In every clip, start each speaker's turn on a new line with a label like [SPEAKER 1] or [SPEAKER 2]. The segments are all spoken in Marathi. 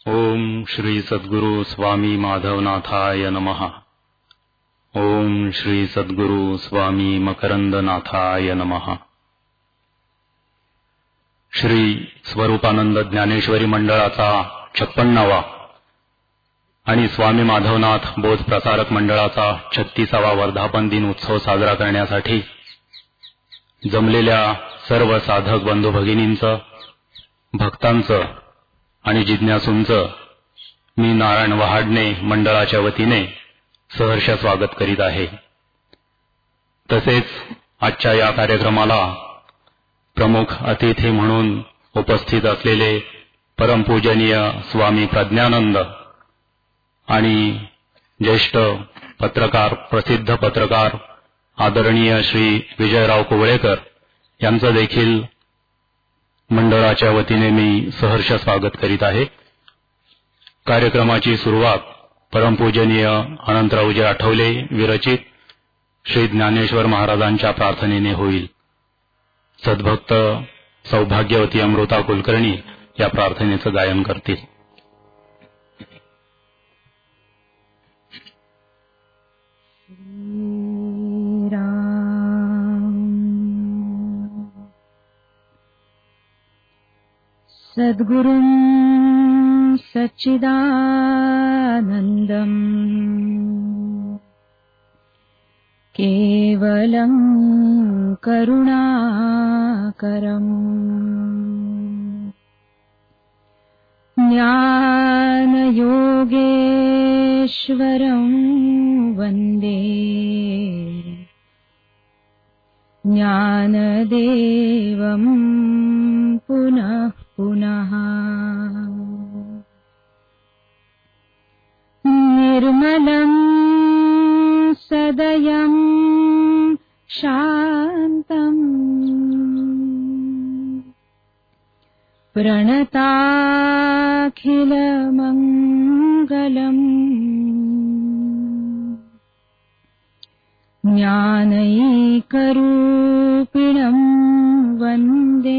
[SPEAKER 1] ओम श्री सद्गुरु स्वामी माधवनाथाय नमः. ओम श्री सद्गुरु स्वामी मकरंदनाथाय नमः. श्री स्वरूपानंद ज्ञानेश्वरी मंडळाचा 56वा आणि स्वामी माधवनाथ बोध प्रसारक मंडळाचा 36वा वर्धापन दिन उत्सव साजरा करण्यासाठी जमलेल्या सर्व साधक बंधू भगिनींचं, भक्तांचं आणि जिज्ञासूंचं मी नारायण वहाडणे मंडळाच्या वतीने सहर्ष स्वागत करीत आहे. तसेच आजच्या या कार्यक्रमाला प्रमुख अतिथी म्हणून उपस्थित असलेले परमपूजनीय स्वामी प्रज्ञानंद आणि ज्येष्ठ पत्रकार, प्रसिद्ध पत्रकार आदरणीय श्री विजयराव कोवळेकर यांचं देखील मंडळाच्या वतीने मी सहर्ष स्वागत करीत आहे. कार्यक्रमाची सुरुवात परमपूजनीय अनंतरावजी आठवले विरचित श्री ज्ञानेश्वर महाराजांच्या प्रार्थनेने होईल. सद्भक्त सौभाग्यवती अमृता कुलकर्णी या प्रार्थनेचं गायन करतील.
[SPEAKER 2] सद्गुरुं सच्चिदानन्दम् केवलं करुणाकरम् ज्ञानयोगेश्वरं वन्दे ज्ञानदेवं पुनः पुनः. निर्मलं सदयं शान्तम् प्रणताखिलमङ्गलम् ज्ञानैकरूपिणं वन्दे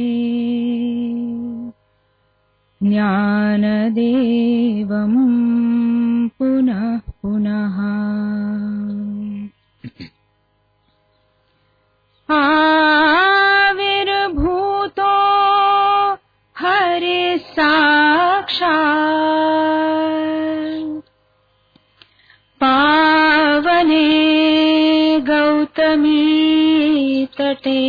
[SPEAKER 2] ज्ञानदेवं पुनः पुनः. आविर्भूतो हरिः साक्षात् पावने गौतमी तटे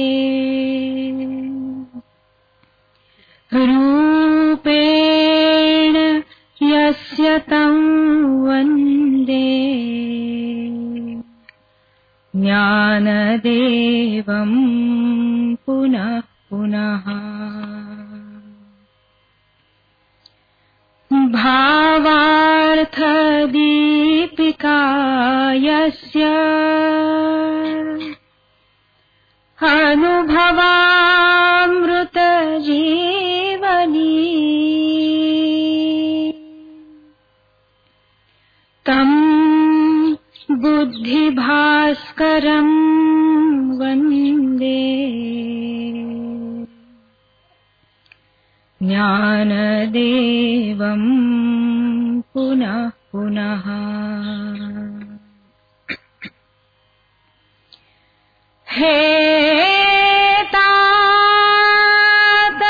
[SPEAKER 2] रूपेण यस्य तं वन्दे ज्ञानदेवं पुनः पुनः. भावार्थदीपिका यस्य अनुभवामृतजीवनी तं बुद्धिभास्करं वन्दे ज्ञानदेवं पुनः पुनः. हे तात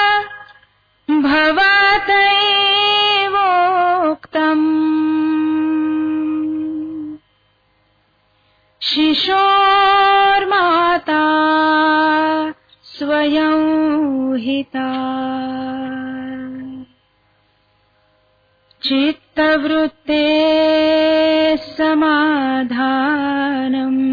[SPEAKER 2] भवतैवोक्तम् शिशोर्माता स्वयं हिता चित्तवृत्ते समाधानम्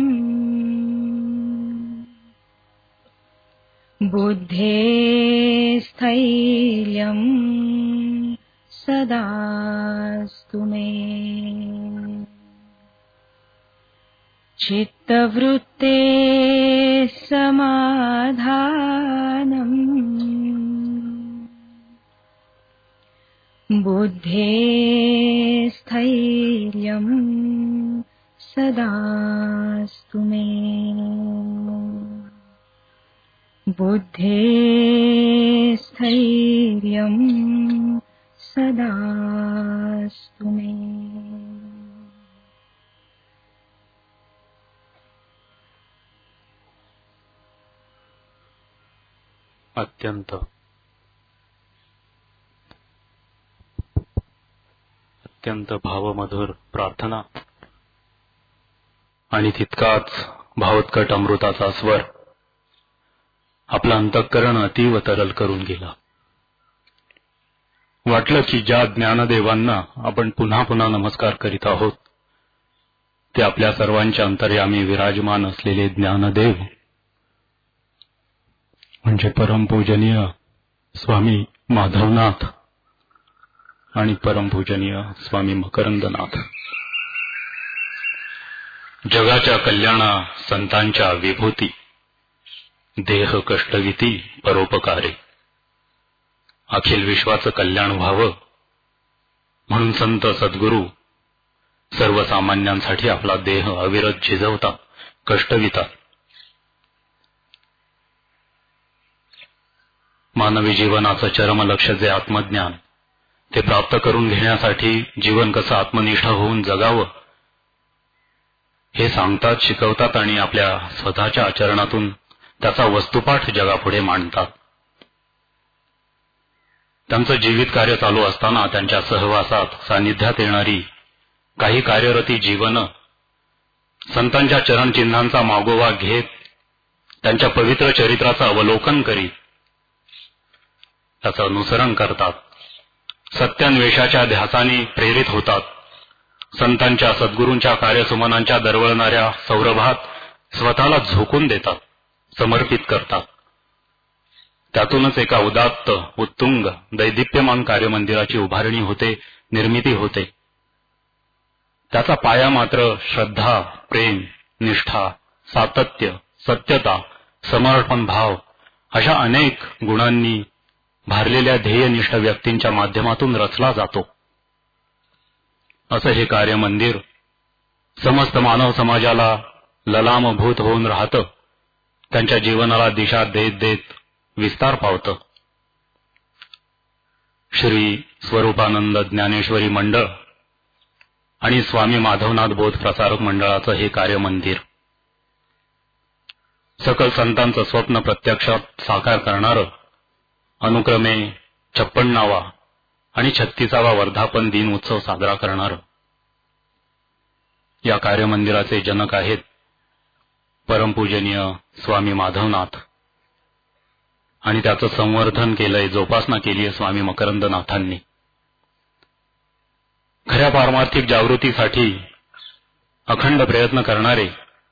[SPEAKER 2] बुद्धे स्थैर्यं सदास्तु मे. चित्तवृत्ते समाधानम् बुद्धे स्थैर्यं सदास्तु मे. बुद्धे स्थैर्यं सदास्तु मे।
[SPEAKER 1] अत्यंत भावमधुर प्रार्थना आणि तितकाच भावोत्कट अमृताचा स्वर आपलं अंतःकरण अतीव तरल करून गेला. वाटलं की ज्या ज्ञानदेवांना आपण पुन्हा पुन्हा नमस्कार करीत आहोत ते आपल्या सर्वांच्या अंतर्यामी विराजमान असलेले ज्ञानदेव म्हणजे परमपूजनीय स्वामी माधवनाथ आणि परमपूजनीय स्वामी मकरंदनाथ. जगाच्या कल्याणा संतांच्या विभूती, देह कष्टगीती परोपकारे. अखिल विश्वाचं कल्याण व्हावं म्हणून संत सद्गुरू सर्वसामान्यांसाठी आपला देह अविरत झिजवतात, कष्टवितात. मानवी जीवनाचं चरमलक्ष्य जे आत्मज्ञान, ते प्राप्त करून घेण्यासाठी जीवन कसं आत्मनिष्ठ होऊन जगावं हे सांगतात, शिकवतात आणि आपल्या स्वतःच्या आचरणातून त्याचा वस्तुपाठ जगापुढे मांडतात. त्यांचं जीवित कार्य चालू असताना त्यांच्या सहवासात सान्निध्यात येणारी काही कार्यरती जीवन संतांच्या चरणचिन्हांचा मागोवा घेत त्यांच्या पवित्र चरित्राचं अवलोकन करीत त्याचं अनुसरण करतात. सत्यान्वेषाच्या ध्यासाने प्रेरित होतात. संतांच्या सद्गुरूंच्या कार्यसुमनांच्या दरवळणाऱ्या सौरभात स्वतःला झोकून देतात, समर्पित करतात. त्यातूनच एका उदात्त, उत्तुंग, दैदिप्यमान कार्यमंदिराची उभारणी होते, निर्मिती होते. त्याचा पाया मात्र श्रद्धा, प्रेम, निष्ठा, सातत्य, सत्यता, समर्पण भाव अशा अनेक गुणांनी भारलेल्या ध्येयनिष्ठ व्यक्तींच्या माध्यमातून रचला जातो. असं हे कार्यमंदिर समस्त मानव समाजाला ललामभूत होऊन राहतं, त्यांच्या जीवनाला दिशा देत देत विस्तार पावतं. श्री स्वरूपानंद ज्ञानेश्वरी मंडळ आणि स्वामी माधवनाथ बोध प्रसारक मंडळाचं हे कार्यमंदिर सकल संतांचं स्वप्न प्रत्यक्षात साकार करणारं, अनुक्रमे 56वा आणि 36वा वर्धापन दिन उत्सव साजरा करणारं. या कार्यमंदिराचे जनक आहेत परमपूजनीय स्वामी माधवनाथ आणि त्याचं संवर्धन केलंय, जोपासना केलीय स्वामी मकरंदनाथांनी. खऱ्या पारमार्थिक जागृतीसाठी अखंड प्रयत्न करणारे,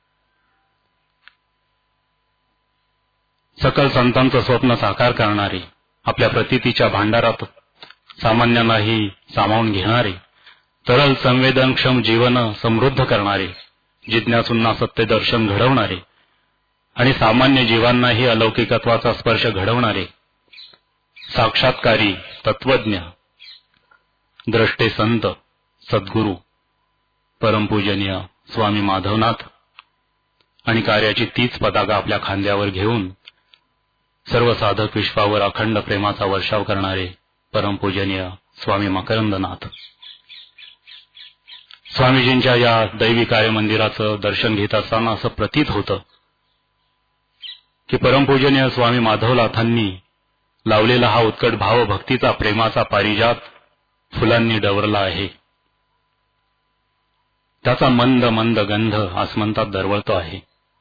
[SPEAKER 1] सकल संतांचं स्वप्न साकार करणारे, आपल्या प्रतीतीच्या भांडारात सामान्यांनाही सामावून घेणारे, तरल संवेदनक्षम जीवन समृद्ध करणारे, जिज्ञासूंना सत्यदर्शन घडवणारे आणि सामान्य जीवांनाही अलौकिकत्वाचा स्पर्श घडवणारे, साक्षात्कारी तत्वज्ञ, द्रष्टे संत, सद्गुरू, परमपूजनीय स्वामी माधवनाथ आणि कार्याची तीच पताका आपल्या खांद्यावर घेऊन सर्व साधक विश्वावर अखंड प्रेमाचा वर्षाव करणारे परमपूजनीय स्वामी मकरंदनाथ. स्वामीजींच्या या दैवी कार्यमंदिराचं दर्शन घेत असताना असं प्रतीत होतं की परमपूजनीय स्वामी माधवनाथांनी लावलेला हा उत्कट भावभक्तीचा प्रेमाचा पारिजात फुलांनी डवरला आहे. त्याचा मंद मंद गंध आसमंतात दरवळतो आहे.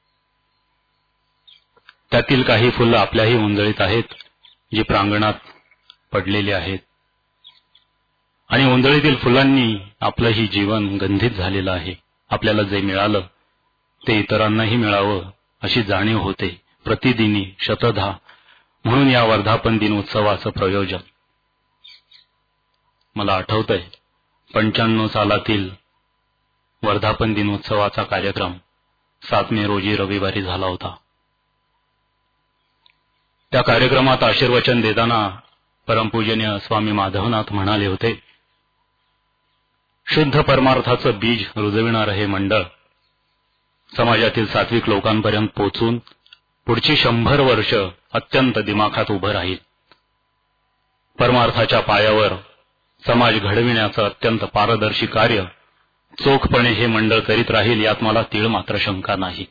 [SPEAKER 1] त्यातील काही फुलं आपल्याही उंजळीत आहेत, जी प्रांगणात पडलेली आहेत, आणि उंजळीतील फुलांनी आपलंही जीवन गंधित झालेलं आहे. आपल्याला जे मिळालं ते इतरांनाही मिळावं अशी जाणीव होते प्रतिदिनी शतधा. म्हणून या वर्धापन दिन उत्सवाचं प्रयोजन. मला आठवतंय 95 सालातील वर्धापन दिन उत्सवाचा कार्यक्रम 7 मे रोजी रविवारी झाला होता. त्या कार्यक्रमात आशीर्वचन देताना परमपूजनीय स्वामी माधवनाथ म्हणाले होते, शुद्ध परमार्थाचं बीज रुजविणारं हे मंडळ समाजातील सात्विक लोकांपर्यंत पोचून पुढची 100 वर्ष अत्यंत दिमाखात उभं राहील. परमार्थाच्या पायावर समाज घडविण्याचं अत्यंत पारदर्शी कार्य चोखपणे हे मंडळ करीत राहील यात मला तीळ मात्र शंका नाही.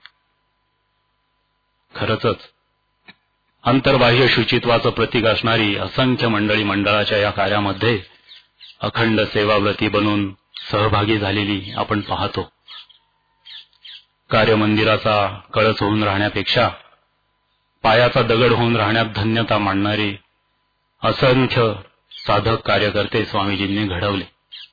[SPEAKER 1] खरंच अंतर्बाह्य शुचित्वाचं प्रतीक असणारी असंख्य मंडळी मंडळाच्या या कार्यामध्ये अखंड सेवाव्रती बनून सहभागी झालेली आपण पाहतो. कार्यमंदिराचा कळस होऊन राहण्यापेक्षा पायाचा दगड होऊन राहण्यात धन्यता मानणारे असंख्य साधक कार्यकर्ते स्वामीजींनी घडवले.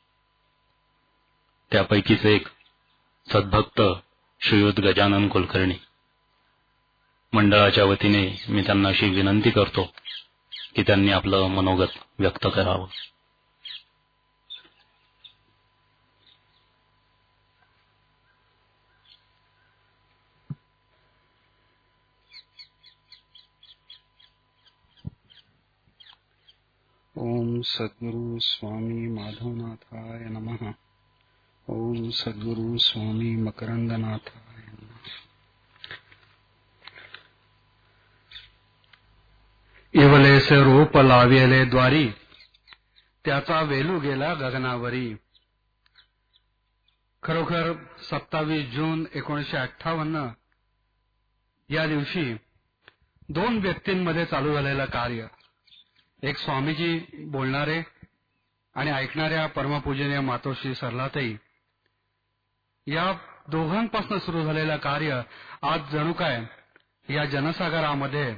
[SPEAKER 1] त्यापैकीच एक सद्भक्त श्रीयुत गजानन कुलकर्णी. मंडळाच्या वतीने मी त्यांना अशी विनंती करतो की त्यांनी आपलं मनोगत व्यक्त करावं.
[SPEAKER 3] ओम सद्गुरु स्वामी माधवनाथाय नमः. ओम सद्गुरु स्वामी मकरंदनाथाय नमः. इवलेसे रूप लावेले द्वारी, त्याचा वेलू गेला गगनावरी. खरोखर 27 जून 1958 या दिवशी दोन व्यक्तींमध्ये चालू झालेलं कार्य, एक स्वामीजी बोलणारे आणि ऐकणाऱ्या परमपूजनीय मातोश्री सरलाताई, या दोघांपासून सुरू झालेलं कार्य आज जणू काय या जनसागरामध्ये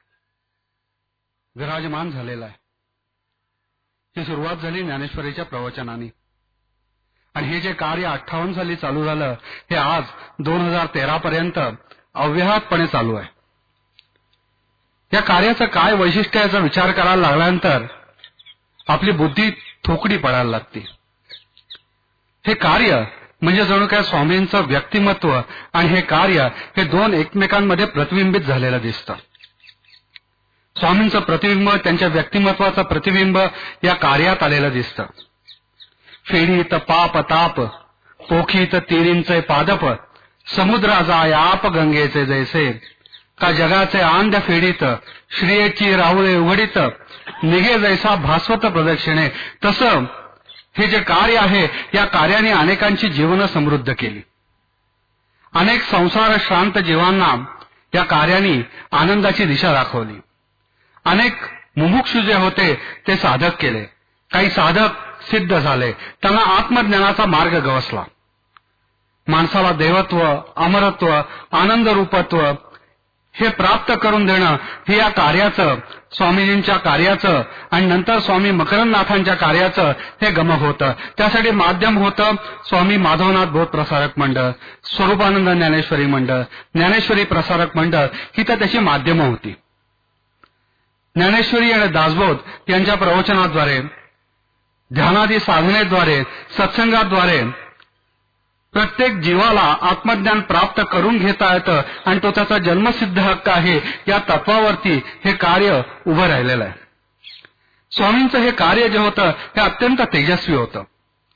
[SPEAKER 3] विराजमान झालेलं आहे. ही सुरुवात झाली ज्ञानेश्वरीच्या प्रवचनाने आणि हे जे कार्य 58 साली चालू झालं हे आज 2013 पर्यंत अव्याहतपणे चालू आहे. या कार्याचं काय वैशिष्ट्य याचा विचार करायला लागल्यानंतर आपली बुद्धी थोकडी पडायला लागते. हे कार्य म्हणजे जणू काय स्वामींचं व्यक्तिमत्व आणि हे कार्य हे दोन एकमेकांमध्ये प्रतिबिंबित झालेलं दिसतं. स्वामींचं प्रतिबिंब, त्यांच्या व्यक्तिमत्वाचं प्रतिबिंब या कार्यात आलेलं दिसतं. फेडीत पाप ताप, पोखीत तीरींचे पादप, समुद्रा जाय आप गंगेचे जैसे, का जगाचे आंध्य फेडीत, श्रियेची राहुळे उघडीत, निघे जैसा भास्वत प्रदक्षिणे. तसं हे जे कार्य आहे या कार्याने अनेकांची जीवनं समृद्ध केली. अनेक संसार श्रांत जीवांना या कार्याने आनंदाची दिशा दाखवली. अनेक मुमुक्षु जे होते ते साधक केले. काही साधक सिद्ध झाले, त्यांना आत्मज्ञानाचा मार्ग गवसला. माणसाला देवत्व, अमरत्व, आनंद रूपत्व हे प्राप्त करून देणं हे या कार्याचं, स्वामीजींच्या कार्याचं आणि नंतर स्वामी मकरंदनाथांच्या कार्याचं हे गमक होतं. त्यासाठी माध्यम होतं स्वामी माधवनाथ बोध प्रसारक मंडळ, स्वरूपानंद ज्ञानेश्वरी मंडळ, ज्ञानेश्वरी प्रसारक मंडळ ही तर त्याची माध्यमं होती. ज्ञानेश्वरी आणि दासबोध यांच्या प्रवचनाद्वारे, ध्यानादी साधनेद्वारे, सत्संगाद्वारे प्रत्येक जीवाला आत्मज्ञान प्राप्त करून घेता येतं आणि तो त्याचा जन्मसिद्ध हक्क आहे या तत्वावरती हे कार्य उभं राहिलेलं आहे. स्वामींचं हे कार्य जे होतं हे अत्यंत तेजस्वी होतं.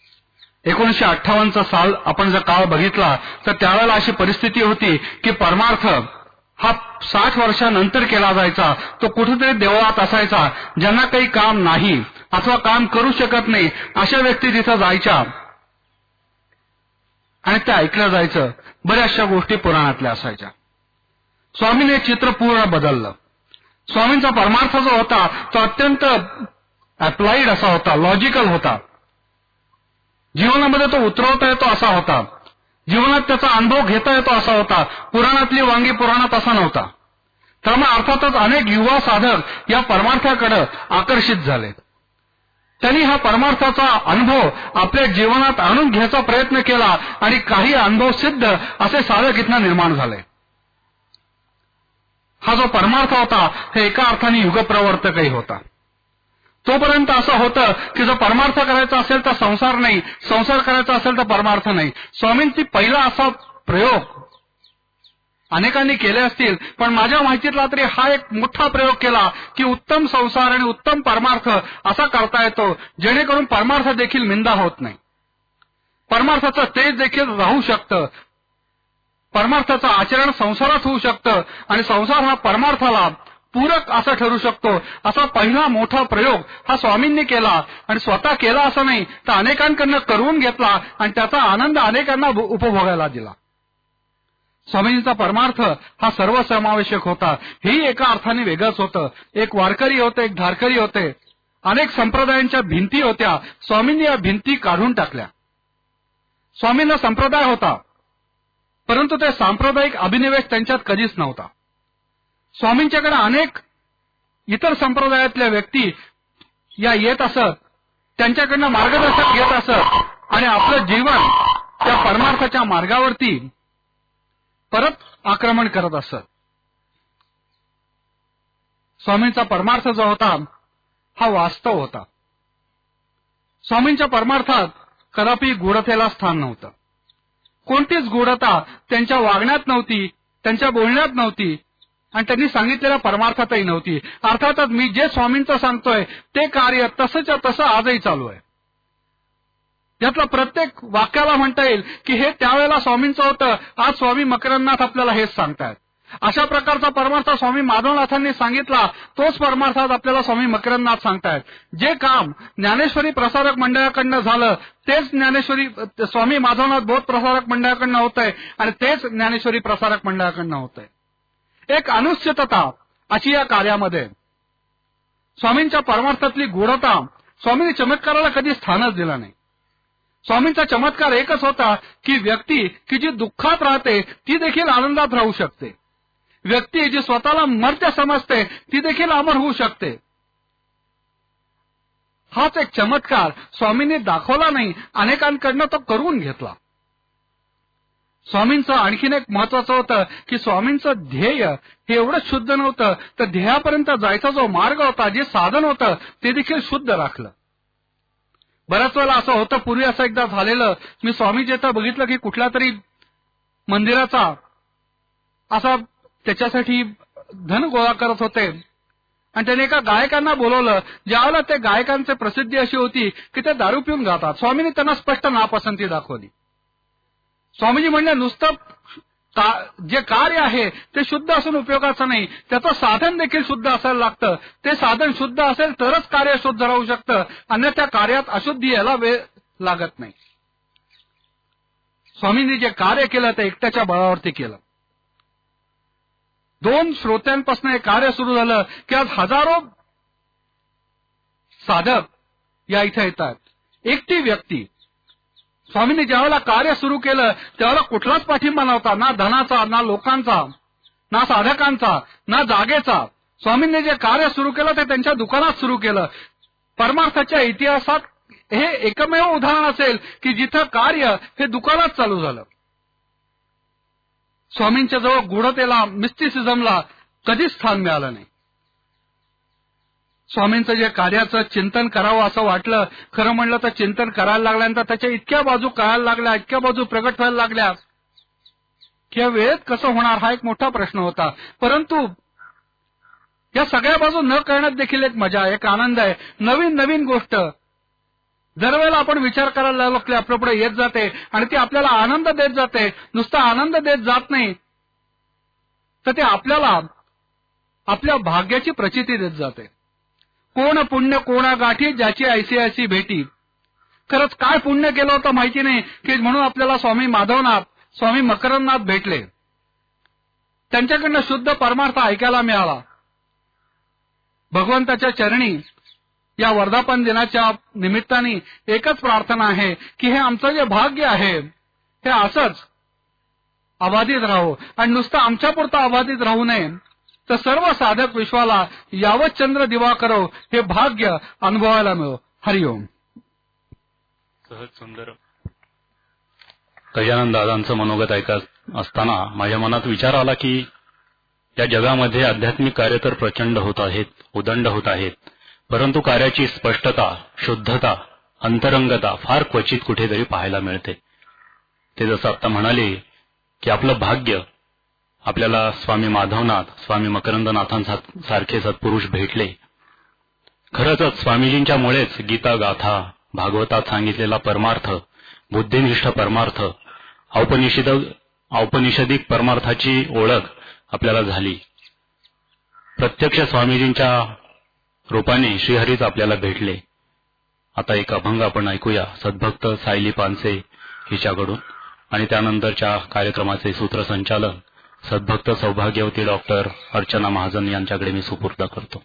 [SPEAKER 3] 1958 साल आपण जर काळ बघितला तर त्यावेळेला अशी परिस्थिती होती की परमार्थ हा 60 वर्षानंतर केला जायचा. तो कुठेतरी देवळात असायचा. ज्यांना काही काम नाही अथवा काम करू शकत नाही अशा व्यक्ती तिथं जायच्या आणि ते ऐकलं जायचं. बऱ्याचशा गोष्टी पुराणातल्या असायच्या. स्वामीने चित्र पूर्ण बदललं. स्वामींचा परमार्थ जो होता तो अत्यंत अप्लाइड असा होता, लॉजिकल होता. जीवनामध्ये तो उतरवता येतो असा होता. जीवनात त्याचा अनुभव घेता येतो असा होता. पुराणातली वांगी पुराणात असा नव्हता. त्यामुळे अर्थातच अनेक युवा साधक या परमार्थाकडे आकर्षित झाले. त्यांनी हा परमार्थाचा अनुभव आपल्या जीवनात आणून घ्यायचा प्रयत्न केला आणि काही अनुभव सिद्ध असे साधक इथनं निर्माण झाले. हा जो परमार्थ होता हे एका अर्थाने युगप्रवर्तकही होता. तोपर्यंत असं होतं की जो परमार्थ करायचा असेल तर संसार नाही, संसार करायचा असेल तर परमार्थ नाही. स्वामींची पहिला असा प्रयोग अनेकांनी केले असतील, पण माझ्या माहितीतला तरी हा एक मोठा प्रयोग केला की उत्तम संसार आणि उत्तम परमार्थ असा करता येतो जेणेकरून परमार्थ देखील निंदा होत नाही. परमार्थाचं तेज देखील राहू शकतं. परमार्थाचं आचरण संसारात होऊ शकतं आणि संसार हा परमार्थाला पूरक असा ठरू शकतो. असा पहिला मोठा प्रयोग हा स्वामींनी केला आणि स्वतः केला असं नाही तर अनेकांकडनं करून घेतला आणि त्याचा आनंद अनेकांना उपभोगायला दिला. स्वामींचा परमार्थ हा सर्वसमावेशक होता. हेही एका अर्थाने वेगळंच होतं. एक वारकरी होते, एक धारकरी होते, अनेक संप्रदायांच्या भिंती होत्या. स्वामींनी या भिंती काढून टाकल्या. स्वामींना संप्रदाय होता, परंतु ते सांप्रदायिक अभिनिवेश त्यांच्यात कधीच नव्हता. स्वामींच्याकडे अनेक इतर संप्रदायातल्या व्यक्ती या येत असत, त्यांच्याकडनं मार्गदर्शक घेत असत आणि आपलं जीवन त्या परमार्थाच्या मार्गावरती परत आक्रमण करत असत. स्वामींचा परमार्थ जो होता हा वास्तव होता. स्वामींच्या परमार्थात कदापि गूढतेला स्थान नव्हतं. कोणतीच गूढता त्यांच्या वागण्यात नव्हती, त्यांच्या बोलण्यात नव्हती आणि त्यांनी सांगितलेल्या परमार्थातही नव्हती. अर्थातच मी जे स्वामींचं सांगतोय ते कार्य तसंच्या तसं आजही चालू आहे. यातला प्रत्येक वाक्याला म्हणता येईल की हे त्यावेळेला स्वामींचं होतं, आज स्वामी मकरंदनाथ आपल्याला हेच सांगतायत. अशा प्रकारचा परमार्थ स्वामी माधवनाथांनी सांगितला, तोच परमार्थ आपल्याला स्वामी मकरंदनाथ सांगतायत. जे काम ज्ञानेश्वरी प्रसारक मंडळाकडनं झालं तेच ज्ञानेश्वरी स्वामी माधवनाथ बोध प्रसारक मंडळाकडनं होतंय आणि तेच ज्ञानेश्वरी प्रसारक मंडळाकडनं होतंय. एक अनुचितता अशी या कार्यामध्ये. स्वामींच्या परमार्थातली गूढता, स्वामींनी चमत्काराला कधी स्थानच दिलं नाही. स्वामींचा चमत्कार एकच होता की व्यक्ती की जी दुःखात राहते ती देखील आनंदात राहू शकते. व्यक्ती जी स्वतःला मर्त्य समजते ती देखील अमर होऊ शकते. हाच एक चमत्कार स्वामींनी दाखवला नाही, अनेकांकडनं तो करून घेतला. स्वामींचं आणखीन एक महत्वाचं होतं की स्वामींचं ध्येय हे एवढं शुद्ध नव्हतं तर ध्येयापर्यंत जायचा जो मार्ग होता, जे साधन होतं ते देखील शुद्ध राखलं. बऱ्याच वेळेला असं होतं, पूर्वी असं एकदा झालेलं, मी स्वामीजी इथं बघितलं की कुठल्या तरी मंदिराचा असा त्याच्यासाठी धन गोळा करत होते आणि त्याने एका गायकांना बोलवलं. ज्यावेळेला ते गायकांची प्रसिद्धी अशी होती की ते दारू पिऊन गातात. स्वामींनी त्यांना स्पष्ट नापसंती दाखवली. स्वामीजी म्हणले नुसतं जे कार्य आहे ते शुद्ध असून उपयोगाचं नाही, त्याचं साधन देखील शुद्ध असायला लागतं. ते साधन शुद्ध असेल तरच कार्य शुद्ध राहू शकतं, अन्यथा कार्यात अशुद्धी याला वेळ लागत नाही. स्वामींनी जे कार्य केलं ते एकट्याच्या बळावरती केलं. 2 श्रोत्यांपासून हे कार्य सुरू झालं की आज हजारो साधक या इथे येतात. एकटी व्यक्ती स्वामींनी ज्यावेळेला कार्य सुरू केलं त्यावेळेला कुठलाच पाठिंबा नव्हता, ना धनाचा, ना लोकांचा, ना साधकांचा, ना जागेचा. स्वामींनी जे कार्य सुरू केलं ते त्यांच्या दुकानात सुरू केलं. परमार्थाच्या इतिहासात हे एकमेव उदाहरण असेल की जिथं कार्य हे दुकानात चालू झालं. स्वामींच्या जवळ गूढतेला, मिस्टिसिझमला कधीच स्थान मिळालं नाही. स्वामींचं जे कार्याचं चिंतन करावं असं वाटलं, खरं म्हणलं तर चिंतन करायला लागल्यानंतर त्याच्या इतक्या बाजू कळायला लागल्या, इतक्या बाजू प्रगट व्हायला लागल्या की या वेळेत कसं होणार हा एक मोठा प्रश्न होता. परंतु या सगळ्या बाजू न कळण्यात देखील एक मजा, एक आनंद आहे. नवीन नवीन गोष्ट दरवेळेला आपण विचार करायला लागलो की आपल्या पुढे येत जाते आणि ती आपल्याला आनंद देत जाते. नुसता आनंद देत जात नाही तर ते आपल्याला आपल्या भाग्याची प्रचिती देत जाते. कोण पुण्य कोणा गाठी ज्याची ऐसी ऐसी भेटी. खरंच काय पुण्य केलं होतं माहिती नाही की म्हणून आपल्याला स्वामी माधवनाथ, स्वामी मकरंदनाथ भेटले. त्यांच्याकडनं शुद्ध परमार्थ ऐकायला मिळाला. भगवंताच्या चरणी या वर्धापन दिनाच्या निमित्ताने एकच प्रार्थना आहे की हे आमचं जे भाग्य आहे हे असंच अबाधित राहो आणि नुसतं आमच्यापुरतं अबाधित राहू नये तर सर्व साधक विश्वाला यावत चंद्र दिवा करो हे भाग्य अनुभवायला मिळो. हरिओम.
[SPEAKER 1] सहज सुंदर गजानन दादांचं मनोगत ऐकत असताना माझ्या मनात विचार आला की या जगामध्ये आध्यात्मिक कार्य तर प्रचंड होत आहेत, उदंड होत आहेत, परंतु कार्याची स्पष्टता, शुद्धता, अंतरंगता फार क्वचित कुठेतरी पाहायला मिळते. ते जसं आता म्हणाले की आपलं भाग्य आपल्याला स्वामी माधवनाथ, स्वामी मकरंदनाथांसारखे सत्पुरुष भेटले. खरंच स्वामीजींच्यामुळेच गीता गाथा, भागवतात सांगितलेला परमार्थ, बुद्धिनिष्ठ परमार्थ, औपनिषदिक परमार्थाची ओळख आपल्याला झाली. प्रत्यक्ष स्वामीजींच्या रूपाने श्रीहरीच आपल्याला भेटले. आता एक अभंग आपण ऐकूया सद्भक्त सायली पानसे हिच्याकडून आणि त्यानंतरच्या कार्यक्रमाचे सूत्रसंचालन सद्भक्त सौभाग्यवती डॉक्टर अर्चना महाजन यांच्याकडे मी सुपूर्द करतो.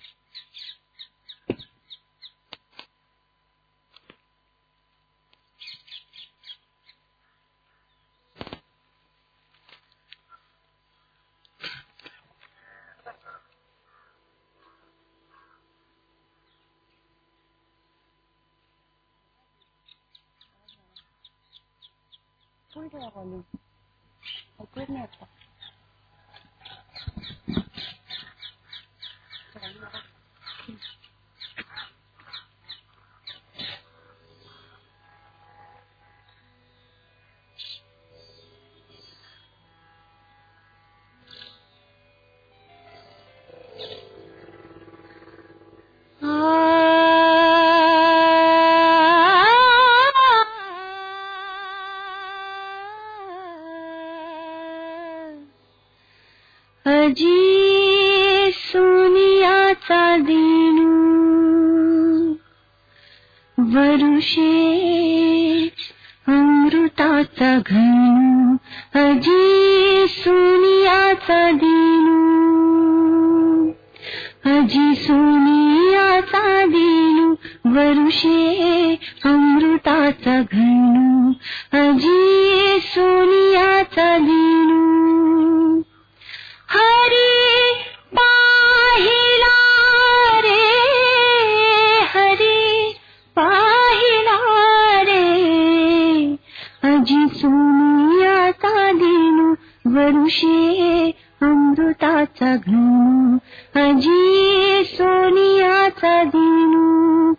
[SPEAKER 2] अजी सोनियाचा दिनू वरुषे अमृताचा घनू. अजी सोनियाचा दिनू, अजी सोनियाचा दिनू वरुषे अमृताचा घनू. अजी सोनियाचा दिनू हरी पाहिला रे, हरी पाहिला रे. अजी सोनियाचा दिनू वरुषे अमृताचा घनू. अजी सोनियाचा दिनू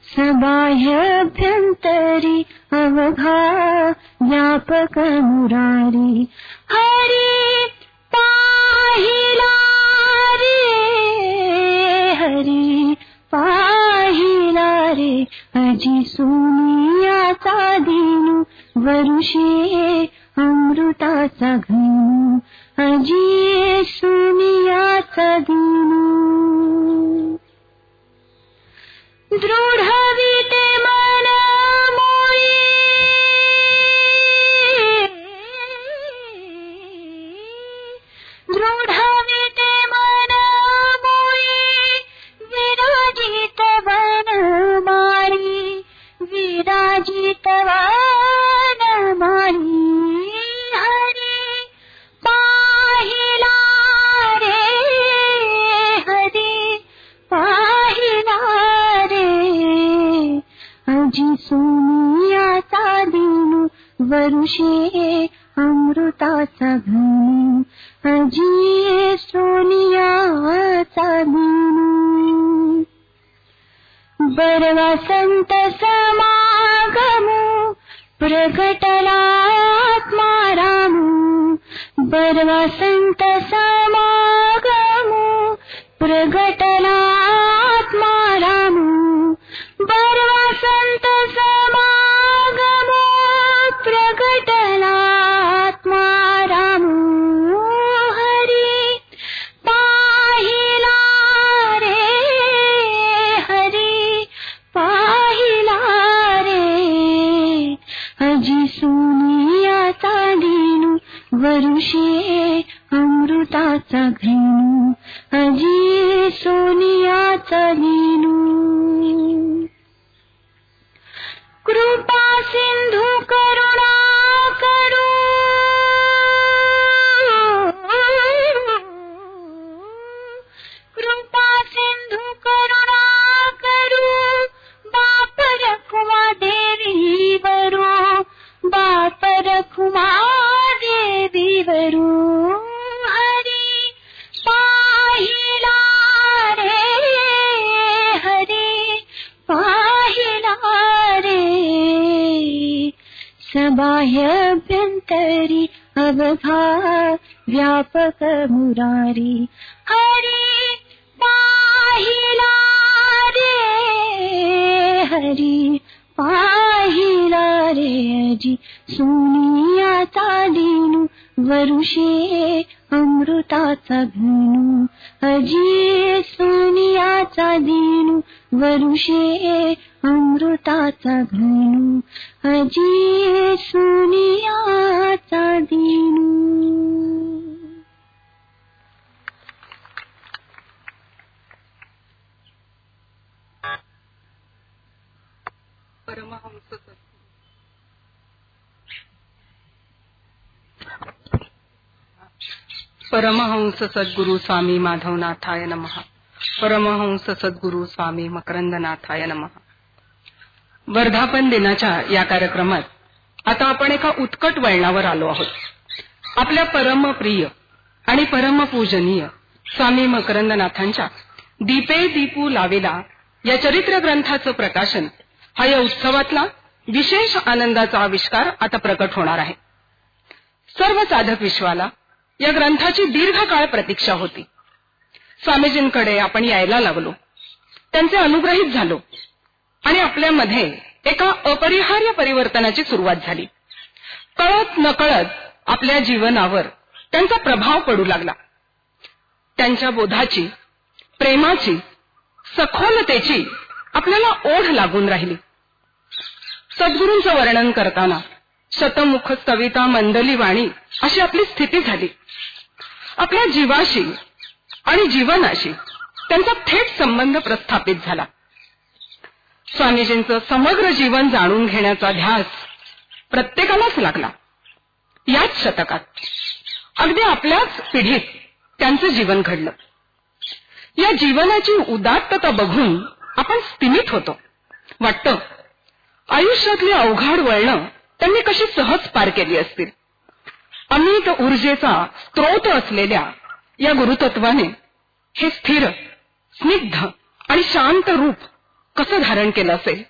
[SPEAKER 2] सबाह्यभ्यंतरी अवघा व्यापक मुरारी. हरी पाहिला रे, हरी पाहिला रे. अजी सोनियाचा दिनू वरुषे अमृताचा घनू. अजी सोनियाचा दिनू दृढ विटे मन मोळी, दृढ विटे मन मोळी विराजित वन माळी, विराजित वन माळी. हरी पाहिला रे, हरी पाहिला रे. अजी सोनियाचा दिनू वरुषे अमृताचा घनू. अजी सोनियाचा दिनू बरवा संत समागमू प्रगटला आत्मारामू. बरवा संत समागमू प्रगटला आत्मारामू. बरवा संत समागमू प्रगटला आत्मारामू. हरी पाहिला रे, हरी पाहिला रे. अजी सोनियाचा दिनू वरुषे अमृताचा घनू. अजी सोनियाचा दिनू कृपा सिंधू करुणा करू, कृपा सिंधू करुणा करू. बाप रखुमा देवी वरू, बाप रखुमा देवी वरू. हरी पाहिला रे, हरी पाहिला रे. सबाह्यभ्यंतरी अवघा व्यापक मुरारी. हरी पाहिला रे, हरी पाहिला रे. अजी सोनियाचा दिनू वरुषे अमृताचा घनू. अजी सोनियाचा दिनू वरुषे अमृताचा घनू अजी सोनियाचा दिनू.
[SPEAKER 4] परमहंस सद्गुरु स्वामी माधवनाथाय नमः. परमहंस सद्गुरु स्वामी मकरंदनाथाय नमः. वर्धापन दिनाच्या या कार्यक्रमात आता आपण एका उत्कट वळणावर आलो आहोत. आपल्या परमप्रिय आणि परमपूजनीय स्वामी मकरंदनाथांच्या दीपे दीपू लावेला या चरित्र ग्रंथाचं प्रकाशन हा या उत्सवातला विशेष आनंदाचा आविष्कार आता प्रकट होणार आहे. सर्व साधक विश्वाला या ग्रंथाची दीर्घकाळ प्रतीक्षा होती. स्वामीजींकडे आपण यायला लागलो, त्यांचे अनुग्रहित झालो आणि आपल्यामध्ये एका अपरिहार्य परिवर्तनाची सुरुवात झाली. कळत नकळत आपल्या जीवनावर त्यांचा प्रभाव पडू लागला. त्यांच्या बोधाची, प्रेमाची, सखोलतेची आपल्याला ओढ लागून राहिली. सद्गुरूंचं वर्णन करताना शतमुख कविता मंडली वाणी अशी आपली स्थिती झाली. आपल्या जीवाशी आणि जीवनाशी त्यांचा थेट संबंध प्रस्थापित झाला. स्वामीजींचं समग्र जीवन जाणून घेण्याचा ध्यास प्रत्येकालाच लागला. याच शतकात अगदी आपल्याच पिढीत त्यांचं जीवन घडलं. या जीवनाची उदात्तता बघून आपण स्तिमित होतो. वाटतं आयुष्यातली अवघड वळणं त्यांनी कशी सहज पार केली असतील. अमित ऊर्जेचा स्रोत असलेल्या या गुरुतत्वाने हे स्थिर, स्निग्ध आणि शांत रूप कसं धारण केलं असेल.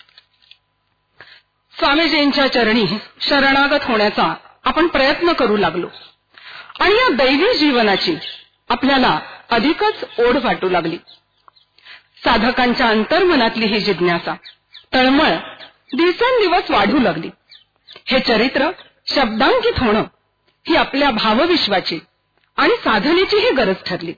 [SPEAKER 4] स्वामीजींच्या चरणी शरणागत होण्याचा आपण प्रयत्न करू लागलो आणि या दैवी जीवनाची आपल्याला अधिकच ओढ वाटू लागली. साधकांच्या अंतर्मनातली ही जिज्ञासा, तळमळ दिवसेंदिवस वाढू लागली. हे चरित्र शब्दांकित होणं ही आपल्या भावविश्वाची आणि साधनेचीही गरज ठरली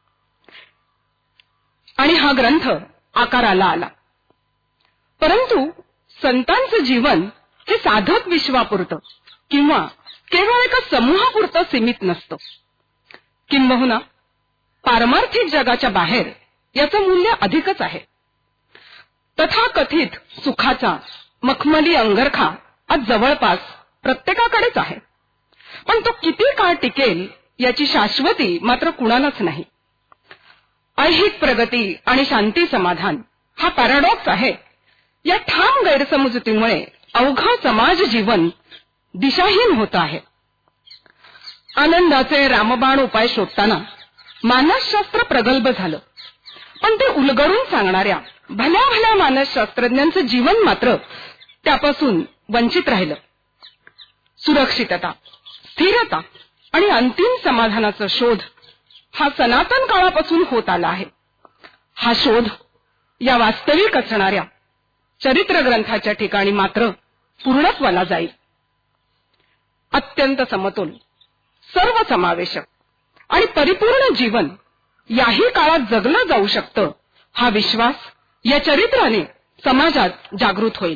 [SPEAKER 4] आणि हा ग्रंथ आकाराला आला. परंतु संतांचं जीवन हे साधक विश्वापुरतं किंवा केवळ एका समूहापुरतं सीमित नसतं. किंबहुना पारमार्थिक जगाच्या बाहेर याचं मूल्य अधिकच आहे. तथाकथित सुखाचा मखमली अंगरखा आज जवळपास प्रत्येकाकडेच आहे, पण तो किती काळ टिकेल याची शाश्वती मात्र कुणालाच नाही. ऐहिक प्रगती आणि शांती समाधान हा पॅराडॉक्स आहे. या ठाम गैरसमजुतीमुळे अवघा समाज जीवन दिशाहीन होत आहे. आनंदाचे रामबाण उपाय शोधताना मानसशास्त्र प्रगल्भ झालं, पण ते उलगडून सांगणाऱ्या भल्या भल्या मानसशास्त्रज्ञांचं जीवन मात्र त्यापासून वंचित राहिलं. सुरक्षितता, स्थिरता आणि अंतिम समाधानाचा शोध हा सनातन काळापासून होत आला आहे. हा शोध या वास्तविक असणाऱ्या चरित्र ग्रंथाच्या ठिकाणी मात्र पूर्णत्वाला जाईल. अत्यंत समतोल, सर्व समावेशक आणि परिपूर्ण जीवन याही काळात जगलं जाऊ शकतं, हा विश्वास या चरित्राने समाजात जागृत होईल.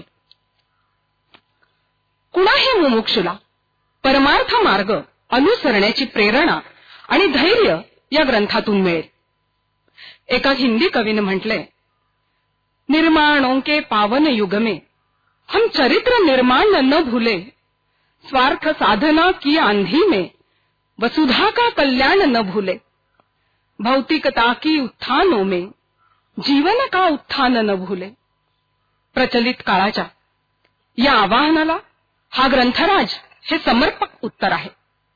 [SPEAKER 4] कुणाही मुमुक्षुला परमार्थ मार्ग अनुसरण्याची प्रेरणा आणि धैर्य या ग्रंथातून मिळेल. एका हिंदी कवीने म्हटलंय, निर्माणों के पावन युग में हम चरित्र निर्माण न भूले, स्वार्थ साधना की आंधी में वसुधा का कल्याण न भूले, भौतिकता की उत्थानों में जीवन का उत्थान न भूले. प्रचलित काळाच्या या आवाहनाला हा ग्रंथराज हे समर्पक उत्तर आहे.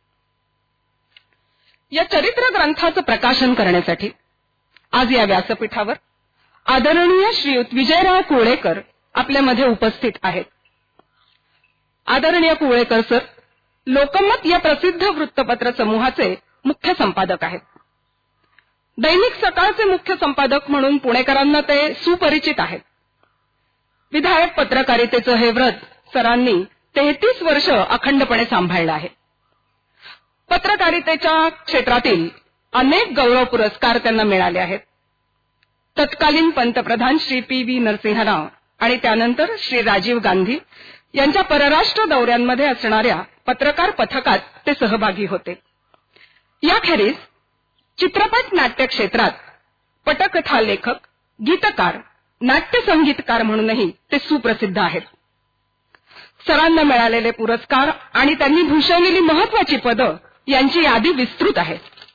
[SPEAKER 4] या चरित्र ग्रंथाचं प्रकाशन करण्यासाठी आज या व्यासपीठावर आदरणीय श्रीयुत विजयराव कुवळेकर आपल्यामध्ये उपस्थित आहेत. आदरणीय कुवळेकर सर लोकमत या प्रसिद्ध वृत्तपत्र समूहाचे मुख्य संपादक आहेत. दैनिक सकाळचे मुख्य संपादक म्हणून पुणेकरांना ते सुपरिचित आहेत. विधायक पत्रकारितेचं हे व्रत सरांनी 33 वर्ष अखंडपणे सांभाळलं आहे. पत्रकारितेच्या क्षेत्रातील अनेक गौरव पुरस्कार त्यांना मिळाले आहेत. तत्कालीन पंतप्रधान श्री पी.व्ही. नरसिंह राव आणि त्यानंतर श्री राजीव गांधी यांच्या परराष्ट्र दौऱ्यांमध्ये असणाऱ्या पत्रकार पथकात ते सहभागी होते. याखेरीज चित्रपट नाट्य क्षेत्रात पटकथा लेखक, गीतकार, नाट्यसंगीतकार म्हणूनही ते सुप्रसिद्ध आहेत. सरांना मिळालेले पुरस्कार आणि त्यांनी भूषवलेली महत्वाची पदं यांची यादी विस्तृत आहे.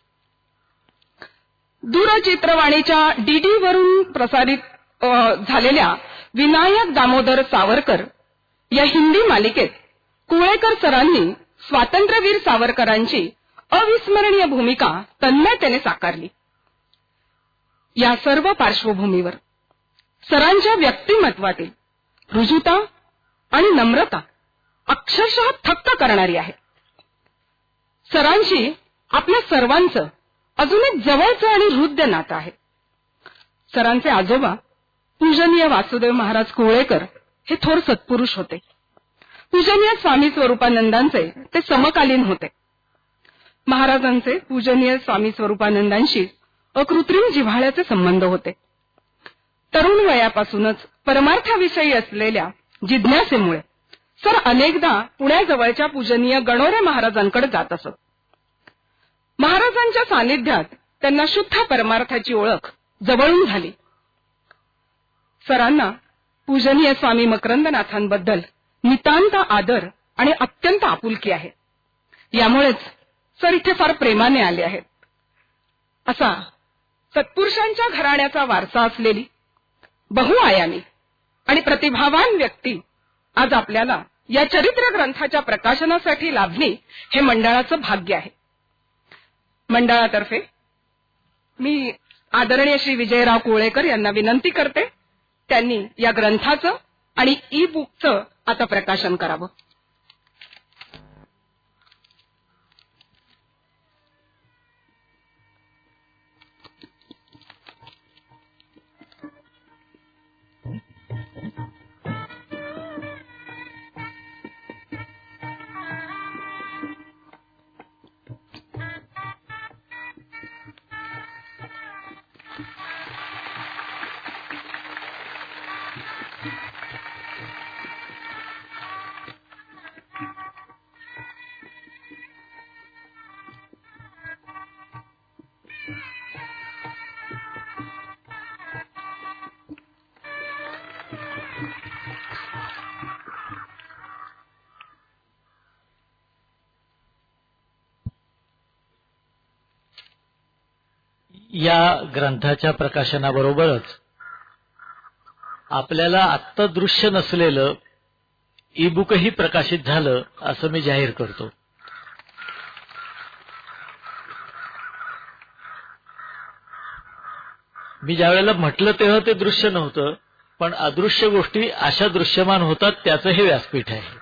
[SPEAKER 4] दूरचित्रवाणीच्या डीडी वरून प्रसारित झालेल्या विनायक दामोदर सावरकर या हिंदी मालिकेत कुळेकर सरांनी स्वातंत्र्यवीर सावरकरांची अविस्मरणीय भूमिका तन्मयतेने साकारली. या सर्व पार्श्वभूमीवर सरांच्या व्यक्तिमत्वातील रुजुता आणि नम्रता अक्षरशः थक्क करणारी आहे. सरांशी आपल्या सर्वांचं अजून एक जवळचं आणि हृद्य नातं आहे. सरांचे आजोबा पूजनीय वासुदेव महाराज कुळेकर हे थोर सत्पुरुष होते. पूजनीय स्वामी स्वरूपानंदांचे ते समकालीन होते. महाराजांचे पूजनीय स्वामी स्वरूपानंदांशी अकृत्रिम जिव्हाळ्याचे संबंध होते. तरुण वयापासूनच परमार्थाविषयी असलेल्या जिज्ञासेमुळे सर अनेकदा पुण्याजवळच्या पूजनीय गणोरे महाराजांकडे जात असत. महाराजांच्या सानिध्यात त्यांना शुद्ध परमार्थाची ओळख जवळून झाली. सरांना पूजनीय स्वामी मकरंदनाथांबद्दल नितांत आदर आणि अत्यंत आपुलकी आहे. यामुळेच सर इथे फार प्रेमाने आले आहेत. असा सत्पुरुषांच्या घराण्याचा वारसा असलेली बहुआयामी आणि प्रतिभावान व्यक्ती आज आपल्याला या चरित्र ग्रंथाच्या प्रकाशनासाठी लाभली हे मंडळाचं भाग्य आहे. मंडळातर्फे मी आदरणीय श्री विजयराव कुळेकर यांना विनंती करते त्यांनी या ग्रंथाचं आणि ई बुकचं आता प्रकाशन करावं.
[SPEAKER 5] या ग्रंथाच्या प्रकाशनाबरोबरच आपल्याला आत्ता दृश्य नसलेलं ई बुकही प्रकाशित झालं असं मी जाहीर करतो. मी ज्यावेळेला म्हटलं तेव्हा ते दृश्य नव्हतं, पण अदृश्य गोष्टी अशा दृश्यमान होतात त्याचं हे व्यासपीठ आहे.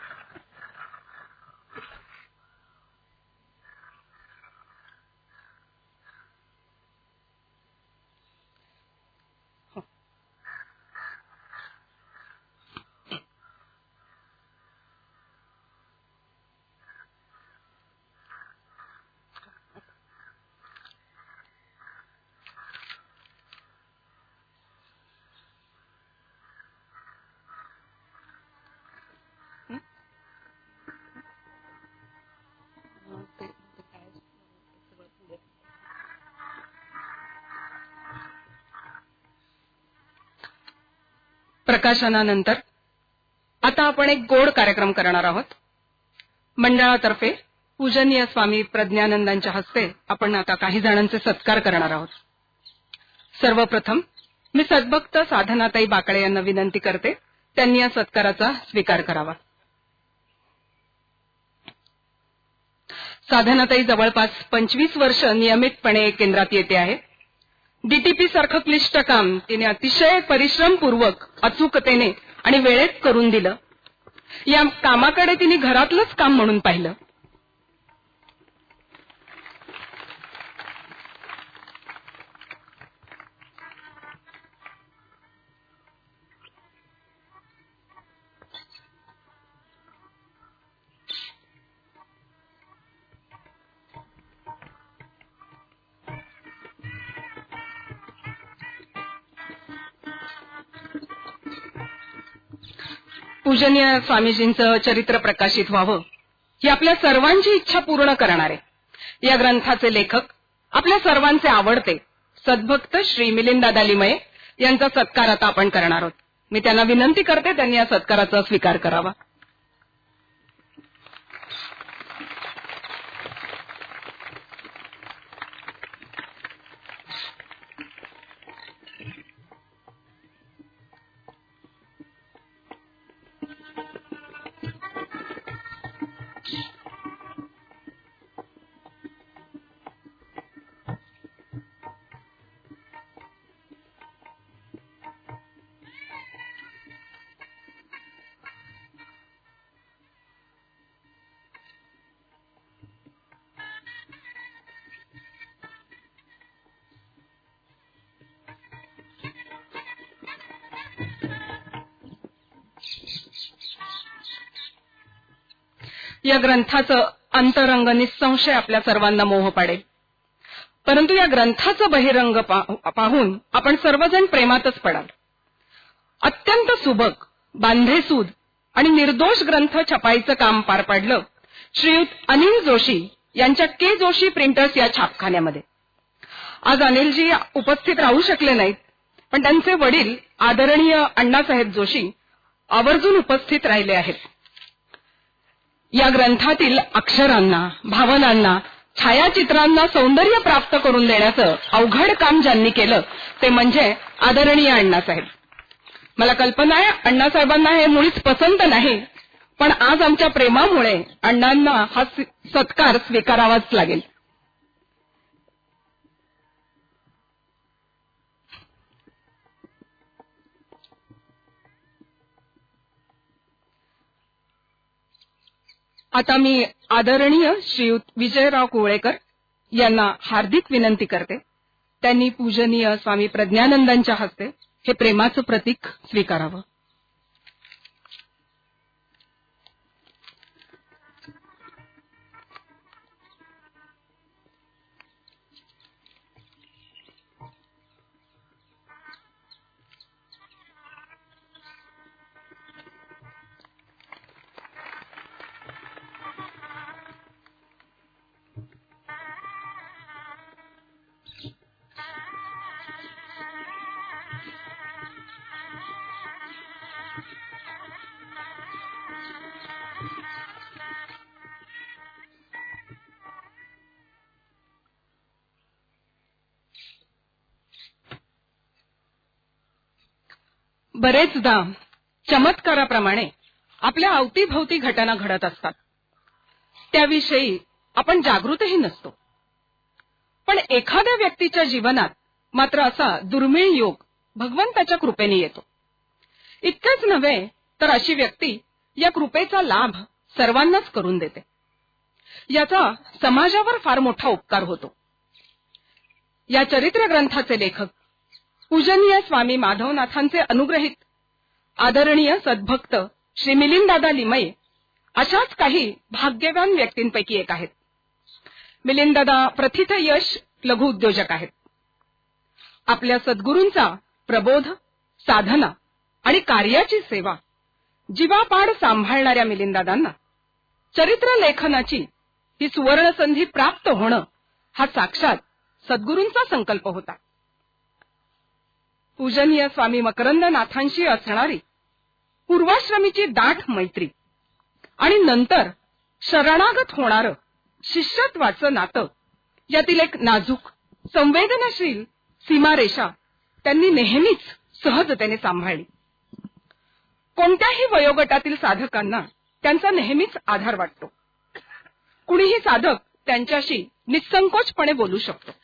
[SPEAKER 4] प्रकाशनानंतर आता आपण एक गोड कार्यक्रम करणार आहोत. मंडळातर्फे पूजनीय स्वामी प्रज्ञानंदांच्या हस्ते आपण आता काही जणांचे सत्कार करणार आहोत. सर्वप्रथम मी सद्भक्त साधनाताई बाकळे यांना विनंती करते त्यांनी या सत्काराचा स्वीकार करावा. साधनाताई जवळपास 25 वर्ष नियमितपणे केंद्रात येते आहे. डीटीपी सारखं क्लिष्ट काम तिने अतिशय परिश्रमपूर्वक अचूकतेने आणि वेळेत करून दिलं. या कामाकडे तिने घरातलंच काम म्हणून पाहिलं. पूजनीय स्वामीजींचं चरित्र प्रकाशित व्हावं ही आपल्या सर्वांची इच्छा पूर्ण करणारे या ग्रंथाचे लेखक आपल्या सर्वांचे आवडते सद्भक्त श्री मिलिंददादा लिमये यांचा सत्कार आता आपण करणार आहोत. मी त्यांना विनंती करते त्यांनी या सत्काराचा स्वीकार करावा. या ग्रंथाचं अंतरंग निसंशय आपल्या सर्वांना मोह पाडेल, परंतु या ग्रंथाचं बहिरंग पाहून आपण सर्वजण प्रेमातच पडाल. अत्यंत सुबक, बांधेसूद आणि निर्दोष ग्रंथ छपाईचं काम पार पाडलं श्रीयुत अनिल जोशी यांच्या के जोशी प्रिंटर्स या छापखान्यामध्ये. आज अनिलजी उपस्थित राहू शकले नाहीत, पण त्यांचे वडील आदरणीय अण्णासाहेब जोशी आवर्जून उपस्थित राहिले आहेत. या ग्रंथातील अक्षरांना, भावनांना, छायाचित्रांना सौंदर्य प्राप्त करून देण्याचं अवघड काम ज्यांनी केलं ते म्हणजे आदरणीय अण्णासाहेब. मला कल्पना आहे अण्णासाहेबांना हे मुळीच पसंत नाही, पण आज आमच्या प्रेमामुळे अण्णांना हा सत्कार स्वीकारावाच लागेल. आता मी आदरणीय श्रीयुत विजयराव कोवळेकर यांना हार्दिक विनंती करते त्यांनी पूजनीय स्वामी प्रज्ञानंदांच्या हस्ते हे प्रेमाचं प्रतीक स्वीकारावं. बरेचदा चमत्काराप्रमाणे आपल्या अवतीभोवती घटना घडत असतात, त्याविषयी आपण जागृतही नसतो. पण एखाद्या व्यक्तीच्या जीवनात मात्र असा दुर्मिळ योग भगवंताच्या कृपेने येतो. इतकंच नव्हे तर अशी व्यक्ती या कृपेचा लाभ सर्वांनाच करून देते. याचा समाजावर फार मोठा उपकार होतो. या चरित्र ग्रंथाचे लेखक पूजनीय स्वामी माधवनाथांचे अनुग्रहित आदरणीय सद्भक्त श्री मिलिंददादा लिमये अशाच काही भाग्यवान व्यक्तींपैकी एक आहेत. मिलिंददादा प्रथित यश लघु उद्योजक आहेत. आपल्या सद्गुरूंचा प्रबोध, साधना आणि कार्याची सेवा जीवापाड सांभाळणाऱ्या मिलिंददादांना चरित्र लेखनाची ही सुवर्णसंधी प्राप्त होणं हा साक्षात सद्गुरूंचा संकल्प होता. पूजनीय स्वामी मकरंदनाथांशी असणारी पूर्वाश्रमीची दाट मैत्री आणि नंतर शरणागत होणारं शिष्यत्वाचं नातं यातील एक नाजूक, संवेदनशील सीमारेषा त्यांनी नेहमीच सहजतेने सांभाळली. कोणत्याही वयोगटातील साधकांना त्यांचा नेहमीच आधार वाटतो. कुणीही साधक त्यांच्याशी निसंकोचपणे बोलू शकतो.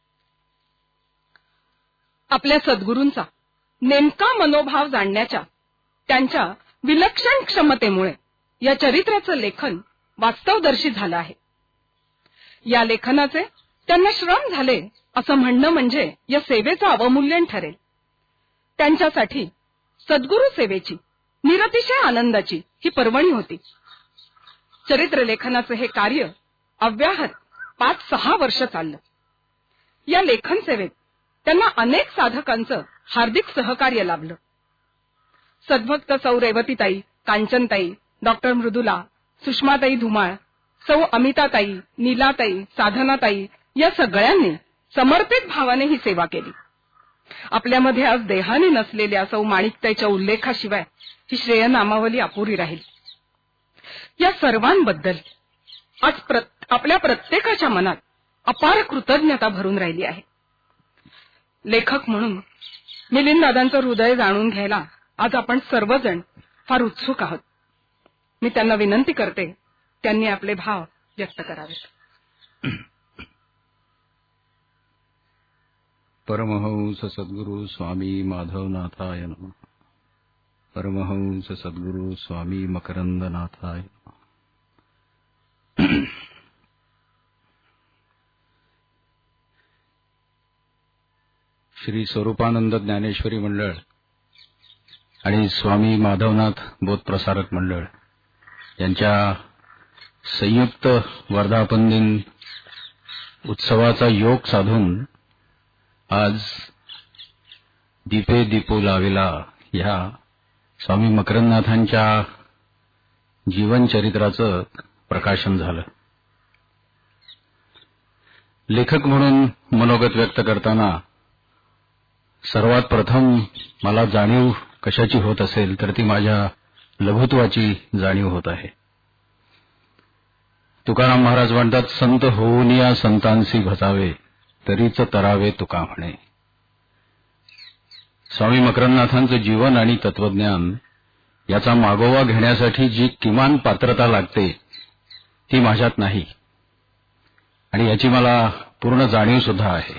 [SPEAKER 4] आपल्या सद्गुरूंचा नेमका मनोभाव जाणण्याच्या त्यांच्या विलक्षण क्षमतेमुळे या चरित्राचं लेखन वास्तवदर्शी झालं आहे. या लेखनाचे त्यांना श्रम झाले असं म्हणणं म्हणजे या सेवेचं अवमूल्यन ठरेल. त्यांच्यासाठी सद्गुरू सेवेची निरतिशय आनंदाची ही पर्वणी होती. चरित्र लेखनाचे हे कार्य अव्याहत 5-6 वर्ष चाललं. या लेखन सेवेत त्यांना अनेक साधकांचं हार्दिक सहकार्य लाभलं. सद्भक्त सौ रेवतीताई, कांचनताई, डॉक्टर मृदुला, सुषमाताई धुमाळ, सौ अमिताताई, नीलाताई, साधनाताई या सगळ्यांनी समर्पित भावाने ही सेवा केली. आपल्यामध्ये आज देहाने नसलेल्या सौ माणिकताईच्या उल्लेखाशिवाय ही श्रेयनामावली अपुरी राहील. या सर्वांबद्दल आज आपल्या प्रत्येकाच्या मनात अपार कृतज्ञता भरून राहिली आहे. लेखक म्हणून मिलिंददादांचं हृदय जाणून घ्यायला आज आपण सर्वजण फार उत्सुक आहोत. मी त्यांना विनंती करते त्यांनी आपले भाव व्यक्त करावेत.
[SPEAKER 6] परमहंस सद्गुरु स्वामी माधवनाथाय नमः. परमहंस सद्गुरु स्वामी मकरंदनाथाय नमः. श्री स्वरूपानंद ज्ञानेश्वरी मंडळ आणि स्वामी माधवनाथ बोधप्रसारक मंडळ यांच्या संयुक्त वर्धापन दिन उत्सवाचा योग साधून आज दीपे दीपो लाविला ह्या स्वामी मकरंदनाथांच्या जीवनचरित्राचं प्रकाशन झालं. लेखक म्हणून मनोगत व्यक्त करताना सर्वात प्रथम मला जाणीव कशाची होत असेल तर ती माझ्या लघुत्वाची जाणीव होत आहे. तुकाराम महाराज म्हणतात, संत होऊन या संतांसी भजावे, तरीच तरावे तुका म्हणे. स्वामी मकरंदनाथांचं जीवन आणि तत्वज्ञान याचा मागोवा घेण्यासाठी जी किमान पात्रता लागते ती माझ्यात नाही आणि याची मला पूर्ण जाणीव सुद्धा आहे.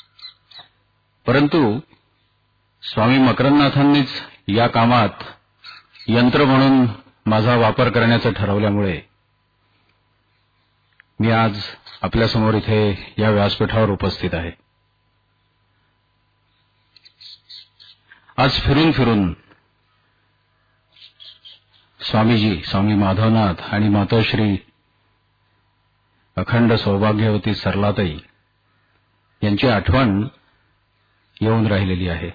[SPEAKER 6] परंतु स्वामी मकरंदनाथांनीच या कामात यंत्र म्हणून माझा वापर करण्याचं ठरवल्यामुळे मी आज आपल्यासमोर इथे या व्यासपीठावर उपस्थित आहे. आज फिरून फिरून स्वामीजी, स्वामी माधवनाथ आणि मातोश्री अखंड सौभाग्यवती सरलाताई यांची आठवण येऊन राहिलेली आहे.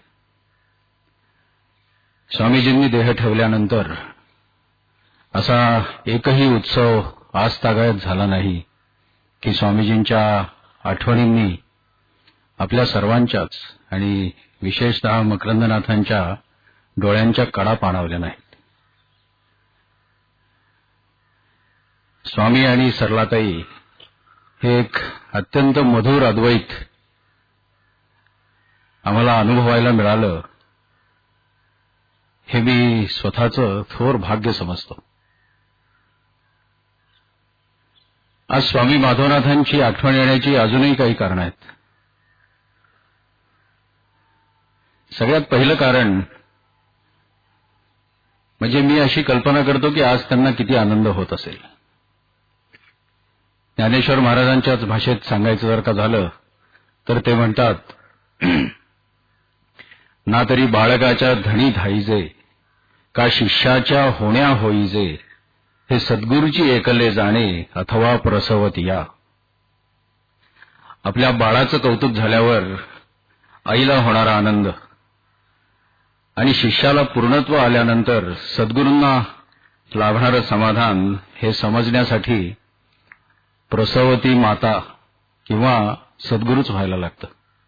[SPEAKER 6] स्वामीजींनी देह ठेवल्यानंतर असा एकही उत्सव आजतागायत झाला नाही की स्वामीजींच्या आठवणींनी आपल्या सर्वांच्याच आणि विशेषतः मकरंदनाथांच्या डोळ्यांच्या कडा पाणावल्या नाहीत. स्वामी आणि सरलाताई हे एक अत्यंत मधुर अद्वैत आम्हाला अनुभवायला मिळालं हे मी स्वतःचं थोर भाग्य समजतो. आज स्वामी माधवनाथांची आठवण येण्याची अजूनही काही कारण आहेत. सगळ्यात पहिलं कारण म्हणजे मी अशी कल्पना करतो की आज त्यांना किती आनंद होत असेल. ज्ञानेश्वर महाराजांच्याच भाषेत सांगायचं जर का झालं तर ते म्हणतात, ना तरी बाळगाच्या धणी धाईजे, का शिष्याच्या होण्या होईजे, हे सद्गुरूची एकले जाणे अथवा प्रसवती या. आपल्या बाळाचं कौतुक झाल्यावर आईला होणारा आनंद आणि शिष्याला पूर्णत्व आल्यानंतर सद्गुरूंना लाभणारं समाधान हे समजण्यासाठी प्रसवती माता किंवा सद्गुरूच व्हायला लागतं.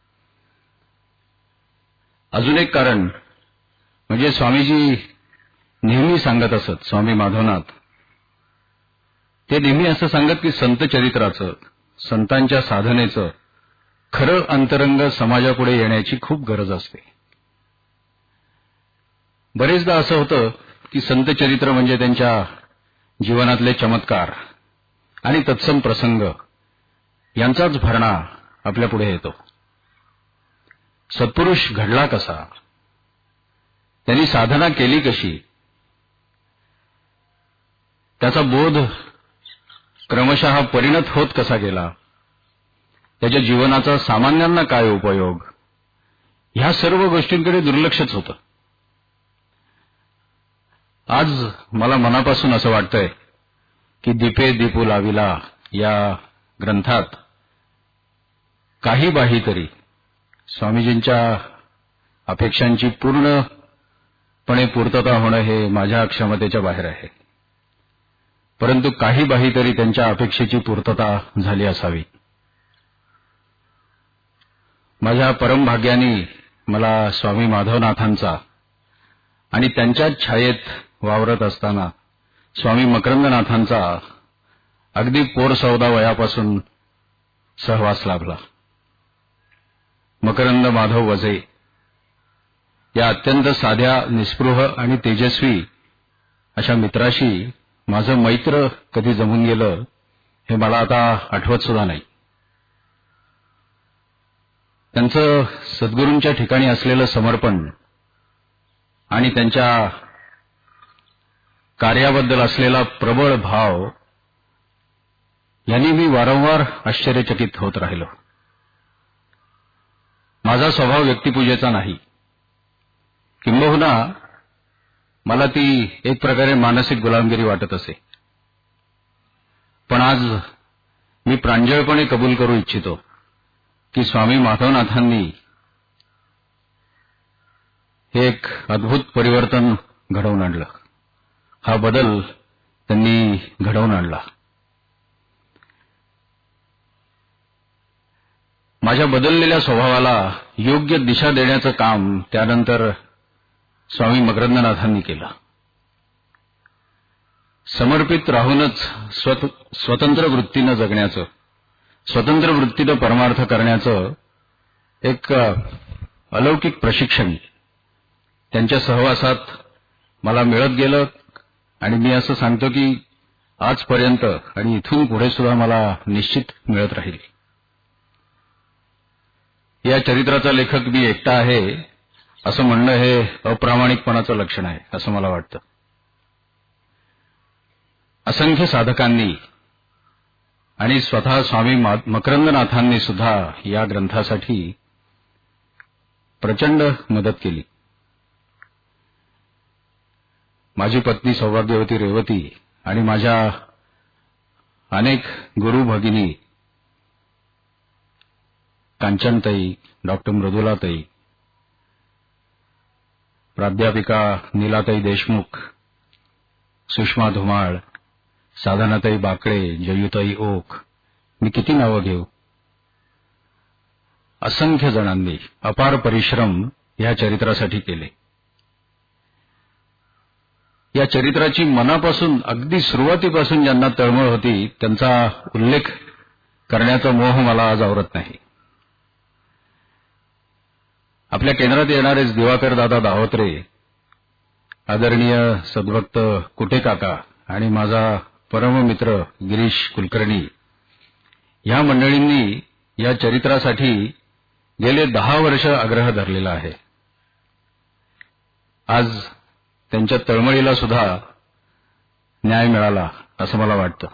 [SPEAKER 6] अजून एक कारण म्हणजे स्वामीजी नेहमी सांगत असत, स्वामी माधवनाथ ते नेहमी असं सांगत की संत चरित्राचं, संतांच्या साधनेचं खरं अंतरंग समाजापुढे येण्याची खूप गरज असते. बरेचदा असं होतं की संत चरित्र म्हणजे त्यांच्या जीवनातले चमत्कार आणि तत्सम प्रसंग यांचाच भरणा आपल्या पुढे येतो. सत्पुरुष घडला कसा, त्यांनी साधना केली कशी, त्याचा बोध क्रमशः परिणत होत कसा गेला, त्याच्या जीवनाचा सामान्यांना काय उपयोग, ह्या सर्व गोष्टींकडे दुर्लक्षच होतं. आज मला मनापासून असं वाटतंय की दीपे दीपू लाविला या ग्रंथात काही बाही तरी स्वामीजींच्या अपेक्षांची पूर्ण पण पूर्तता होणं हे माझ्या क्षमतेच्या बाहेर आहे. परंतु काही तरी त्यांच्या अपेक्षेची पूर्तता झाली असावी. माझ्या परमभाग्याने मला स्वामी माधवनाथांचा आणि त्यांच्याच छायेत वावरत असताना स्वामी मकरंदनाथांचा अगदी पोरसौदा वयापासून सहवास लाभला. मकरंद माधव वजे या अत्यंत साध्या, निस्पृह आणि तेजस्वी अशा मित्राशी माझं मैत्र कधी जमून गेलं हे मला आता आठवत सुद्धा नाही. त्यांचं सद्गुरूंच्या ठिकाणी असलेलं समर्पण आणि त्यांच्या कार्याबद्दल असलेला प्रबळ भाव यांनी मी वारंवार आश्चर्यचकित होत राहिलो. माझा स्वभाव व्यक्तिपूजेचा नाही, किंबहुना मला ती एक प्रकारे मानसिक गुलामगिरी वाटत असे. पण आज मी प्रांजळपणे कबूल करू इच्छितो की स्वामी माधवनाथांनी हे एक अद्भुत परिवर्तन घडवून आणलं. हा बदल त्यांनी घडवून आणला. माझ्या बदललेल्या स्वभावाला योग्य दिशा देण्याचं काम त्यानंतर स्वामी मकरंदनाथांनी केलं. समर्पित राहूनच स्वतंत्र वृत्तीनं जगण्याचं, स्वतंत्र वृत्तीनं परमार्थ करण्याचं एक अलौकिक प्रशिक्षण त्यांच्या सहवासात मला मिळत गेलं. आणि मी असं सांगतो की आजपर्यंत आणि इथून पुढे सुद्धा मला निश्चित मिळत राहील. या चरित्राचा लेखक मी एकटा आहे असं म्हणणं हे अप्रामाणिकपणाचं लक्षण आहे असं मला वाटतं. असंख्य साधकांनी आणि स्वतः स्वामी मकरंदनाथांनी सुद्धा या ग्रंथासाठी प्रचंड मदत केली. माझी पत्नी सौभाग्यवती रेवती आणि माझ्या अनेक गुरु भगिनी कांचनताई, डॉक्टर मृदुलाताई, प्राध्यापिका नीलाताई देशमुख, सुषमा धुमाळ, साधनाताई बाकळे, जयुताई ओक, मी किती नावं घेऊ. असंख्य जणांनी अपार परिश्रम या चरित्रासाठी केले. या चरित्राची मनापासून अगदी सुरुवातीपासून ज्यांना तळमळ होती त्यांचा उल्लेख करण्याचा मोह मला आज आवरत नाही. आपल्या केंद्रात येणारेच दिवाकर दादा दाहोत्रे, आदरणीय सद्भक्त कुटेकाका आणि माझा परममित्र गिरीश कुलकर्णी या मंडळींनी या चरित्रासाठी गेले 10 वर्ष आग्रह धरलेला आहे. आज त्यांच्या तळमळीला सुद्धा न्याय मिळाला असं मला वाटतं.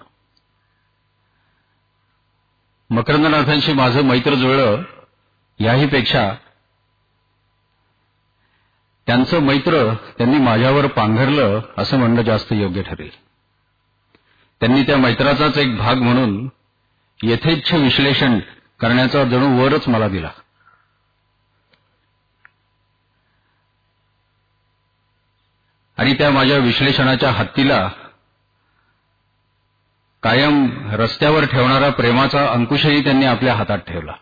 [SPEAKER 6] मकरंदनाथांशी माझं मैत्र जुळलं याही पेक्षा त्यांचं मैत्र त्यांनी माझ्यावर पांघरलं असं म्हणणं जास्त योग्य ठरेल. त्यांनी त्या मैत्राचाच एक भाग म्हणून यथेच्छ विश्लेषण करण्याचा जणू वरच मला दिला. आणि त्या माझ्या विश्लेषणाच्या हत्तीला कायम रस्त्यावर ठेवणारा प्रेमाचा अंकुशही त्यांनी आपल्या हातात ठेवला.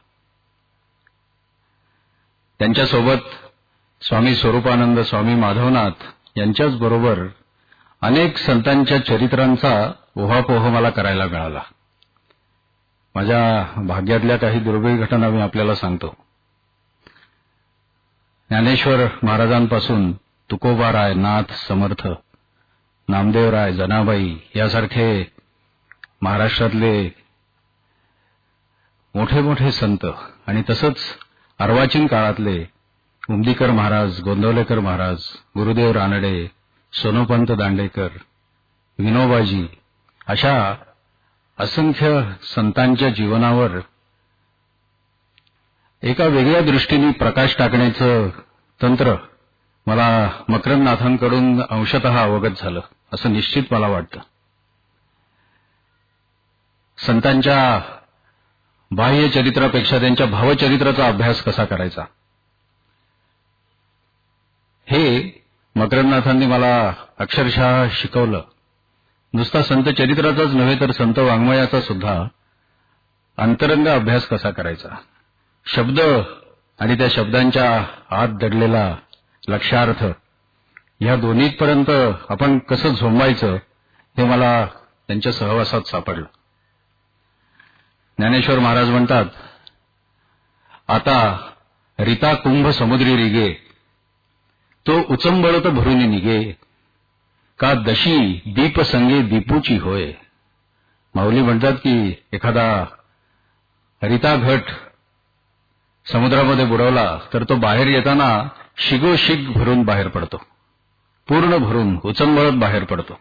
[SPEAKER 6] त्यांच्यासोबत स्वामी स्वरूपानंद, स्वामी माधवनाथ यांच्याच बरोबर अनेक संतांच्या चरित्रांचा ओहापोह मला करायला मिळाला. माझ्या भाग्यातल्या काही दुर्मिळ घटना मी आपल्याला सांगतो. ज्ञानेश्वर महाराजांपासून तुकोबाराय, नाथ समर्थ, नामदेवराय, जनाबाई यासारखे महाराष्ट्रातले मोठे मोठे संत आणि तसंच अर्वाचीन काळातले उमदीकर महाराज, गोंदवलेकर महाराज, गुरुदेव रानडे, सोनोपंत दांडेकर, विनोबाजी अशा असंख्य संतांच्या जीवनावर एका वेगळ्या दृष्टीने प्रकाश टाकण्याचं तंत्र मला मकरंदनाथांकडून अंशतः अवगत झालं असं निश्चित मला वाटतं. संतांच्या बाह्य चरित्रापेक्षा त्यांच्या भावचरित्राचा अभ्यास कसा करायचा हे मकरंदनाथांनी मला अक्षरशः शिकवलं. नुसता संत चरित्राचाच नव्हे तर संत वाङ्मयाचा सुद्धा अंतरंग अभ्यास कसा करायचा, शब्द आणि त्या शब्दांच्या आत दडलेला लक्षार्थ, या दोन्हीपर्यंत आपण कसं झोंबायचं हे मला त्यांच्या सहवासात सापडलं. ज्ञानेश्वर महाराज म्हणतात, आता रीता कुंभ समुद्री रिगे, तो उचंबळत भरून निगे, का दशी दीप संगे दीपूची होय. माऊली म्हणतात की एखादा रीता घट समुद्रामध्ये बुडवला तर तो बाहेर येताना शिगोशिग भरून बाहेर पडतो, पूर्ण भरून उचंबळत बाहेर पडतो.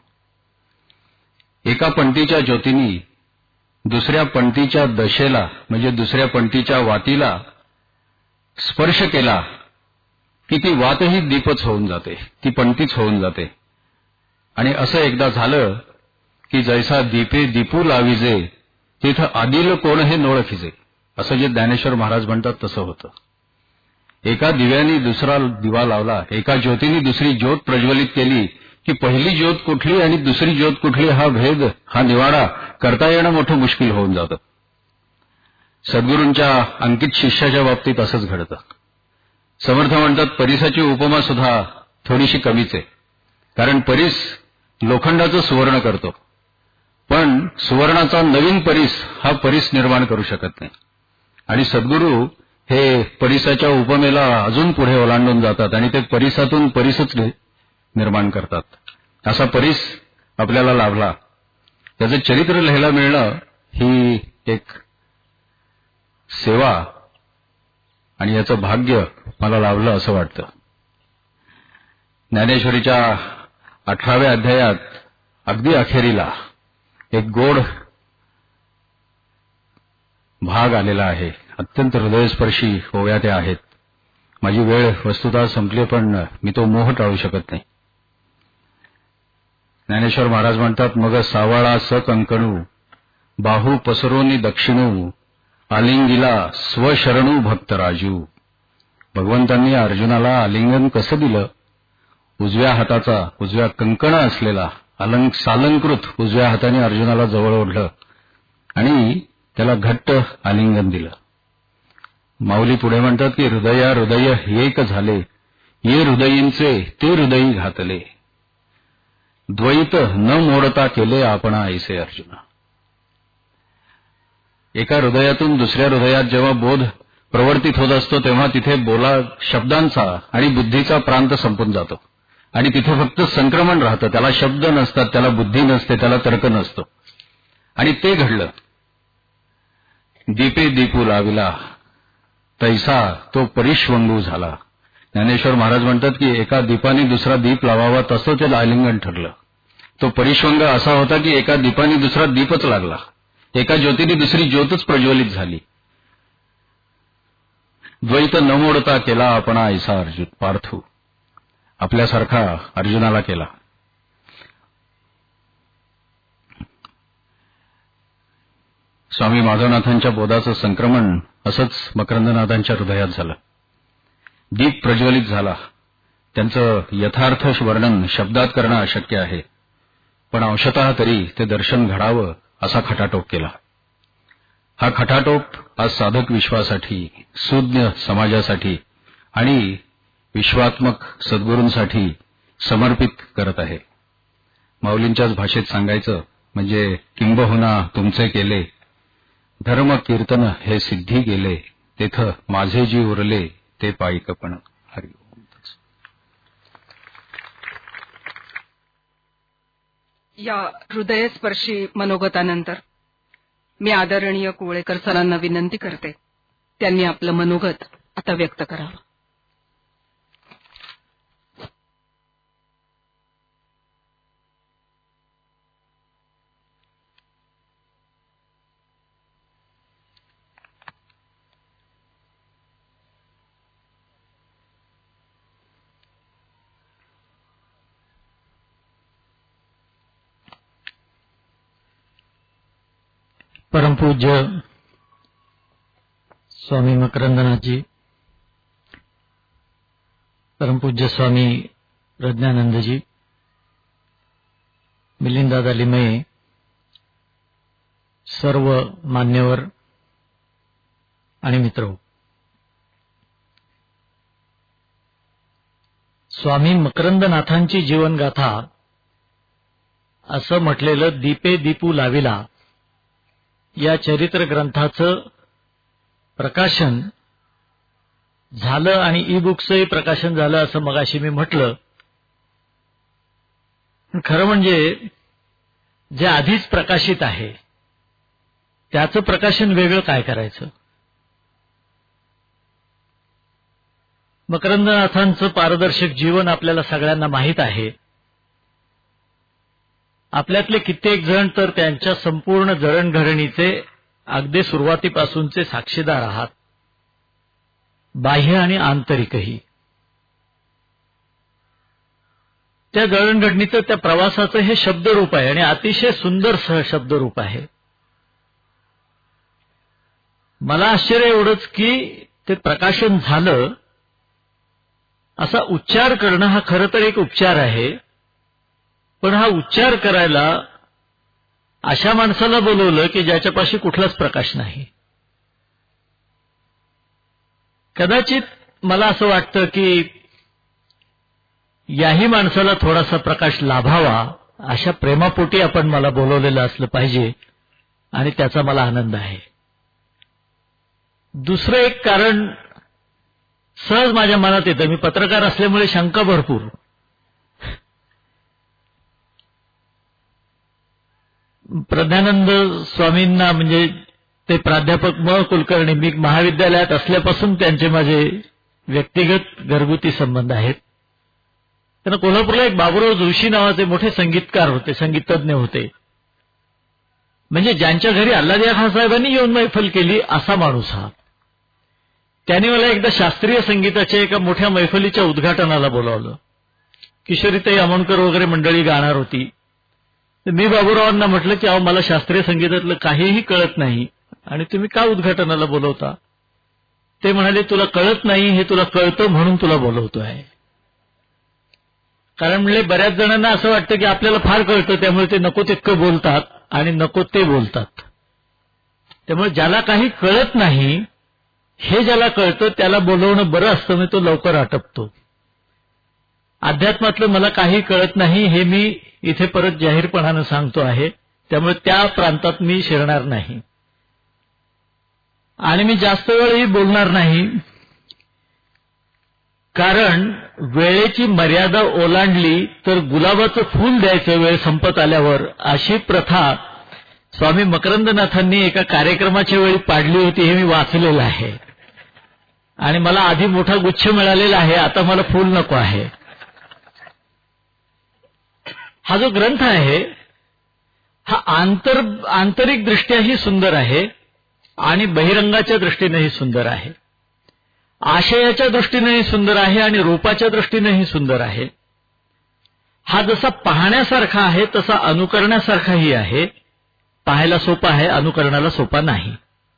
[SPEAKER 6] एका पंटीच्या ज्योतीनी दुसऱ्या पंटीच्या दशेला म्हणजे दुसऱ्या पंटीच्या वातीला स्पर्श केला की ती वातही दीपच होऊन जाते, ती पंटीच होऊन जाते. आणि असं एकदा झालं की जैसा दीपे दीपू लाविजे, तिथं आदिल कोण हे नोळखिजे, असं जे ज्ञानेश्वर महाराज म्हणतात तसं होतं. एका दिव्याने दुसरा दिवा लावला, एका ज्योतीने दुसरी ज्योत प्रज्वलित केली की पहिली ज्योत कुठली आणि दुसरी ज्योत कुठली हा भेद, हा निवाडा करता येणं मोठं मुश्किल होऊन जातं. सद्गुरूंच्या अंकित शिष्याच्या बाबतीत असंच घडतं. समर्थ म्हणतात परिसाची उपमा सुद्धा थोडीशी कमीच आहे, कारण परिस लोखंडाचं सुवर्ण करतो, पण सुवर्णाचा नवीन परिस हा परिस निर्माण करू शकत नाही. आणि सद्गुरू हे परिसाच्या उपमेला अजून पुढे ओलांडून जातात आणि ते परिसातून परिसच निर्माण करतात. असा परिस आपल्याला लाभला, त्याचं चरित्र लिहायला मिळणं ही एक सेवा आणि याचं भाग्य मला लाभलं असं वाटतं. ज्ञानेश्वरीच्या 18व्या अध्यायात अगदी अखेरीला एक गोड भाग आलेला आहे. अत्यंत हृदयस्पर्शी ओव्या त्या आहेत. माझी वेळ वस्तुतः संपली, पण मी तो मोह टाळू शकत नाही. ज्ञानेश्वर महाराज म्हणतात, मग सावळा स कंकणू बाहू पसरोनी दक्षिणू आलिंगीला स्वशरणू भक्तराजू. भगवंतांनी अर्जुनाला आलिंगन कसं दिलं? उजव्या हाताचा, उजव्या कंकणा असलेला सालंकृत उजव्या हाताने अर्जुनाला जवळ ओढलं आणि त्याला घट्ट आलिंगन दिलं. माऊली पुढे म्हणतात की हृदया हृदय एक झाले, ये हृदयींचे ते हृदयी घातले, द्वैत न मोडता केले आपणा ऐसे अर्जुना. एका हृदयातून दुसऱ्या हृदयात जेव्हा बोध प्रवर्तित होत असतो तेव्हा तिथे शब्दांचा आणि बुद्धीचा प्रांत संपून जातो आणि तिथे फक्त संक्रमण राहतं. त्याला शब्द नसतात, त्याला बुद्धी नसते, त्याला तर्क नसतो. आणि ते घडलं. दीपे दीपू लाविला तैसा तो परिश्वंगू झाला. ज्ञानेश्वर महाराज म्हणतात की एका दीपाने दुसरा दीप लावावा तसं ते आलिंगन ठरलं. तो परिश्वंग असा होता की एका दीपाने दुसरा दीपच लागला, एका ज्योतीने दुसरी ज्योतच प्रज्वलित झाली. द्वैत न मोडता केला आपणा ऐसा अर्जुन पार्थू. आपल्यासारखा अर्जुनाला केला. स्वामी माधवनाथांच्या बोधाचं संक्रमण असंच मकरंदनाथांच्या हृदयात झालं. दीप प्रज्वलित झाला. त्यांचं यथार्थ वर्णन शब्दात करणं अशक्य आहे, पण अंशतः तरी ते दर्शन घडावं असा खटाटोप केला. हा खटाटोप आज साधक विश्वासाठी, सुज्ञ समाजासाठी आणि विश्वात्मक सद्गुरूंसाठी समर्पित करत आहे. माऊलींच्याच भाषेत सांगायचं म्हणजे किंबहुना तुमचे केले धर्म कीर्तन हे सिद्धी गेले, तेथ माझे जी उरले ते पायिकपण. हरि ओम.
[SPEAKER 4] या हृदयस्पर्शी मनोगतानंतर मी आदरणीय कोळेकर सरांना विनंती करते, त्यांनी आपलं मनोगत आता व्यक्त करावं.
[SPEAKER 5] परमपूज्य स्वामी मकरंदनाथजी, परमपूज्य स्वामी प्रज्ञानंदजी, मिलिंददादा लिमये, सर्व मान्यवर आणि मित्र, स्वामी मकरंदनाथांची जीवनगाथा असं म्हटलेलं दीपे दीपू लाविला या चरित्र ग्रंथाचं प्रकाशन झालं आणि ई बुक्सही प्रकाशन झालं असं मगाशी मी म्हटलं. खरं म्हणजे जे आधीच प्रकाशित आहे त्याचं प्रकाशन वेगळं काय करायचं. मकरंदनाथांचं पारदर्शक जीवन आपल्याला सगळ्यांना माहीत आहे. आपल्यातले कित्येक जण तर त्यांच्या संपूर्ण जडणघडणीचे अगदी सुरुवातीपासूनचे साक्षीदार आहात, बाह्य आणि आंतरिकही. त्या जडणघडणीचं, त्या प्रवासाचं हे शब्दरूप आहे आणि अतिशय सुंदर शब्दरूप आहे. मला आश्चर्य एवढंच की ते प्रकाशन झालं, असा उच्चार करणं हा खरं तर एक उपचार आहे, पण हा उच्चार करायला अशा माणसाला बोलवलं की ज्याच्यापाशी कुठलाच प्रकाश नाही. कदाचित मला असं वाटतं की याही माणसाला थोडासा प्रकाश लाभावा अशा प्रेमापोटी आपण मला बोलवलेलं असलं पाहिजे आणि त्याचा मला आनंद आहे. दुसरं एक कारण सहज माझ्या मनात येतं. मी पत्रकार असल्यामुळे शंका भरपूर. प्रज्ञानंद स्वामींना म्हणजे ते प्राध्यापक म कुलकर्णी, मी महाविद्यालयात असल्यापासून त्यांचे माझे व्यक्तिगत घरगुती संबंध आहेत. त्यांना कोल्हापूरला एक बाबुराव जोशी नावाचे मोठे संगीतकार होते, संगीतज्ञ होते. म्हणजे ज्यांच्या घरी अल्लादिया खान साहेबांनी येऊन मैफल केली असा माणूस हा. त्यांनी मला एकदा शास्त्रीय संगीताच्या एका मोठ्या मैफलीच्या उद्घाटनाला बोलावलं. किशोरीताई अमोणकर वगैरे मंडळी गाणार होती. तर मी बाबुरावांना म्हटलं की अहो, मला शास्त्रीय संगीतातलं काहीही कळत नाही आणि तुम्ही का उद्घाटनाला बोलवता. ते म्हणाले, तुला कळत नाही हे तुला कळतं म्हणून तुला बोलवतो आहे. कारण म्हणले बऱ्याच जणांना असं वाटतं की आपल्याला फार कळतं, त्यामुळे ते नको तितकं बोलतात आणि नको ते बोलतात. त्यामुळे ज्याला काही कळत नाही हे ज्याला कळतं त्याला बोलवणं बरं असतं, म्हणजे तो लवकर आटपतो. अध्यात्मातलं मला काही कळत नाही हे मी इथे परत जाहीरपणानं सांगतो आहे, त्यामुळे त्या प्रांतात मी शिरणार नाही आणि मी जास्त वेळही बोलणार नाही. कारण वेळेची मर्यादा ओलांडली तर गुलाबाचं फूल द्यायचं वेळ संपत आल्यावर, अशी प्रथा स्वामी मकरंदनाथांनी एका कार्यक्रमाच्या वेळी पाडली होती हे मी वाचलेलं आहे आणि मला आधी मोठा गुच्छ मिळालेला आहे, आता मला फूल नको आहे. हा जो ग्रंथ आहे हा आंतरिक दृष्ट्याही सुंदर आहे आणि बहिरंगाच्या दृष्टीनेही सुंदर आहे, आशयाच्या दृष्टीनेही सुंदर आहे आणि रूपाच्या दृष्टीनेही सुंदर आहे. हा जसा पाहण्यासारखा आहे तसा अनुकरण्यासारखाही आहे. पाहायला सोपा आहे, अनुकरणाला सोपा नाही.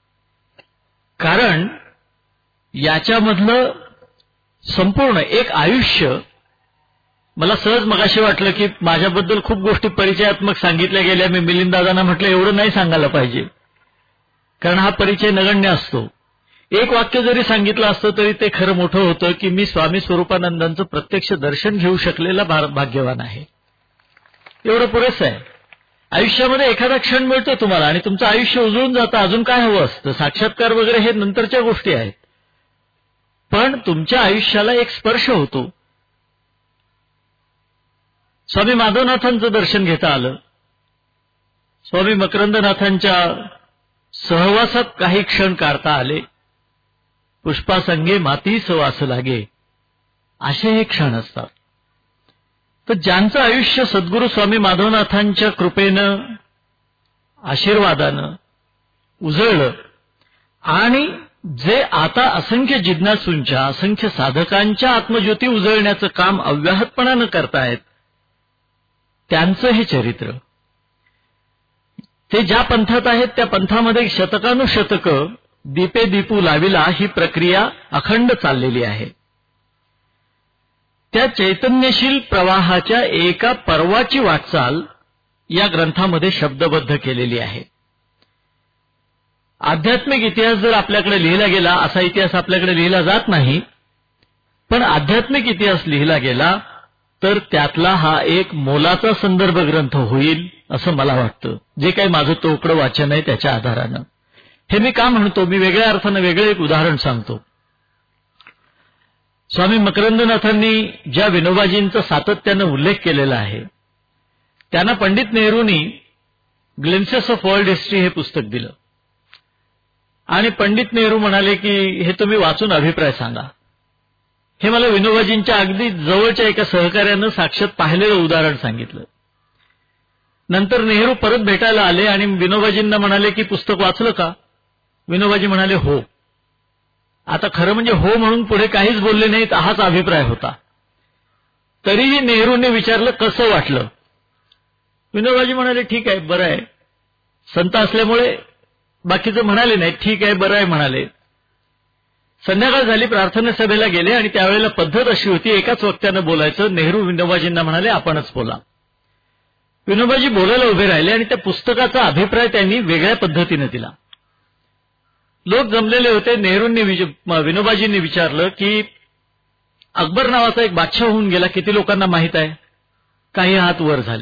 [SPEAKER 5] कारण याच्यामधलं संपूर्ण एक आयुष्य, मला सहज मगाशी वाटलं की माझ्याबद्दल खूप गोष्टी परिचयात्मक सांगितल्या गेल्या. मी मिलिंददादांना म्हटलं एवढं नाही सांगायला पाहिजे, कारण हा परिचय नगण्य असतो. एक वाक्य जरी सांगितलं असतं तरी ते खरं मोठं होतं की मी स्वामी स्वरूपानंदांचं प्रत्यक्ष दर्शन घेऊ शकलेला भाग्यवान आहे. एवढं पुरेसं आहे. आयुष्यामध्ये एखादा क्षण मिळतो तुम्हाला आणि तुमचं आयुष्य उजळून जातं, अजून काय हवं असतं. साक्षात्कार वगैरे हे नंतरच्या गोष्टी आहेत, पण तुमच्या आयुष्याला एक स्पर्श होतो. स्वामी माधवनाथांचं दर्शन घेता आलं, स्वामी मकरंदनाथांच्या सहवासात काही क्षण काढता आले. पुष्पासंगे मातीस वास लागे, असे हे क्षण असतात. तर ज्यांचं आयुष्य सद्गुरू स्वामी माधवनाथांच्या कृपेनं, आशीर्वादानं उजळलं आणि जे आता असंख्य जिज्ञासूंच्या, असंख्य साधकांच्या आत्मज्योती उजळण्याचं काम अव्याहतपणानं करतायत, त्यांचं हे चरित्र. ते ज्या पंथात आहेत त्या पंथामध्ये शतकानुशतकं दीपे दीपू लाविला ही प्रक्रिया अखंड चाललेली आहे. त्या चैतन्यशील प्रवाहाच्या एका पर्वाची वाटचाल या ग्रंथामध्ये शब्दबद्ध केलेली आहे. आध्यात्मिक इतिहास जर आपल्याकडे लिहिला गेला, असा इतिहास आपल्याकडे लिहिला जात नाही, पण आध्यात्मिक इतिहास लिहिला गेला तर त्यातला हा एक मोलाचा संदर्भ ग्रंथ होईल असं मला वाटतं. जे काही माझं तोकडं वाचन आहे त्याच्या आधारानं. हे मी का म्हणतो, मी वेगळ्या अर्थानं वेगळं एक उदाहरण सांगतो. स्वामी मकरंदनाथांनी ज्या विनोबाजींचा सातत्यानं उल्लेख केलेला आहे, त्यांना पंडित नेहरूंनी ग्लिम्सेस ऑफ वर्ल्ड हिस्ट्री हे पुस्तक दिलं आणि पंडित नेहरू म्हणाले की हे तुम्ही वाचून अभिप्राय सांगा. हे मला विनोबाजींच्या अगदी जवळच्या एका सहकार्यानं साक्षात पाहिलेलं उदाहरण सांगितलं. नंतर नेहरू परत भेटायला आले आणि विनोबाजींना म्हणाले की पुस्तक वाचलं का? विनोबाजी म्हणाले हो. आता खरं म्हणजे हो म्हणून पुढे काहीच बोलले नाहीत, हाच अभिप्राय होता. तरीही नेहरूंनी विचारलं कसं वाटलं? विनोबाजी म्हणाले ठीक आहे, बरं आहे. संत असल्यामुळे बाकीचं म्हणाले नाही, ठीक आहे, बरं आहे म्हणाले. संध्याकाळ झाली, प्रार्थना सभेला गेले आणि त्यावेळेला पद्धत अशी होती, एकाच वक्त्यानं बोलायचं. नेहरू विनोबाजींना म्हणाले आपणच बोला. विनोबाजी बोलायला उभे राहिले आणि त्या पुस्तकाचा अभिप्राय त्यांनी वेगळ्या पद्धतीने दिला. लोक जमलेले होते. नेहरूंनी विनोबाजींनी विचारलं की अकबर नावाचा एक बादशाह होऊन गेला, किती लोकांना माहित आहे? काही हात वर झाले.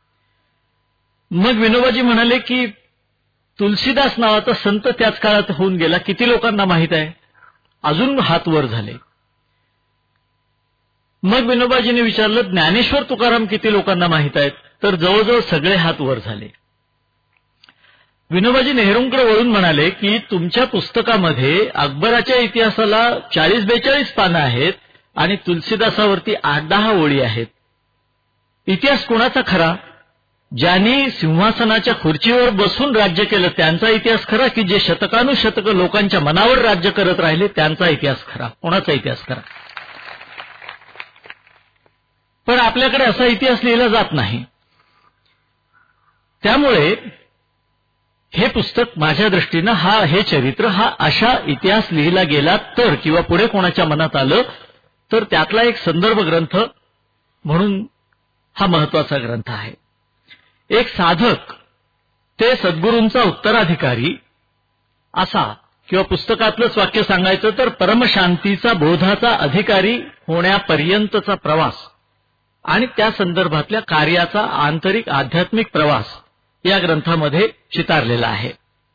[SPEAKER 5] मग विनोबाजी म्हणाले की तुलसीदास नावाचा संत त्याच काळात होऊन गेला, किती लोकांना माहित आहे? अजून हात वर झाले. मग विनोबाजींनी विचारलं ज्ञानेश्वर तुकाराम किती लोकांना माहित आहेत? तर जवळजवळ सगळे हात वर झाले. विनोबाजी नेहरूंकडे वळून म्हणाले की तुमच्या पुस्तकामध्ये अकबराच्या इतिहासाला 40-42 पानं आहेत आणि तुलसीदासावरती 8-10 ओळी आहेत. इतिहास कोणाचा खरा? ज्यांनी सिंहासनाच्या खुर्चीवर बसून राज्य केलं त्यांचा इतिहास खरा, की जे शतकानुशतक लोकांच्या मनावर राज्य करत राहिले त्यांचा इतिहास खरा? कोणाचा इतिहास खरा? पण आपल्याकडे असा इतिहास लिहिला जात नाही. त्यामुळे हे पुस्तक माझ्या दृष्टीनं हे चरित्र अशा इतिहास लिहिला गेला तर किंवा पुढे कोणाच्या मनात आलं तर त्यातला एक संदर्भ ग्रंथ म्हणून हा महत्वाचा ग्रंथ आहे. एक साधक ते सद्गुरूंचा उत्तराधिकारी असा, किंवा पुस्तकातलंच वाक्य सांगायचं तर परमशांतीचा बोधाचा अधिकारी होण्यापर्यंतचा प्रवास आणि त्या संदर्भातल्या कार्याचा आंतरिक आध्यात्मिक प्रवास या ग्रंथामध्ये चितारलेला आहे.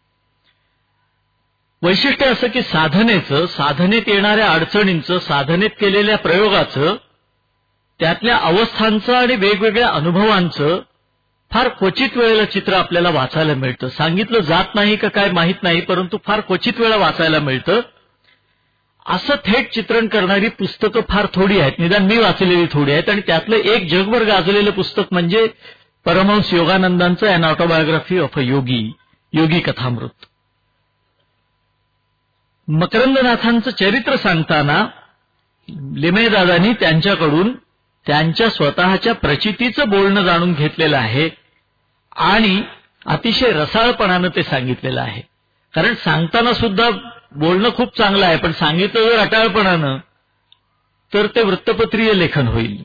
[SPEAKER 5] वैशिष्ट्य असं की साधनेचं, साधनेत येणाऱ्या अडचणींचं, साधनेत केलेल्या प्रयोगाचं, त्यातल्या अवस्थांचं आणि वेगवेगळ्या अनुभवांचं फार क्वचित वेळेला चित्र आपल्याला वाचायला मिळतं. सांगितलं जात नाही का काय माहीत नाही, परंतु फार क्वचित वेळा वाचायला मिळतं. असं थेट चित्रण करणारी पुस्तकं फार थोडी आहेत, निदान मी वाचलेली थोडी आहेत. आणि त्यातलं एक जगभर गाजलेलं पुस्तक म्हणजे परमहंस योगानंदांचं an autobiography of a Yogi, Yogi Kathamrut. मकरंदनाथांचं चरित्र सांगताना लिमयेदादांनी त्यांच्याकडून त्यांच्या स्वतःच्या प्रचितीचं बोलणं जाणून घेतलेलं आहे आणि अतिशय रसाळपणानं ते सांगितलेलं आहे. कारण सांगताना सुद्धा बोलणं खूप चांगलं आहे, पण सांगितलं जर अटाळपणानं तर ते वृत्तपत्रीय लेखन होईल.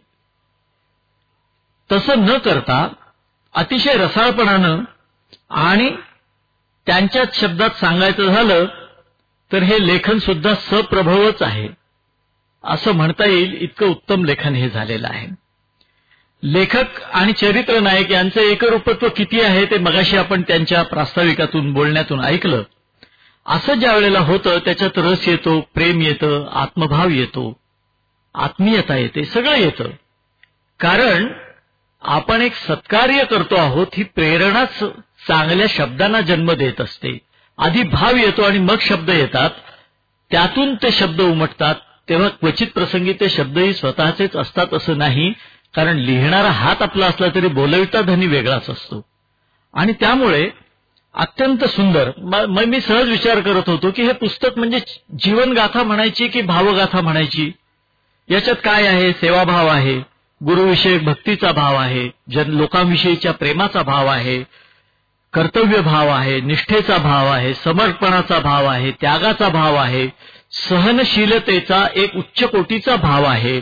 [SPEAKER 5] तसं न करता अतिशय रसाळपणानं आणि त्यांच्याच शब्दात सांगायचं झालं तर हे लेखन सुद्धा सप्रभवच आहे असं म्हणता येईल, इतकं उत्तम लेखन हे झालेलं आहे. लेखक आणि चरित्र नायक यांचं एकरूपत्व किती आहे ते मगाशी आपण त्यांच्या प्रास्ताविकातून बोलण्यातून ऐकलं. असं ज्या वेळेला होतं त्याच्यात रस येतो, प्रेम येतं, आत्मभाव येतो, आत्मीयता येते, सगळं येतं. कारण आपण एक सत्कार्य करतो आहोत, ही प्रेरणाच चांगल्या शब्दांना जन्म देत असते. आधी भाव येतो आणि मग शब्द येतात, त्यातून ते शब्द उमटतात. तेव्हा क्वचित प्रसंगी ते शब्दही स्वतःचेच असतात असं नाही, कारण लिहिणारा हात आपला असला तरी बोलविता धनी वेगळाच असतो. आणि त्यामुळे अत्यंत सुंदर. मी सहज विचार करत होतो की हे पुस्तक म्हणजे जीवनगाथा म्हणायची की भावगाथा म्हणायची? याच्यात काय आहे? सेवाभाव आहे, गुरुविषयक भक्तीचा भाव आहे, लोकांविषयीच्या प्रेमाचा भाव आहे, कर्तव्य भाव आहे, निष्ठेचा भाव आहे, समर्पणाचा भाव आहे, त्यागाचा भाव आहे, सहनशीलतेचा एक उच्च कोटीचा भाव आहे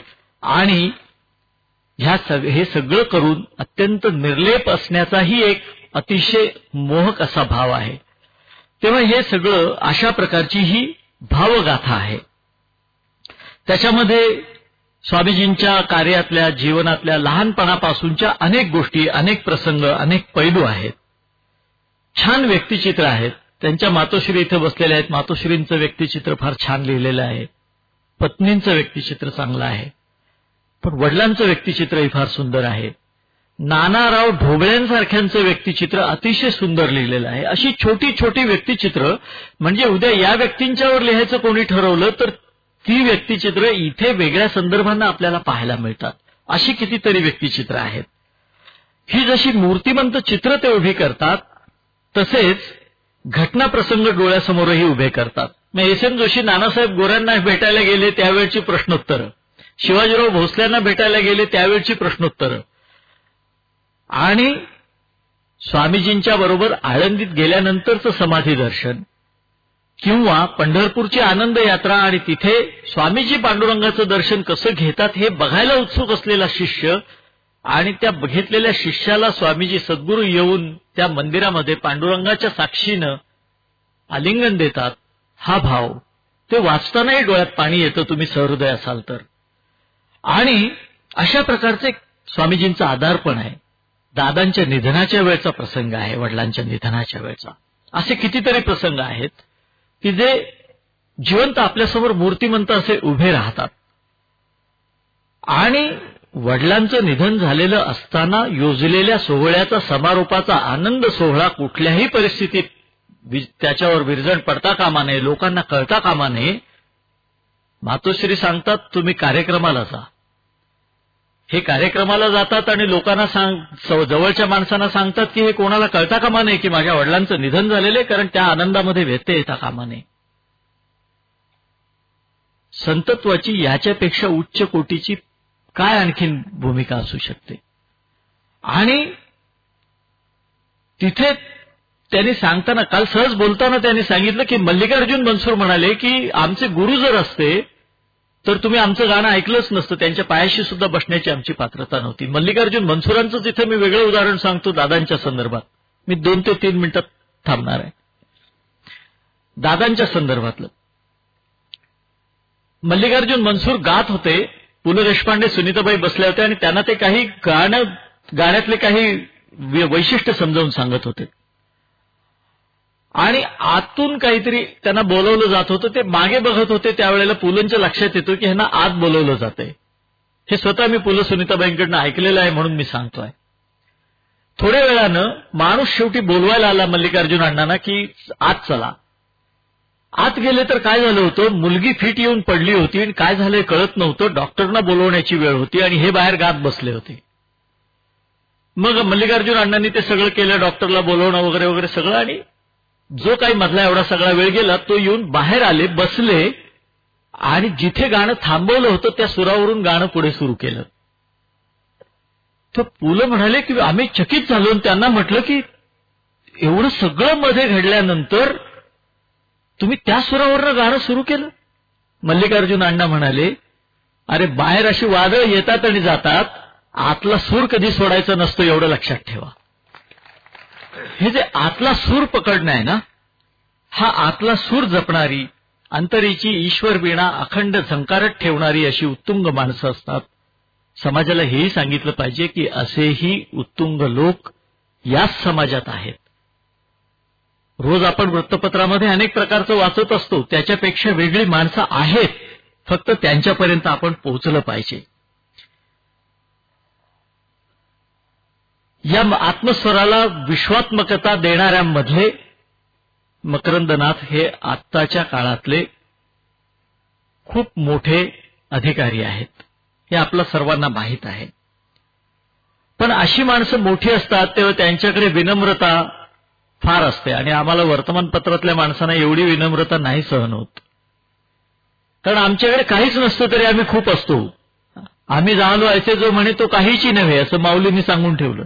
[SPEAKER 5] आणि हे सगळं करून अत्यंत निर्लेप असण्याचाही एक अतिशय मोहक असा भाव आहे. तेव्हा हे सगळं अशा प्रकारची ही भावगाथा आहे. त्याच्यामध्ये स्वामीजींच्या कार्यातल्या जीवनातल्या लहानपणापासूनच्या अनेक गोष्टी, अनेक प्रसंग, अनेक पैलू आहेत. छान व्यक्तिचित्र आहेत. त्यांच्या मातोश्री इथे बसलेल्या आहेत. मातोश्रींचं व्यक्तिचित्र फार छान लिहिलेलं आहे. पत्नींचं व्यक्तिचित्र चांगलं आहे. पण वडिलांचं व्यक्तिचित्रही फार सुंदर आहे. नानाराव ढोबळ्यांसारख्यांचं व्यक्तिचित्र अतिशय सुंदर लिहिलेलं आहे. अशी छोटी छोटी व्यक्तिचित्र म्हणजे उद्या या व्यक्तींच्यावर लिहायचं कोणी ठरवलं तर ती व्यक्तिचित्र इथे वेगळ्या संदर्भांना आपल्याला पाहायला मिळतात. अशी कितीतरी व्यक्तिचित्र आहेत. ही जशी मूर्तिमंत चित्र ते उभी करतात तसेच घटना प्रसंग डोळ्यासमोरही उभे करतात. मग एस एन जोशी नानासाहेब गोऱ्यांना भेटायला गेले त्यावेळची प्रश्नोत्तरं, शिवाजीराव भोसल्यांना भेटायला गेले त्यावेळची प्रश्नोत्तरं, आणि स्वामीजींच्या बरोबर आळंदीत गेल्यानंतरचं समाधी दर्शन किंवा पंढरपूरची आनंद यात्रा आणि तिथे स्वामीजी पांडुरंगाचं दर्शन कसं घेतात हे बघायला उत्सुक असलेला शिष्य आणि त्या बघितलेल्या शिष्याला स्वामीजी सद्गुरू येऊन त्या मंदिरामध्ये पांडुरंगाच्या साक्षीनं आलिंगन देतात. हा भाव ते वाचतानाही डोळ्यात पाणी येतं तुम्ही सहृदय असाल तर. आणि अशा प्रकारचे स्वामीजींचं आधारपण आहे. दादांच्या निधनाच्या वेळचा प्रसंग आहे, वडिलांच्या निधनाच्या वेळचा. असे कितीतरी प्रसंग आहेत की जे जिवंत आपल्यासमोर मूर्तिमंत असे उभे राहतात. आणि वडिलांचं निधन झालेलं असताना योजलेल्या सोहळ्याचा समारोपाचा आनंद सोहळा कुठल्याही परिस्थितीत त्याच्यावर विरजण पडता कामा नये, लोकांना कळता कामा नये. मातोश्री सांगतात तुम्ही कार्यक्रमाला जा. हे कार्यक्रमाला जातात आणि लोकांना जवळच्या माणसांना सांगतात की हे कोणाला कळता कामा नये की माझ्या वडिलांचं निधन झालेलं आहे, कारण त्या आनंदामध्ये व्यत्यय येता कामा नये. संतत्वाची याच्यापेक्षा उच्च कोटीची काय आणखीन भूमिका असू शकते. आणि तिथे त्यांनी सांगताना, काल सहज बोलताना त्यांनी सांगितलं की मल्लिकार्जुन मनसूर म्हणाले की आमचे गुरु जर असते तर तुम्ही आमचं गाणं ऐकलंच नसतं, त्यांच्या पायाशी सुद्धा बसण्याची आमची पात्रता नव्हती. मल्लिकार्जुन मनसुरांचं तिथे मी वेगळं उदाहरण सांगतो दादांच्या संदर्भात. मी 2 ते 3 मिनिटात थांबणार आहे. दादांच्या संदर्भातलं मल्लिकार्जुन मनसूर गात होते. पु ल देशपांडे, सुनीताबाई बसल्या होत्या आणि त्यांना ते काही गाण्यातले काही वैशिष्ट्य समजावून सांगत होते. आणि आतून काहीतरी त्यांना बोलवलं जात होतं. ते मागे बघत होते. त्यावेळेला पुलंच्या लक्षात येतो की ह्यांना आत बोलवलं जातंय. हे स्वतः मी पुल सुनीताबाईंकडनं ऐकलेलं आहे म्हणून मी सांगतोय. थोड्या वेळानं माणूस शेवटी बोलवायला आला मल्लिकार्जुन अण्णांना की आत चला. आत गेले तर काय झालं होतं, मुलगी फिट येऊन पडली होती आणि काय झालंय कळत नव्हतं. डॉक्टरना बोलवण्याची वेळ होती आणि हे बाहेर गात बसले होते. मग मल्लिकार्जुन अण्णांनी ते सगळं केलं, डॉक्टरला बोलवणं वगैरे वगैरे सगळं. आणि जो काही मधला एवढा सगळा वेळ गेला तो येऊन बाहेर आले, बसले आणि जिथे गाणं थांबवलं होतं त्या सुरावरून गाणं पुढे सुरू केलं. तर पुलं म्हणाले की आम्ही चकित झालो आणि त्यांना म्हटलं की एवढं सगळं मध्ये घडल्यानंतर तुम्ही त्या सुरावरनं गाणं सुरू केलं. मल्लिकार्जुन अण्णा म्हणाले अरे बाहेर अशी वादळ येतात आणि जातात, आतला सूर कधी सोडायचा नसतो एवढं लक्षात ठेवा. हे जे आतला सूर पकडणं आहे ना, हा आतला सूर जपणारी, अंतरीची ईश्वर वीणा अखंड झंकारत ठेवणारी अशी उत्तुंग माणसं असतात. समाजाला हेही सांगितलं पाहिजे की असेही उत्तुंग लोक याच समाजात आहेत. रोज आपण वृत्तपत्रामध्ये अनेक प्रकारचं वाचत असतो, त्याच्यापेक्षा वेगळी माणसं आहेत, फक्त त्यांच्यापर्यंत आपण पोहोचलं पाहिजे. या आत्मस्वराला विश्वात्मकता देणाऱ्यांमधले मकरंदनाथ हे आत्ताच्या काळातले खूप मोठे अधिकारी आहेत, हे आपल्या सर्वांना माहीत आहे. पण अशी माणसं मोठी असतात तेव्हा त्यांच्याकडे विनम्रता फार असते आणि आम्हाला वर्तमानपत्रातल्या माणसांना एवढी विनम्रता नाही सहन होत. कारण आमच्याकडे काहीच नसतं तरी आम्ही खूप असतो. आम्ही जाणलो ऐसे जो म्हणे तो काहीची नव्हे असं माऊलींनी सांगून ठेवलं.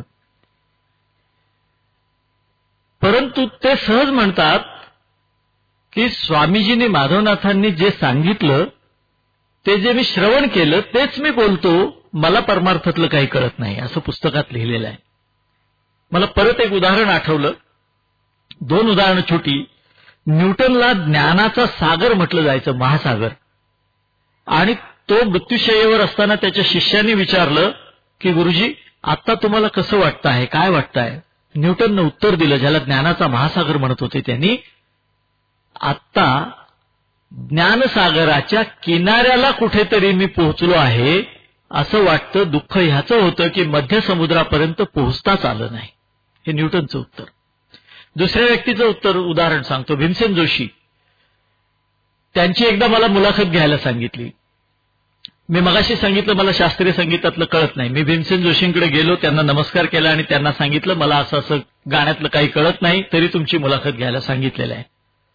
[SPEAKER 5] परंतु ते सहज म्हणतात की स्वामीजींनी माधवनाथांनी जे सांगितलं ते जे मी श्रवण केलं तेच मी बोलतो, मला परमार्थातलं काही कळत नाही, असं पुस्तकात लिहिलेलं आहे. मला परत एक उदाहरण आठवलं, 2 उदाहरणं छोटी. न्यूटनला ज्ञानाचा सागर म्हटलं जायचं, महासागर. आणि तो मृत्यूशय्येवर असताना त्याच्या शिष्याने विचारलं की गुरुजी आता तुम्हाला कसं वाटतं आहे, काय वाटतं आहे? न्यूटननं उत्तर दिलं, ज्याला ज्ञानाचा महासागर म्हणत होते त्यांनी, आत्ता ज्ञानसागराच्या किनाऱ्याला कुठेतरी मी पोहोचलो आहे असं वाटतं. दुःख ह्याचं होतं की मध्य समुद्रापर्यंत पोहोचताच आलं नाही. हे न्यूटनचं उत्तर. दुसऱ्या व्यक्तीचं उत्तर उदाहरण सांगतो, भीमसेन जोशी. त्यांची एकदा मला मुलाखत घ्यायला सांगितली. मी मगाशी सांगितलं मला शास्त्रीय संगीतातलं कळत नाही. मी भीमसेन जोशींकडे गेलो, त्यांना नमस्कार केला आणि त्यांना सांगितलं मला असं असं गाण्यातलं काही कळत नाही, तरी तुमची मुलाखत घ्यायला सांगितलेलं आहे.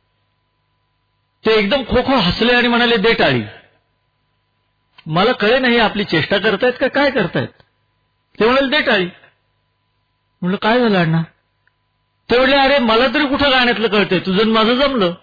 [SPEAKER 5] ते एकदम खो हसले आणि म्हणाले दे टाळी. मला कळे नाही आपली चेष्टा करतायत का काय करतायत. ते म्हणाले दे टाळी. म्हणलं काय झालं अण्णा? ते म्हणले अरे मला तरी कुठं गाण्यातलं कळतंय, तुझं माझं जमलं.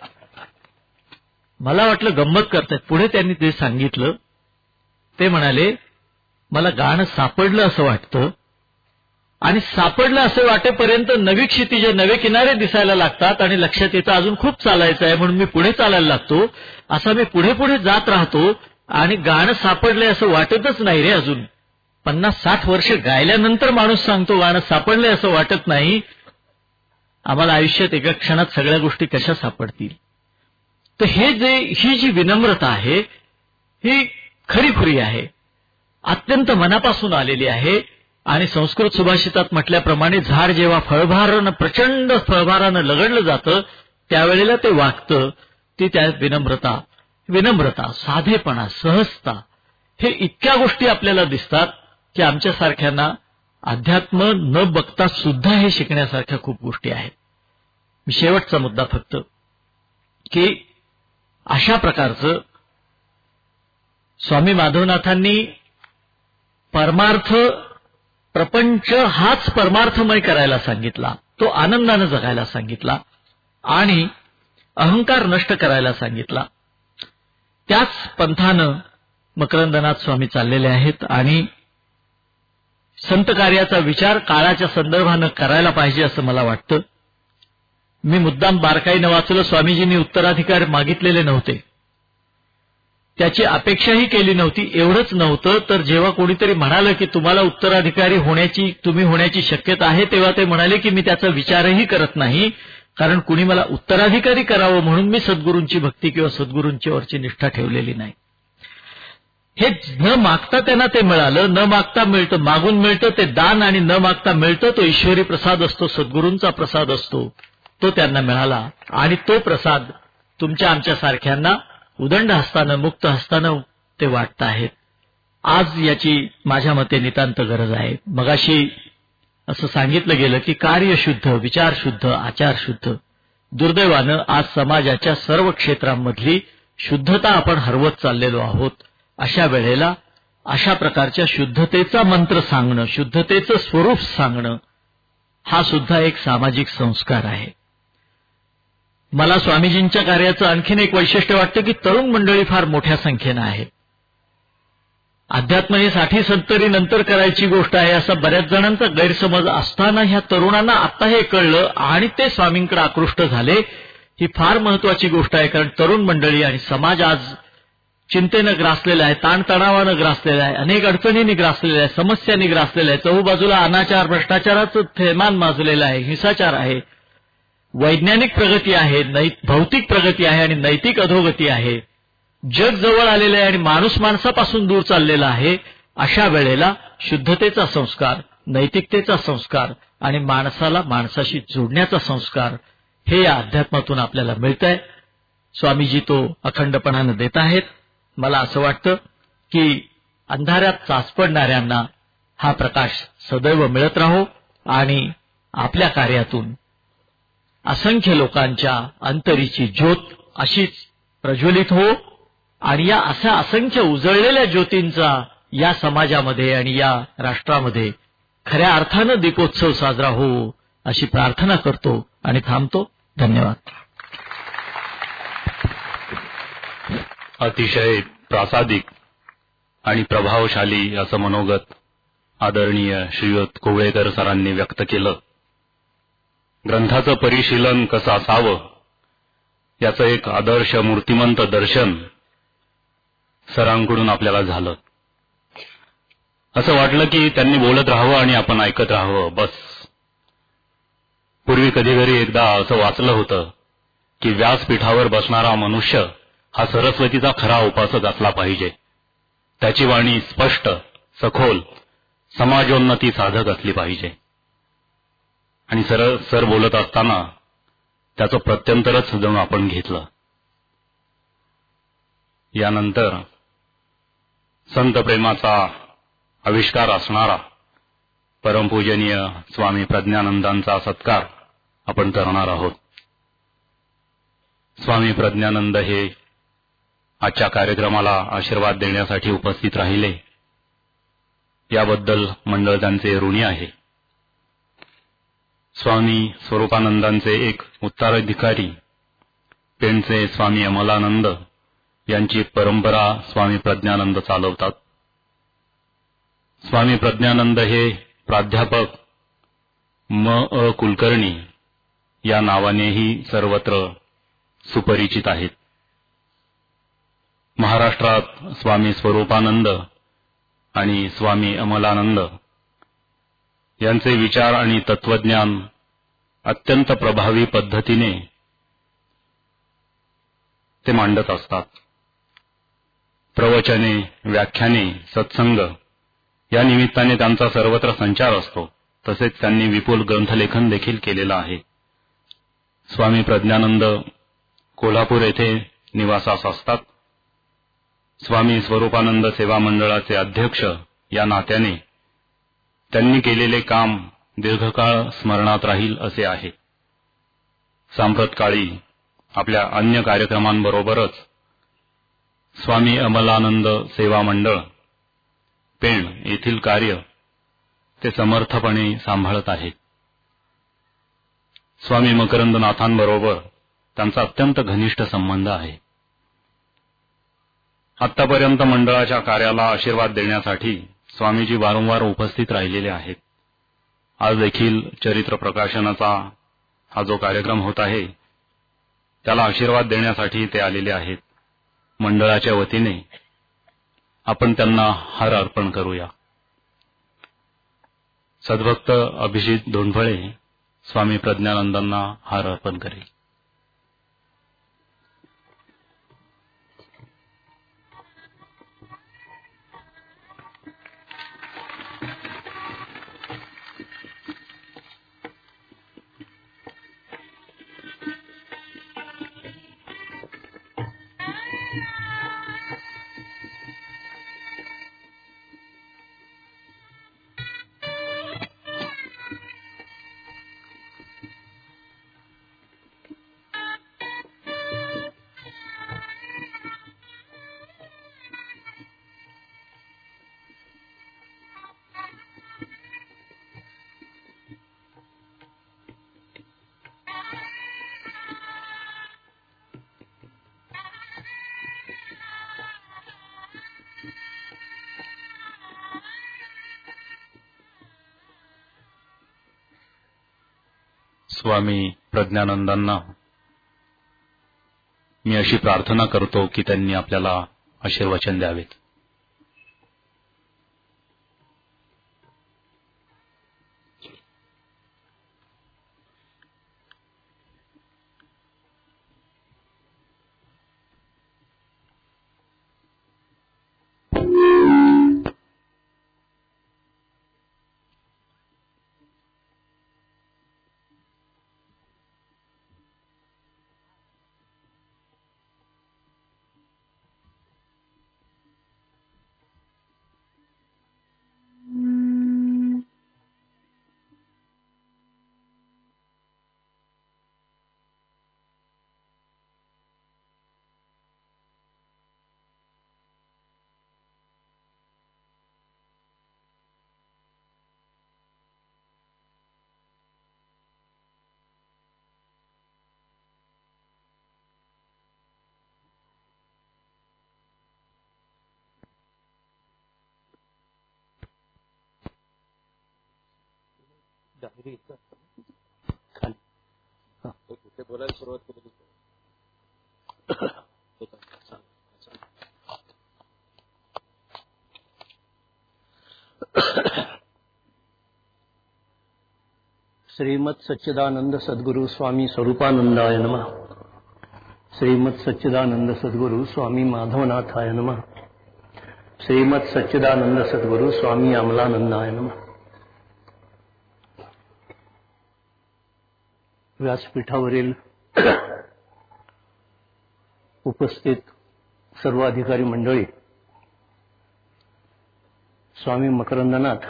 [SPEAKER 5] मला वाटलं गंमत करतायत. पुढे त्यांनी ते सांगितलं. ते म्हणाले मला गाणं सापडलं असं वाटतं आणि सापडलं असं वाटेपर्यंत नवी क्षितिज, नवे किनारे दिसायला लागतात आणि लक्षात येतं अजून खूप चालायचं आहे, म्हणून मी पुढे चालायला लागतो. असा मी पुढे पुढे जात राहतो आणि गाणं सापडलंय असं वाटतच नाही रे. अजून 50-60 वर्ष गायल्यानंतर माणूस सांगतो गाणं सापडलंय असं वाटत नाही. आम्हाला आयुष्यात एका क्षणात सगळ्या गोष्टी कशा सापडतील. तर ही जी विनम्रता आहे ही खरीखुरी आहे, अत्यंत मनापासून आलेली आहे. आणि संस्कृत सुभाषितात म्हटल्याप्रमाणे झाड जेव्हा फळभारानं, प्रचंड फळभारानं लगडलं जातं त्यावेळेला ते वागतं. ती त्या विनम्रता, साधेपणा, सहजता, हे इतक्या गोष्टी आपल्याला दिसतात की आमच्यासारख्यांना अध्यात्म न बघता सुद्धा हे शिकण्यासारख्या खूप गोष्टी आहेत. शेवटचा मुद्दा फक्त की अशा प्रकारचं स्वामी माधवनाथांनी परमार्थ, प्रपंच हाच परमार्थमय करायला सांगितला, तो आनंदानं जगायला सांगितला आणि अहंकार नष्ट करायला सांगितला. त्याच पंथानं मकरंदनाथ स्वामी चाललेले आहेत आणि संत कार्याचा विचार काळाच्या संदर्भानं करायला पाहिजे असं मला वाटतं. मी मुद्दाम बारकाईनं वाचलं. स्वामीजींनी उत्तराधिकार मागितलेले नव्हते, त्याची अपेक्षाही केली नव्हती. एवढंच नव्हतं तर जेव्हा कोणीतरी म्हणालं की तुम्हाला उत्तराधिकारी तुम्ही होण्याची शक्यता आहे, तेव्हा ते म्हणाले की मी त्याचा विचारही करत नाही, कारण कुणी मला उत्तराधिकारी करावं म्हणून मी सद्गुरूंची भक्ती किंवा सद्गुरूंची वरची निष्ठा ठेवलेली नाही. हे न मागता त्यांना ते मिळालं. न मागता मिळतं, मागून मिळतं ते दान, आणि न मागता मिळतं तो ईश्वरी प्रसाद असतो, सद्गुरूंचा प्रसाद असतो, तो त्यांना मिळाला. आणि तो प्रसाद तुमच्या आमच्या सारख्यांना उदंड हस्तानं, मुक्त हस्तानं ते वाटत आहेत. आज याची माझ्या मते नितांत गरज आहे. मगाशी असं सांगितलं गेलं की कार्य शुद्ध, विचार शुद्ध, आचार शुद्ध. दुर्दैवानं आज समाजाच्या सर्व क्षेत्रांमधली शुद्धता आपण हरवत चाललेलो आहोत. अशा वेळेला अशा प्रकारच्या शुद्धतेचा मंत्र सांगणं, शुद्धतेचं स्वरूप सांगणं, हा सुद्धा एक सामाजिक संस्कार आहे. मला स्वामीजींच्या कार्याचं आणखीन एक वैशिष्ट्य वाटतं की तरुण मंडळी फार मोठ्या संख्येनं आहेत. अध्यात्म हे 60-70 नंतर करायची गोष्ट आहे असा बऱ्याच जणांचा गैरसमज असताना ह्या तरुणांना आता हे कळलं आणि ते स्वामींकडे आकृष्ट झाले. ही फार महत्वाची गोष्ट आहे, कारण तरुण मंडळी आणि समाज आज चिंतेनं ग्रासलेला आहे, ताणतणावानं ग्रासलेला आहे, अनेक अडचणींनी ग्रासलेला आहे, समस्यांनी ग्रासलेला आहे. चहूबाजूला अनाचार, भ्रष्टाचाराचं थैमान माजलेलं आहे, हिंसाचार आहे, वैज्ञानिक प्रगती आहे, भौतिक प्रगती आहे आणि नैतिक अधोगती आहे. जग जवळ आलेलं आहे आणि माणूस माणसापासून दूर चाललेला आहे. अशा वेळेला शुद्धतेचा संस्कार, नैतिकतेचा संस्कार आणि माणसाला माणसाशी जोडण्याचा संस्कार हे या अध्यात्मातून आपल्याला मिळतंय. स्वामीजी तो अखंडपणानं देत आहेत. मला असं वाटतं की अंधारात चाचपडणाऱ्यांना हा प्रकाश सदैव मिळत राहो आणि आपल्या कार्यातून असंख्य लोकांच्या अंतरीची ज्योत अशीच प्रज्वलित हो आणि या अशा असंख्य उजळलेल्या ज्योतींचा या समाजामध्ये आणि या राष्ट्रामध्ये खऱ्या अर्थानं दीपोत्सव साजरा हो अशी प्रार्थना करतो आणि थांबतो. धन्यवाद.
[SPEAKER 1] अतिशय प्रासादिक आणि प्रभावशाली असं मनोगत आदरणीय श्रीयुत कोवळेकर सरांनी व्यक्त केलं. ग्रंथाचं परिशीलन कसं असावं याचं एक आदर्श मूर्तिमंत दर्शन सरांकडून आपल्याला झालं. असं वाटलं की त्यांनी बोलत राहावं आणि आपण ऐकत राहावं बस. पूर्वी कधीतरी एकदा असं वाचलं होतं की व्यासपीठावर बसणारा मनुष्य हा सरस्वतीचा खरा उपासक असला पाहिजे. त्याची वाणी स्पष्ट, सखोल, समाजोन्नती साधक असली पाहिजे. आणि सर बोलत असताना त्याचं प्रत्यंतरच जणू आपण घेतलं. यानंतर संत प्रेमाचा आविष्कार असणारा परमपूजनीय स्वामी प्रज्ञानंदांचा सत्कार आपण करणार आहोत. स्वामी प्रज्ञानंद हे आजच्या कार्यक्रमाला आशीर्वाद देण्यासाठी उपस्थित राहिले याबद्दल मंडळ त्यांचे ऋणी आहे. स्वामी स्वरूपानंदांचे एक उत्तराधिकारी पेणचे स्वामी अमलानंद यांची परंपरा स्वामी प्रज्ञानंद चालवतात. स्वामी प्रज्ञानंद हे प्राध्यापक म. कुलकर्णी या नावानेही सर्वत्र सुपरिचित आहेत. महाराष्ट्रात स्वामी स्वरूपानंद आणि स्वामी अमलानंद यांचे विचार आणि तत्वज्ञान अत्यंत प्रभावी पद्धतीने ते मांडत असतात. प्रवचने, व्याख्याने, सत्संग या निमित्ताने त्यांचा सर्वत्र संचार असतो. तसेच त्यांनी विपुल ग्रंथलेखन देखील केलेलं आहे. स्वामी प्रज्ञानंद कोल्हापूर येथे निवासास असतात. स्वामी स्वरूपानंद सेवा मंडळाचे अध्यक्ष या नात्याने त्यांनी केलेले काम दीर्घकाळ स्मरणात राहील असे आहे. सांप्रत काळी आपल्या अन्य कार्यक्रमांबरोबरच स्वामी अमलानंद सेवा मंडळ पेण येथील कार्य ते समर्थपणे सांभाळत आहेत. स्वामी मकरंदनाथांबरोबर त्यांचा अत्यंत घनिष्ठ संबंध आहे. आतापर्यंत मंडळाच्या कार्याला आशीर्वाद देण्यासाठी स्वामीजी वारंवार उपस्थित राहिलेले आहेत. आज देखील चरित्र प्रकाशनाचा हा जो कार्यक्रम होत आहे त्याला आशीर्वाद देण्यासाठी ते आलेले आहेत. मंडळाच्या वतीने आपण त्यांना हार अर्पण करूया. सद्भक्त अभिजित धोंडफळे स्वामी प्रज्ञानंदांना हार अर्पण करेल. स्वामी प्रज्ञानंदांना मी अशी प्रार्थना करतो की त्यांनी आपल्याला आशीर्वचन द्यावेत. बोलायला सुरुवात केली.
[SPEAKER 7] श्रीमद सच्चिदानंद सद्गुरु स्वामी स्वरूपानंदाय नमः. श्रीमद सच्चिदानंद सद्गुरु स्वामी माधवनाथाय नमः. श्रीमद सच्चिदानंद सद्गुरु स्वामी अमलानंदाय नमः. व्यासपीठावरील उपस्थित सर्व अधिकारी मंडळी, स्वामी मकरंदनाथ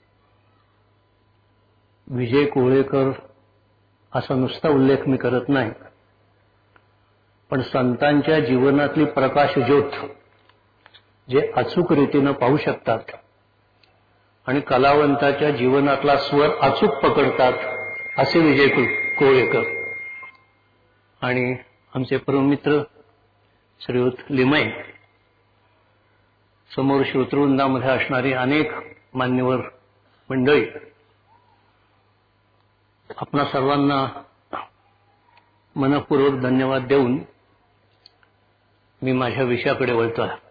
[SPEAKER 7] विजय कोळेकर असा नुसता उल्लेख मी करत नाही, पण संतांच्या जीवनातली प्रकाश ज्योत जे अचूक रीतीनं पाहू शकतात आणि कलावंताच्या जीवनातला स्वर अचूक पकडतात असे विजय कोळेकर आणि आमचे परममित्र श्रीयुत लिमये, समोर श्रोतृवृंदामध्ये असणारी अनेक मान्यवर मंडळी, आपणा सर्वांना मनपूर्वक धन्यवाद देऊन मी माझ्या विषयाकडे वळतो आहे.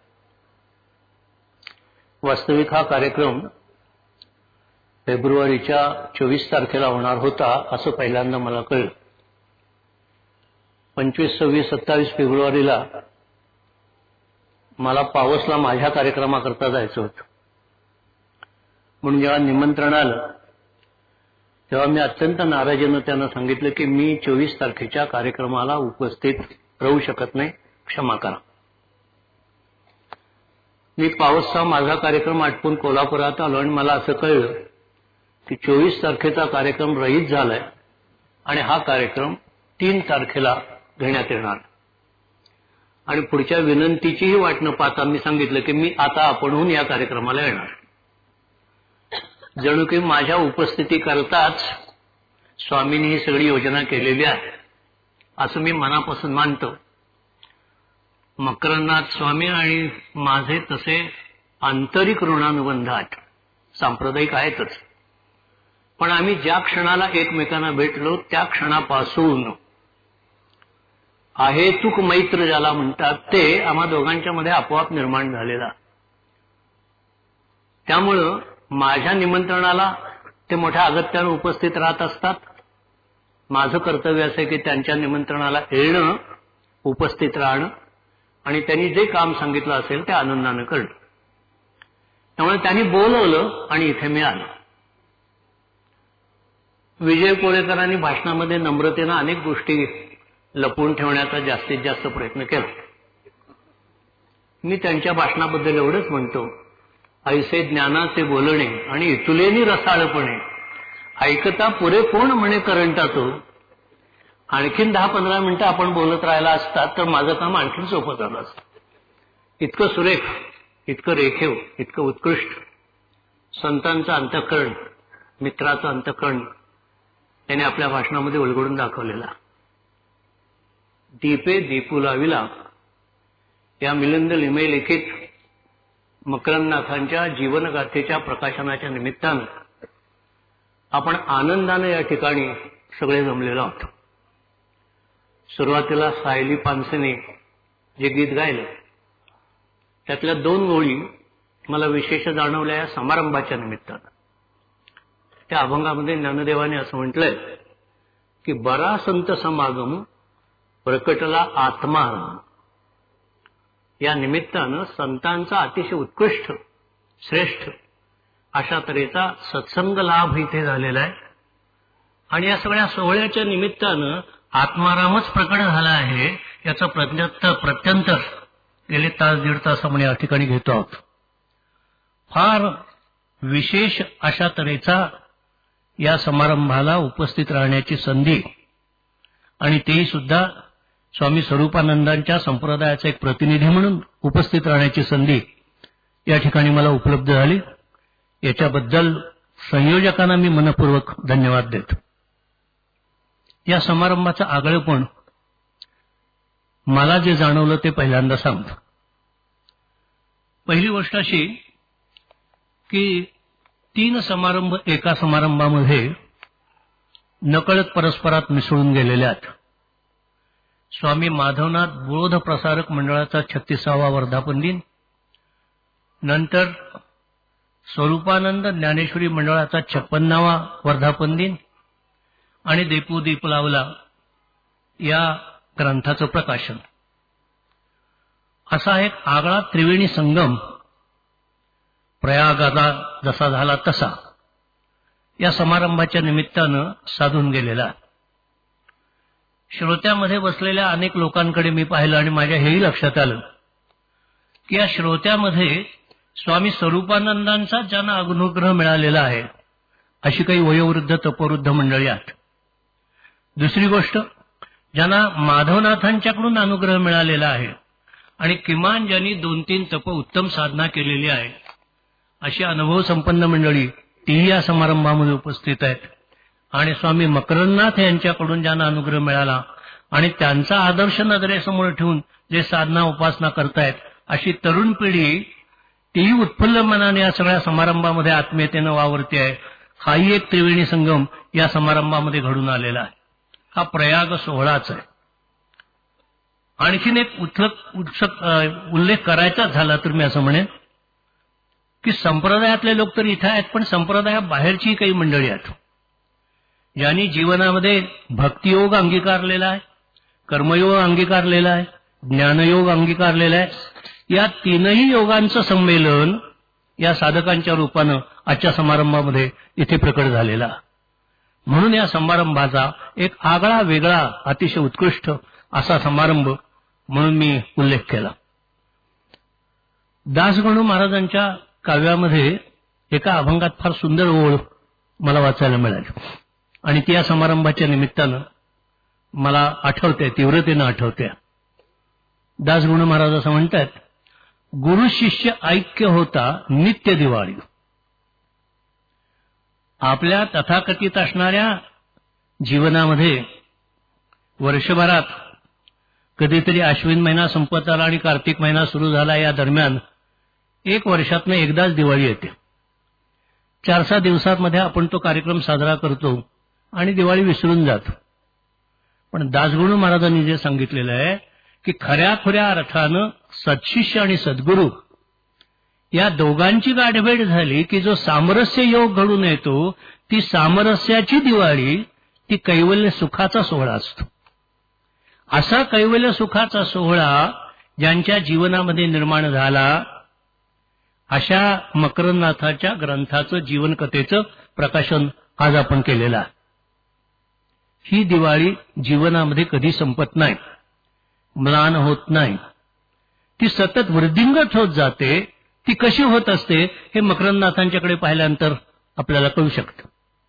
[SPEAKER 7] वास्तविक हा कार्यक्रम फेब्रुवारीच्या 24 तारखेला होणार होता असं पहिल्यांदा मला कळलं. 25, 26, 27 फेब्रुवारीला मला पावसला माझ्या कार्यक्रमाकरता जायचं होतं. म्हणून जेव्हा निमंत्रण आलं तेव्हा मी अत्यंत नाराजीनं त्यांना सांगितलं की मी 24 तारखेच्या कार्यक्रमाला उपस्थित राहू शकत नाही, क्षमा करा. मी पावसचा माझा कार्यक्रम आटपून कोल्हापुरात आलो आणि मला असं कळलं की 24 तारखेचा कार्यक्रम रहित झालाय आणि हा कार्यक्रम 3 तारखेला घेण्यात येणार. आणि पुढच्या विनंतीचीही वाट न पाहता मी सांगितलं की मी आता आपणहून या कार्यक्रमाला येणार. जणू की माझ्या उपस्थितीकरताच स्वामींनी ही सगळी योजना केलेली आहे असं मी मनापासून मानतो. मकरंदनाथ स्वामी आणि माझे तसे आंतरिक ऋणानुबंध आहेत, सांप्रदायिक आहेतच, पण आम्ही ज्या क्षणाला एकमेकांना भेटलो त्या क्षणापासून अहेतुक मैत्र ज्याला म्हणतात ते आम्हा दोघांच्या मध्ये आपोआप निर्माण झालेला. त्यामुळं माझ्या निमंत्रणाला ते मोठ्या अगत्यानं उपस्थित राहत असतात. माझं कर्तव्य असं की त्यांच्या निमंत्रणाला येणं, उपस्थित राहणं आणि त्यांनी जे काम सांगितलं असेल ते आनंदानं करणं. त्यामुळे त्यांनी बोलवलं आणि इथे मी आलो. विजय कोळेकरांनी भाषणामध्ये नम्रतेनं अनेक गोष्टी लपवून ठेवण्याचा जास्तीत जास्त प्रयत्न केला. मी त्यांच्या भाषणाबद्दल एवढंच म्हणतो, ऐसे ज्ञानाचे बोलणे आणि इतुलेनी रसाळपणे ऐकता पुरे कोण म्हणे करंटा तो. आणखीन 10-15 मिनिटं आपण बोलत राहिला असतात तर माझं काम आणखीन सोपं झालं असतं. इतकं सुरेख, इतकं रेखीव, इतकं उत्कृष्ट संतांचं अंतःकरण, मित्राचं अंतःकरण त्याने आपल्या भाषणामध्ये उलगडून दाखवलेला. दीपे दीपू लाविला या मिलिंद लिमये लिखित मकरंदनाथांच्या जीवनगाथेच्या प्रकाशनाच्या निमित्तानं आपण आनंदानं या ठिकाणी सगळे जमलेलो आहोत. सुरुवातीला सायली पानसेने जे गीत गायलं त्यातल्या 2 ओळी मला विशेष जाणवल्या या समारंभाच्या निमित्तानं. त्या अभंगामध्ये ज्ञानदेवाने असं म्हटलंय की बरा संत समागम प्रकटला आत्माराम. या निमित्तानं संतांचा अतिशय उत्कृष्ट, श्रेष्ठ अशा तऱ्हेचा सत्संग लाभ इथे झालेला आहे. आणि या सगळ्या सोहळ्याच्या निमित्तानं आत्मारामच प्रकट झाला आहे याचं प्रत्यंतर गेले तास दीड तास आपण या ठिकाणी घेतो आहोत. फार विशेष अशा तऱ्हेचा या समारंभाला उपस्थित राहण्याची संधी आणि तेही सुद्धा स्वामी स्वरूपानंदांच्या संप्रदायाचा एक प्रतिनिधी म्हणून उपस्थित राहण्याची संधी या ठिकाणी मला उपलब्ध झाली. याच्याबद्दल संयोजकांना मी मनपूर्वक धन्यवाद देतो. या समारंभाचं आगळेपण मला जे जाणवलं ते पहिल्यांदा सांगतो. पहिली गोष्ट अशी की 3 समारंभ एका समारंभामध्ये
[SPEAKER 8] नकळत परस्परात मिसळून गेलेल्या आहेत. स्वामी माधवनाथ बोध प्रसारक मंडळाचा 36वा वर्धापन दिन, नंतर स्वरूपानंद ज्ञानेश्वरी मंडळाचा 56वा वर्धापन दिन आणि दीप लावला या ग्रंथाचं प्रकाशन. असा एक आगळा त्रिवेणी संगम प्रयागाचा जसा झाला तसा या समारंभाच्या निमित्तानं साधून गेलेला. श्रोत्यामध्ये बसलेल्या अनेक लोकांकडे मी पाहिलं आणि माझ्या हेही लक्षात आलं की या श्रोत्यामध्ये स्वामी स्वरूपानंदांचा ज्यांना अनुग्रह मिळालेला आहे अशी काही वयोवृद्ध तपोवृद्ध मंडळी आहेत. दुसरी गोष्ट, ज्यांना माधवनाथांच्याकडून अनुग्रह मिळालेला आहे आणि किमान ज्यांनी 2-3 तप उत्तम साधना केलेली आहे अशी अनुभव संपन्न मंडळी तीही या समारंभामध्ये उपस्थित आहेत. आणि स्वामी मकरंदनाथ यांच्याकडून ज्यांना अनुग्रह मिळाला आणि त्यांचा आदर्श नजरेसमोर ठेवून जे साधना उपासना करतायत अशी तरुण पिढी तीही उत्फुल्ल मनाने या सगळ्या समारंभामध्ये आत्मीयतेनं वावरते आहे. हाही एक त्रिवेणी संगम या समारंभामध्ये घडून आलेला आहे. हा प्रयाग सोहळाच आहे. आणखीन एक उल्लेख करायचा झाला तर मी असं म्हणेन की संप्रदायातले लोक तर इथं आहेत, पण संप्रदायाबाहेरची काही मंडळी आहेत ज्यांनी जीवनामध्ये भक्तियोग अंगीकारलेला आहे, कर्मयोग अंगीकारलेला आहे, ज्ञानयोग अंगीकारलेला आहे. या तीनही योगांचं संमेलन या साधकांच्या रूपानं आजच्या समारंभामध्ये इथे प्रकट झालेला. म्हणून या समारंभाचा एक आगळा वेगळा अतिशय उत्कृष्ट असा समारंभ म्हणून मी उल्लेख केला. दासगणू महाराजांच्या काव्यामध्ये एका अभंगात फार सुंदर ओळ मला वाचायला मिळाली आणि ती या समारंभाच्या निमित्तानं मला आठवते, तीव्रतेनं आठवते. दासगणू महाराज असं म्हणतात, गुरु शिष्य ऐक्य होता नित्य दिवाळी. आपल्या तथाकथित असणाऱ्या जीवनामध्ये वर्षभरात कधीतरी अश्विन महिना संपत आला आणि कार्तिक महिना सुरू झाला, या दरम्यान एक वर्षातनं एकदाच दिवाळी येते. 4-6 दिवसांमध्ये आपण तो कार्यक्रम साजरा करतो आणि दिवाळी विसरून जातो. पण दासगणू महाराजांनी जे सांगितलेलं आहे की खऱ्या अर्थानं सत्शिष्य आणि सद्गुरू या दोघांची गाठभेट झाली की जो सामरस्य योग घडून येतो, ती सामरस्याची दिवाळी ती कैवल्य सुखाचा सोहळा असतो. असा कैवल्य सुखाचा सोहळा ज्यांच्या जीवनामध्ये निर्माण झाला अशा मकरंदनाथाच्या ग्रंथाचं जीवनकथेचं प्रकाशन आज आपण केलेलं आहे. ही दिवाळी जीवनामध्ये कधी संपत नाही, म्लान होत नाही, ती सतत वृद्धिंगत होत जाते. ती कशी होत असते हे मकरंदनाथांच्याकडे पाहिल्यानंतर आपल्याला कळू शकतं.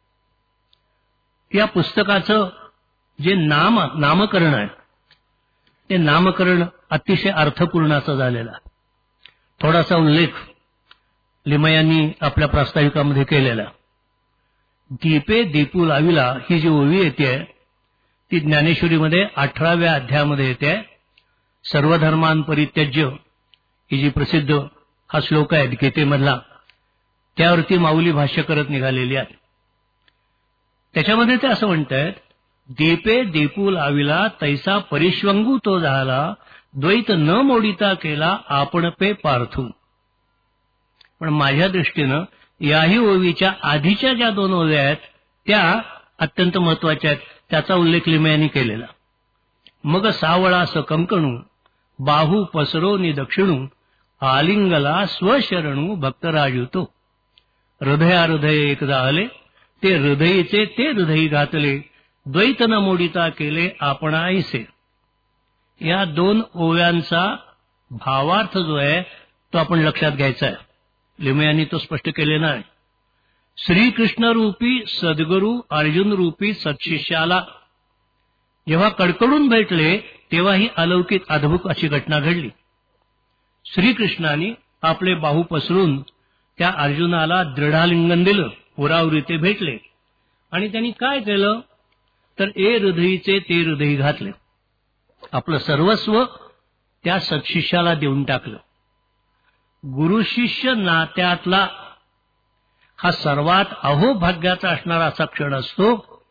[SPEAKER 8] या पुस्तकाचं जे नामकरण आहे ते नामकरण अतिशय अर्थपूर्ण असं झालेलं आहे. थोडासा उल्लेख लिमयांनी आपल्या प्रास्ताविकामध्ये केलेला. दीपे दीपू लाविला ही जी ओवी येते ती ज्ञानेश्वरीमध्ये 18व्या अध्यायामध्ये येते. सर्वधर्मान परित्यज्य ही जी प्रसिद्ध हा श्लोक आहे गीतेमधला, त्यावरती माऊली भाष्य करत निघालेली आहे. त्याच्यामध्ये ते असं म्हणतात, दीपे दीपू लाविला तैसा परिश्वंगू तो झाला, द्वैत न मोडिता केला आपण पे पार्थू. पण माझ्या दृष्टीनं याही ओवीच्या आधीच्या ज्या 2 ओव्या आहेत त्या अत्यंत महत्वाच्या आहेत. त्याचा उल्लेख लिमयांनी केलेला. मग सावळा सकंकणू बाहू पसरो नि दक्षिणू, आलिंगला स्वशरणू भक्तराजुतो. हृदय एकदा आले, ते हृदयीचे ते हृदयी घातले, द्वैत न मोडिता केले आपणाईसे. या 2 ओव्यांचा भावार्थ जो आहे तो आपण लक्षात घ्यायचा आहे. लिमयांनी तो स्पष्ट केलेला आहे. श्रीकृष्ण रूपी सद्गुरू अर्जुन रूपी सत्शिष्याला जेव्हा कडकडून भेटले तेव्हा ही अलौकिक अद्भुत अशी घटना घडली. श्रीकृष्णाने आपले बाहू पसरून त्या अर्जुनाला दृढालिंगन दिलं, उरावरीते भेटले आणि त्यांनी काय केलं तर ए हृदयीचे ते हृदयी घातले. आपलं सर्वस्व त्या सत्शिष्याला देऊन टाकलं. गुरु शिष्य नात्यातला हा सर्वात अहोभाग्याचा असणारा असा क्षण असतो.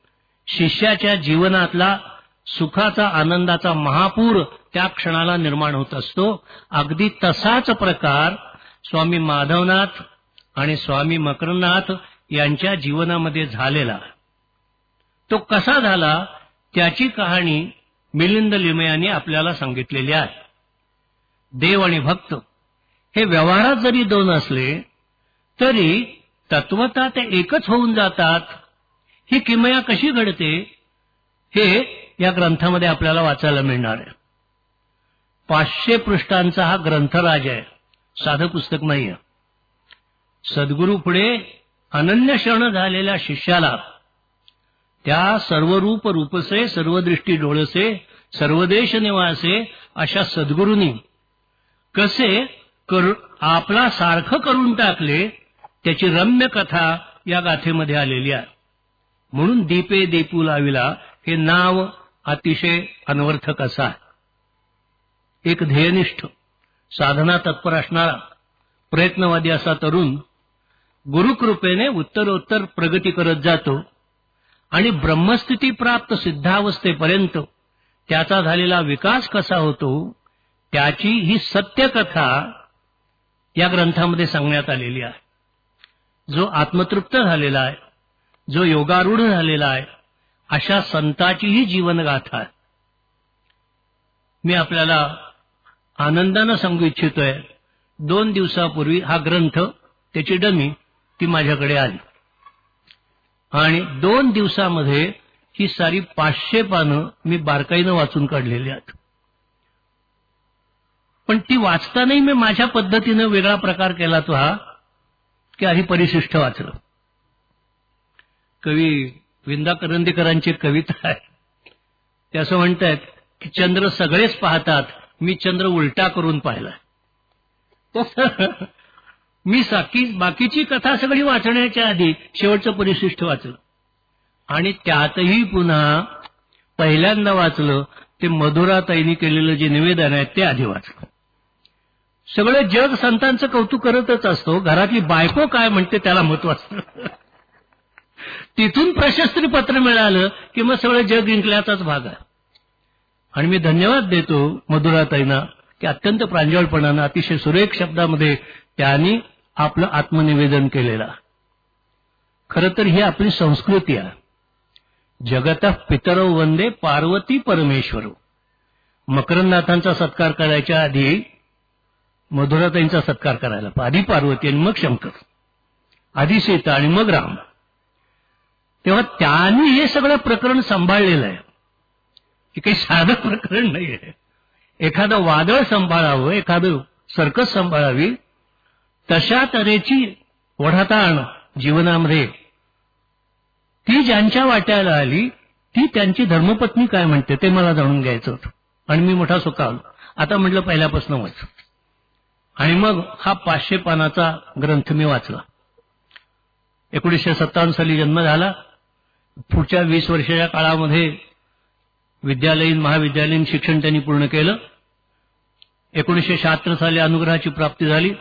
[SPEAKER 8] शिष्याच्या जीवनातला सुखाचा आनंदाचा महापूर त्या क्षणाला निर्माण होत असतो. अगदी तसाच प्रकार स्वामी माधवनाथ आणि स्वामी मकरंदनाथ यांच्या जीवनामध्ये झालेला. तो कसा झाला त्याची कहाणी मिलिंद लिमयांनी आपल्याला सांगितलेली आहे. देव आणि भक्त हे व्यवहारात जरी दोन असले तरी तत्वतः ते एकच होऊन जातात. ही किमया कशी घडते हे या ग्रंथामध्ये आपल्याला वाचायला मिळणार आहे. 500 पृष्ठांचा हा ग्रंथराज आहे, साधं पुस्तक नाहीये. सद्गुरू पुढे अनन्य शरण झालेल्या शिष्याला त्या सर्व रूप रूपसे, सर्व दृष्टी डोळसे, सर्वदेश निवासे अशा सद्गुरूंनी कसे आपला सारखं करून टाकले त्याची रम्य कथा या गाथेमध्ये आलेली आहे. म्हणून दीपे दीपू लाविला हे नाव अतिशय अनवर्थक असं आहे. एक ध्येयनिष्ठ साधना तत्पर असणारा प्रयत्नवादी असा तरुण गुरुकृपेने उत्तरोत्तर प्रगती करत जातो आणि ब्रह्मस्थिती प्राप्त सिद्धावस्थेपर्यंत त्याचा झालेला विकास कसा होतो त्याची ही सत्यकथा या ग्रंथामध्ये सांगण्यात आलेली आहे. जो आत्मतृप्त झालेला आहे, जो योगारूढ झालेला आहे, अशा संताची ही जीवनगाथा आहे. मी आपल्याला आनंदानं सांगू इच्छितोय, 2 दिवसापूर्वी हा ग्रंथ त्याची डमी ती माझ्याकडे आली आणि 2 दिवसामध्ये ही सारी 500 पानं मी बारकाईनं वाचून काढलेली आहेत. पण ती वाचतानाही मी माझ्या पद्धतीनं वेगळा प्रकार केला तो हा की आधी परिशिष्ट वाचलं. कवी विंदा करंदीकरांची कविता आहे, ते असं म्हणतात की चंद्र सगळेच पाहतात, मी चंद्र उलटा करून पाहिला. तसं मी बाकीची कथा सगळी वाचण्याच्या आधी शेवटचं परिशिष्ट वाचलं आणि त्यातही पुन्हा पहिल्यांदा वाचलं ते मधुराताईंनी केलेलं जे निवेदन आहे ते आधी वाचलं. सगळं जग संतांचं कौतुक करतच असतो, घरातली बायको काय म्हणते त्याला महत्व असतं. तिथून प्रशस्त्री पत्र मिळालं की मग सगळं जग जिंकल्याचाच भाग आहे. आणि मी धन्यवाद देतो मधुराताईंना की अत्यंत प्रांजळपणानं अतिशय सुरेख शब्दामध्ये त्यांनी आपलं आत्मनिवेदन केलेलं. खरं तर ही आपली संस्कृती आहे. जगतः पितरौ वंदे पार्वती परमेश्वरो. मकरंदनाथांचा सत्कार करायच्या आधी मधुराताईंचा सत्कार करायला, आधी पार्वती आणि मग शंकर, आधी सीता आणि मग राम. तेव्हा त्यांनी हे सगळं प्रकरण सांभाळलेलं आहे. हे काही साधं प्रकरण नाही आहे. एखादं वादळ सांभाळावं, एखादं सर्कस सांभाळावी, तशा तऱ्हेची ओढाताण जीवनामध्ये ती ज्यांच्या वाट्याला आली ती त्यांची धर्मपत्नी काय म्हणते ते मला जाणून घ्यायचं होतं. आणि मी मोठा सुकावलो. आता म्हटलं पहिल्यापासून वाच. आणि मग हा 500 पानाचा ग्रंथ मी वाचला. 1957 साली जन्म झाला. पुढच्या 20 वर्षाच्या काळामध्ये विद्यालयीन महाविद्यालयीन शिक्षण त्यांनी पूर्ण केलं. 1976 साली अनुग्रहाची प्राप्ती झाली.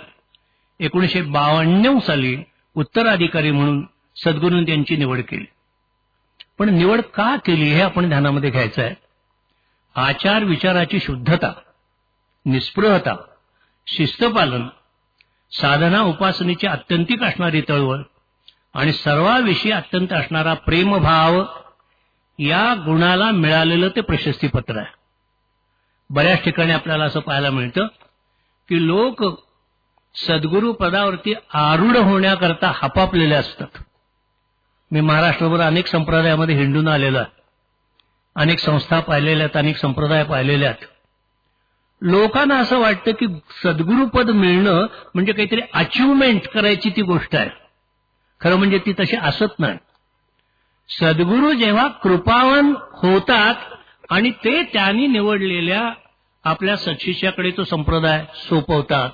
[SPEAKER 8] 1952 साली उत्तराधिकारी म्हणून सद्गुरूंनी त्यांची निवड केली. पण निवड का केली हे आपण ध्यानामध्ये घ्यायचं आहे. आचार विचाराची शुद्धता, निस्पृहता, शिस्तपालन, साधना उपासनेची अत्यंतिक असणारी तळवळ आणि सर्वाविषयी अत्यंत असणारा प्रेमभाव या गुणाला मिळालेलं ते प्रशस्तीपत्र आहे. बऱ्याच ठिकाणी आपल्याला असं पाहायला मिळतं की लोक सद्गुरू पदावरती आरूढ होण्याकरता हपापलेले असतात. मी महाराष्ट्रभर अनेक संप्रदायामध्ये हिंडून आलेलो आहे. अनेक संस्था पाहिलेल्या आहेत, अनेक संप्रदाय पाहिलेले आहेत. लोकांना असं वाटतं की सद्गुरूपद मिळणं म्हणजे काहीतरी अचिव्हमेंट करायची ती गोष्ट आहे. खरं म्हणजे ती तशी असत नाही. सद्गुरू जेव्हा कृपावान होतात आणि ते त्यांनी निवडलेल्या आपल्या सत्शिष्याकडे तो संप्रदाय सोपवतात.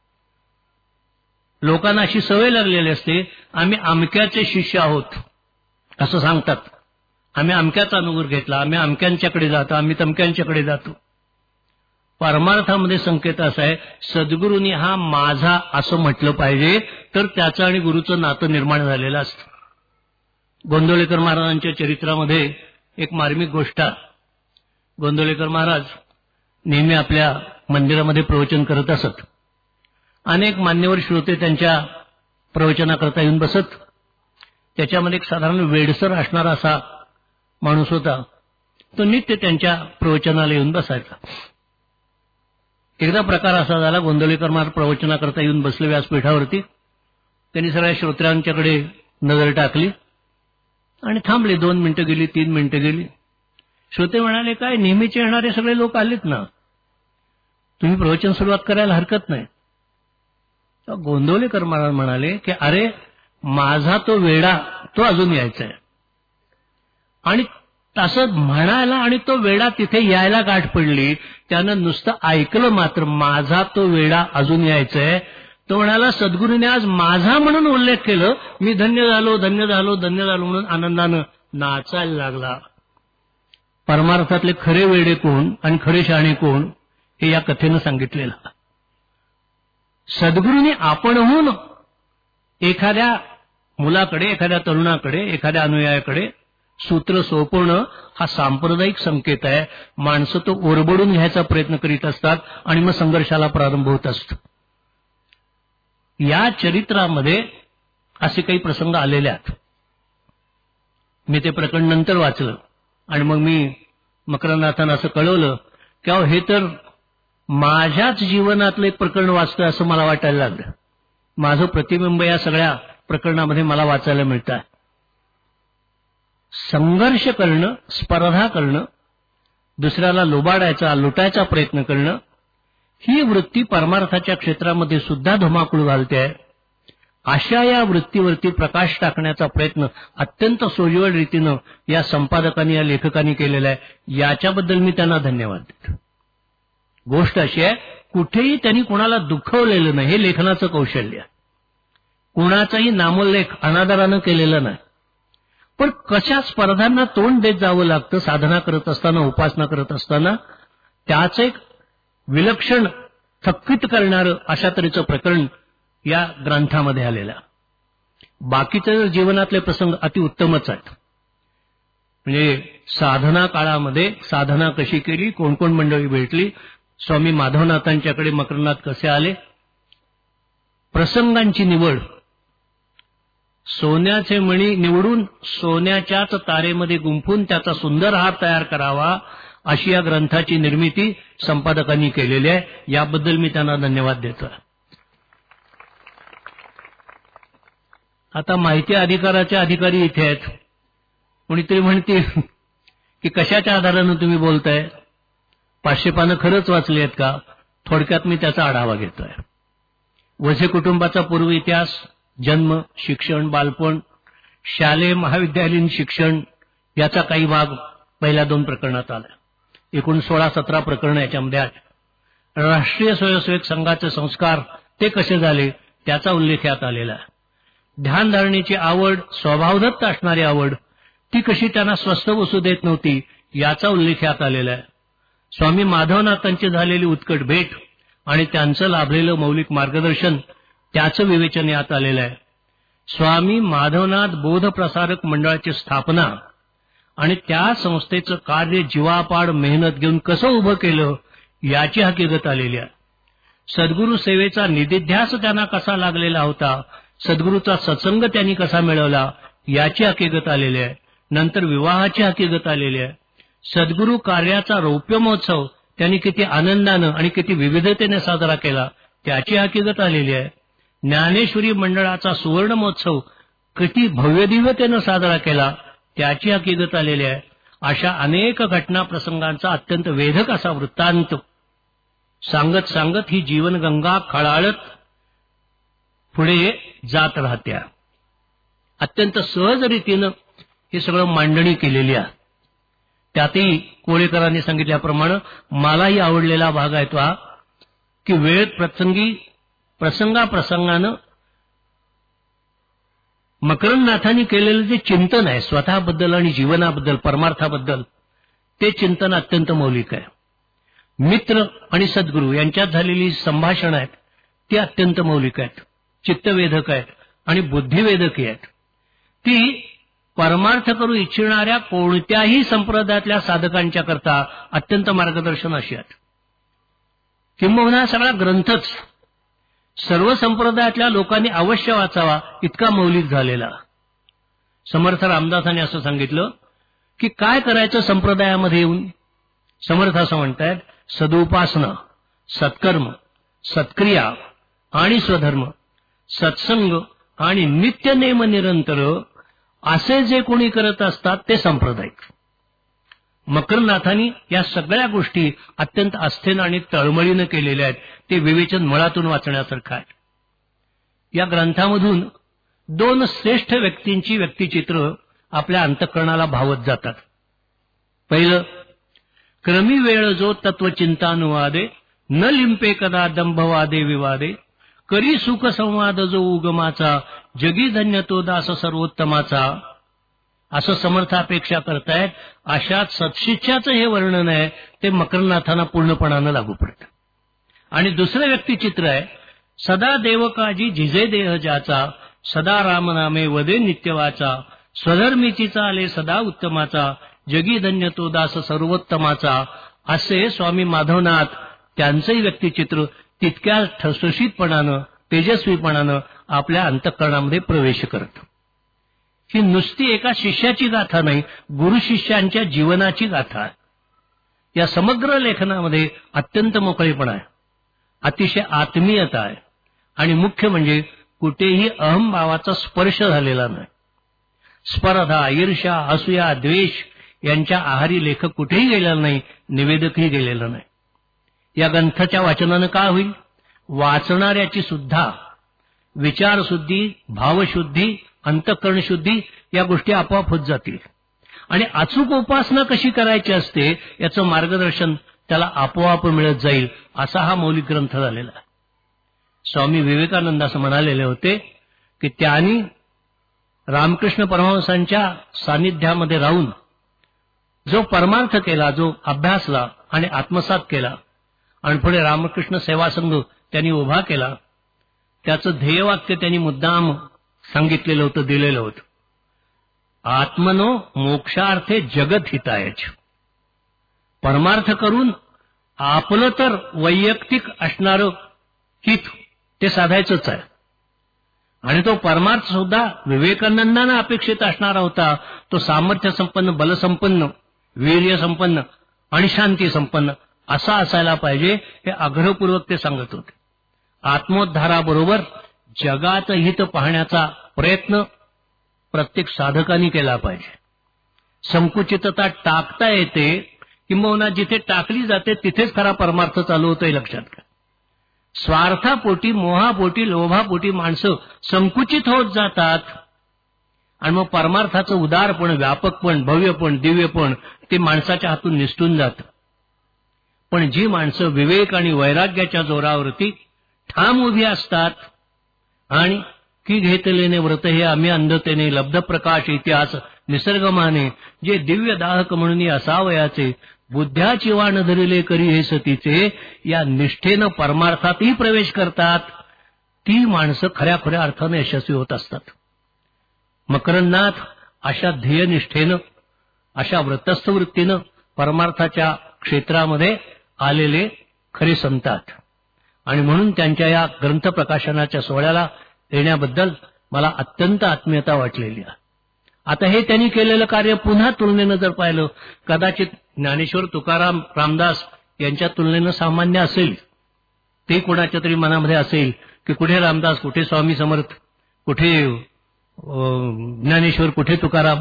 [SPEAKER 8] लोकांना अशी सवय लागलेली असते, आम्ही अमक्याचे शिष्य आहोत असं सांगतात. आम्ही अमक्याचा अनुग्रह घेतला, आम्ही अमक्यांच्याकडे जातो, आम्ही तमक्यांच्याकडे जातो. परमार्थामध्ये संकेत असा आहे, सद्गुरूंनी हा माझा असं म्हटलं पाहिजे तर त्याचं आणि गुरुचं नातं निर्माण झालेलं असतं. गोंदवलेकर महाराजांच्या चरित्रामध्ये एक मार्मिक गोष्ट आहे. गोंदवलेकर महाराज नेहमी आपल्या मंदिरामध्ये प्रवचन करत असत. अनेक मान्यवर श्रोते त्यांच्या प्रवचनाकरता येऊन बसत. त्याच्यामध्ये एक साधारण वेडसर असणारा असा माणूस होता. तो नित्य त्यांच्या प्रवचनाला येऊन बसायचा. एकदा प्रकार असा झाला, गोंदवलेकर महाराज प्रवचनाकरता येऊन बसले व्यासपीठावरती. त्यांनी सगळ्या श्रोत्यांच्याकडे नजर टाकली आणि थांबले. 2 मिनिटं गेली, 3 मिनिटं गेली. श्रोते म्हणाले, काय नेहमीचे येणारे सगळे लोक आलेत ना, तुम्ही प्रवचन सुरुवात करायला हरकत नाही. गोंदवलेकर महाराज म्हणाले की अरे माझा तो वेडा तो अजून यायचा आहे. आणि तसं म्हणायला आणि तो वेडा तिथे यायला गाठ पडली. त्यानं नुसतं ऐकलं मात्र, माझा तो वेडा अजून यायचाय. तो म्हणाला, सद्गुरूने आज माझा म्हणून उल्लेख केलं, मी धन्य झालो धन्य झालो धन्य झालो म्हणून आनंदानं नाचायला लागला. परमार्थातले खरे वेडे कोण आणि खरे शहाणे कोण हे या कथेनं सांगितलेलं. सद्गुरूंनी आपणहून एखाद्या मुलाकडे, एखाद्या तरुणाकडे, एखाद्या अनुयायाकडे सूत्र सोपवणं हा सांप्रदायिक संकेत आहे. माणसं तो ओरबडून घ्यायचा प्रयत्न करीत असतात आणि मग संघर्षाला प्रारंभ होत असतो. या चरित्रामध्ये असे काही प्रसंग आलेले आहेत. मी ते प्रकरण नंतर वाचलं आणि मग मी मकरंदनाथांना असं कळवलं की अहो हे तर माझ्याच जीवनातलं एक प्रकरण वाचतोय असं मला वाटायला लागलं. माझं प्रतिबिंब या सगळ्या प्रकरणामध्ये मला वाचायला मिळत आहे. संघर्ष करणं, स्पर्धा करणं, दुसऱ्याला लुबाडायचा, लुटायचा प्रयत्न करणं, ही वृत्ती परमार्थाच्या क्षेत्रामध्ये सुद्धा धुमाकूळ घालते आहे. अशा या वृत्तीवरती प्रकाश टाकण्याचा प्रयत्न अत्यंत सोज्वळ रीतीनं या संपादकांनी, या लेखकांनी केलेला आहे. याच्याबद्दल मी त्यांना धन्यवाद देतो. गोष्ट अशी आहे, कुठेही त्यांनी कोणाला दुखवलेलं नाही. हे लेखनाचं कौशल्य. कुणाचाही नामोल्लेख अनादरानं केलेला नाही. पण कशा स्पर्धांना तोंड देत जावं लागतं साधना करत असताना, उपासना करत असताना, त्याचं एक विलक्षण थक्कित करणारं अशा तऱ्हेचं प्रकरण या ग्रंथामध्ये आलेलं. बाकीचे जीवनातले प्रसंग अतिउत्तमच आहेत. म्हणजे साधना काळामध्ये साधना कशी केली, कोण कोण मंडळी भेटली, स्वामी माधवनाथांच्याकडे मकरंदनाथ कसे आले, प्रसंगांची निवड, सोन्याचे मणी निवडून सोन्याच्याच तारेमध्ये गुंफून त्याचा सुंदर हार तयार करावा, अशी या ग्रंथाची निर्मिती संपादकांनी केलेली आहे. याबद्दल मी त्यांना धन्यवाद देतो. आता माहिती अधिकाराचे अधिकारी इथे आहेत. कोणीतरी म्हणते की कशाच्या आधारानं तुम्ही बोलताय, 500 पानं खरंच वाचली आहेत का? थोडक्यात मी त्याचा आढावा घेतोय. वझे कुटुंबाचा पूर्व इतिहास, जन्म, शिक्षण, बालपण, शालेय महाविद्यालयीन शिक्षण याचा काही भाग पहिल्या 2 प्रकरणात आला. एकूण 16-17 प्रकरणं याच्यामध्ये आहेत. राष्ट्रीय स्वयंसेवक संघाचे संस्कार ते कसे झाले त्याचा उल्लेख यात आलेला आहे. ध्यानधारणेची आवड, स्वभावदत्त असणारी आवड, ती कशी त्यांना स्वस्थ बसू देत नव्हती याचा उल्लेख यात आलेला आहे. स्वामी माधवनाथांची झालेली उत्कट भेट आणि त्यांचं लाभलेलं मौलिक मार्गदर्शन त्याचं विवेचन यात आलेलं आहे. स्वामी माधवनाथ बोध प्रसारक मंडळाची स्थापना आणि त्या संस्थेचं कार्य जीवापाड मेहनत घेऊन कसं उभं केलं याची हकीकत आलेली आहे. सद्गुरू सेवेचा निधिध्यास त्यांना कसा लागलेला होता, सद्गुरूचा सत्संग त्यांनी कसा मिळवला याची हकीकत आलेली आहे. नंतर विवाहाची हकीकत आलेली आहे. सद्गुरू कार्याचा रौप्य महोत्सव त्यांनी किती आनंदानं आणि किती विविधतेने साजरा केला त्याची हकीकत आलेली आहे. ज्ञानेश्वरी मंडळाचा सुवर्ण महोत्सव किती भव्यदिव्यतेनं साजरा केला त्याची हकीकत आलेली आहे. अशा अनेक घटना प्रसंगांचा अत्यंत वेधक असा वृत्तांत सांगत सांगत ही जीवनगंगा खळाळत पुढे जात राहत्या. अत्यंत सहज रीतीनं हे सगळं मांडणी केलेली आहे. त्यातही कोळेकरांनी सांगितल्याप्रमाणे मलाही आवडलेला भाग आहे तो हा की वेळ प्रसंगी प्रसंगाप्रसंगानं मकरंदनाथांनी केलेलं जे चिंतन आहे स्वतःबद्दल आणि जीवनाबद्दल, परमार्थाबद्दल, ते चिंतन अत्यंत मौलिक आहे. मित्र आणि सद्गुरू यांच्यात झालेली संभाषणं आहेत ती अत्यंत मौलिक आहेत, चित्तवेधक आहेत आणि बुद्धिवेधकही आहेत. ती परमार्थ करू इच्छिणाऱ्या कोणत्याही संप्रदायातल्या साधकांच्या करता अत्यंत मार्गदर्शन अशी आहेत. किंबहुना सगळा ग्रंथच सर्व संप्रदायातल्या लोकांनी अवश्य वाचावा इतका मौलिक झालेला. समर्थ रामदासांनी असं सांगितलं की काय करायचं संप्रदायामध्ये येऊन. समर्थ असं म्हणतायत, सदुपासना, सत्कर्म, सत्क्रिया आणि स्वधर्म, सत्संग आणि नित्य नेम निरंतर असे जे कोणी करत असतात ते सांप्रदायिक. मकरनाथांनी या सगळ्या गोष्टी अत्यंत आस्थेनं आणि तळमळीनं केलेल्या आहेत. ते विवेचन मुळातून वाचण्यासारखं आहे. या ग्रंथामधून 2 श्रेष्ठ व्यक्तींची व्यक्तिचित्र आपल्या अंतःकरणाला भावत जातात. पहिलं, क्रमी वेळ जो तत्वचिंतानुवादे, न लिंपे कदा दंभवादे विवादे, करी सुख संवाद जो उगमाचा, जगी धन्य तो दास सर्वोत्तमाचा. असं समर्थ अपेक्षा करतायत. अशात सत्शिष्याचं हे वर्णन आहे ते मकरनाथांना पूर्णपणानं लागू पडतं. आणि दुसरं व्यक्तिचित्र आहे, सदा देवकाजी झिजे देह ज्याचा, सदा रामनामे वदे नित्यवाचा, स्वधर्मीची चाले सदा उत्तमाचा, जगी धन्य तो दास सर्वोत्तमाचा. असे स्वामी माधवनाथ त्यांचंही व्यक्तिचित्र तितक्या ठसठशीतपणानं, तेजस्वीपणानं आपल्या अंतःकरणामध्ये प्रवेश करतं. ही नुसती एका शिष्याची गाथा नाही, गुरु शिष्यांच्या जीवनाची गाथा आहे. या समग्र लेखनामध्ये अत्यंत मोकळेपणा आहे, अतिशय आत्मीयता आहे आणि मुख्य म्हणजे कुठेही अहमभावाचा स्पर्श झालेला नाही. स्पर्धा, ईर्ष्या, असूया, द्वेष यांच्या आहारी लेखक कुठेही गेलेला नाही, निवेदकही गेलेला नाही. या ग्रंथाच्या वाचनानं काय होईल? वाचणाऱ्याची सुद्धा विचारशुद्धी, भावशुद्धी, अंतःकरणशुद्धी या गोष्टी आपोआप होत जातील. आणि अचूक उपासना कशी करायची असते याचं मार्गदर्शन त्याला आपोआप मिळत जाईल. असा हा मौलिक ग्रंथ झालेला आहे. स्वामी विवेकानंद असं म्हणालेले होते की त्यांनी रामकृष्ण परमहंसांच्या सानिध्यामध्ये राहून जो परमार्थ केला, जो अभ्यासला आणि आत्मसात केला आणि पुढे रामकृष्ण सेवा संघ त्यांनी उभा केला, त्याचं ध्येयवाक्य त्यांनी मुद्दाम सांगितलेलं होतं, दिलेलं होतं. आत्मनो मोक्षार्थे जगत हितायच. परमार्थ करून आपलं तर वैयक्तिक असणारं हित ते साधायचंच आहे. आणि तो परमार्थ सुद्धा विवेकानंदांना अपेक्षित असणारा होता. तो सामर्थ्य संपन्न, बलसंपन्न, वीर्य संपन्न आणि शांती संपन्न असा असायला पाहिजे, हे आग्रहपूर्वक ते सांगत होते. आत्मोद्धाराबरोबर जगात हित पाहण्याचा प्रयत्न प्रत्येक साधकांनी केला पाहिजे. संकुचितता टाकता येते, किंबहुना जिथे टाकली जाते तिथेच खरा परमार्थ चालू होतोय, लक्षात घ्या. स्वार्थापोटी, मोहापोटी, लोभापोटी माणसं संकुचित होत जातात आणि मग परमार्थाचं उदारपण, व्यापकपण, भव्यपण, दिव्यपण ते माणसाच्या हातून निसटून जातं. पण जी माणसं विवेक आणि वैराग्याच्या जोरावरती ठाम उभी असतात आणि की घेतलेने व्रत हे आम्ही अंधतेने, लब्ध प्रकाश इतिहास निसर्गमाने, जे दिव्य दाहक म्हणून असावयाचे, बुद्ध्याची वाण धरिले करी हे सतीचे, या निष्ठेनं परमार्थातही प्रवेश करतात, ती माणसं खऱ्या खऱ्या अर्थाने यशस्वी होत असतात. मकरनाथ अशा ध्येयनिष्ठेनं, अशा व्रतस्थ वृत्तीनं परमार्थाच्या क्षेत्रामध्ये आलेले खरे संतात. आणि म्हणून त्यांच्या या ग्रंथ प्रकाशनाच्या सोहळ्याला येण्याबद्दल मला अत्यंत आत्मीयता वाटलेली आहे. आता हे त्यांनी केलेलं कार्य पुन्हा तुलनेनं जर पाहिलं, कदाचित ज्ञानेश्वर, तुकाराम, रामदास यांच्या तुलनेनं सामान्य असेल. ते कोणाच्या तरी मनामध्ये असेल की कुठे रामदास, कुठे स्वामी समर्थ, कुठे ज्ञानेश्वर, कुठे तुकाराम.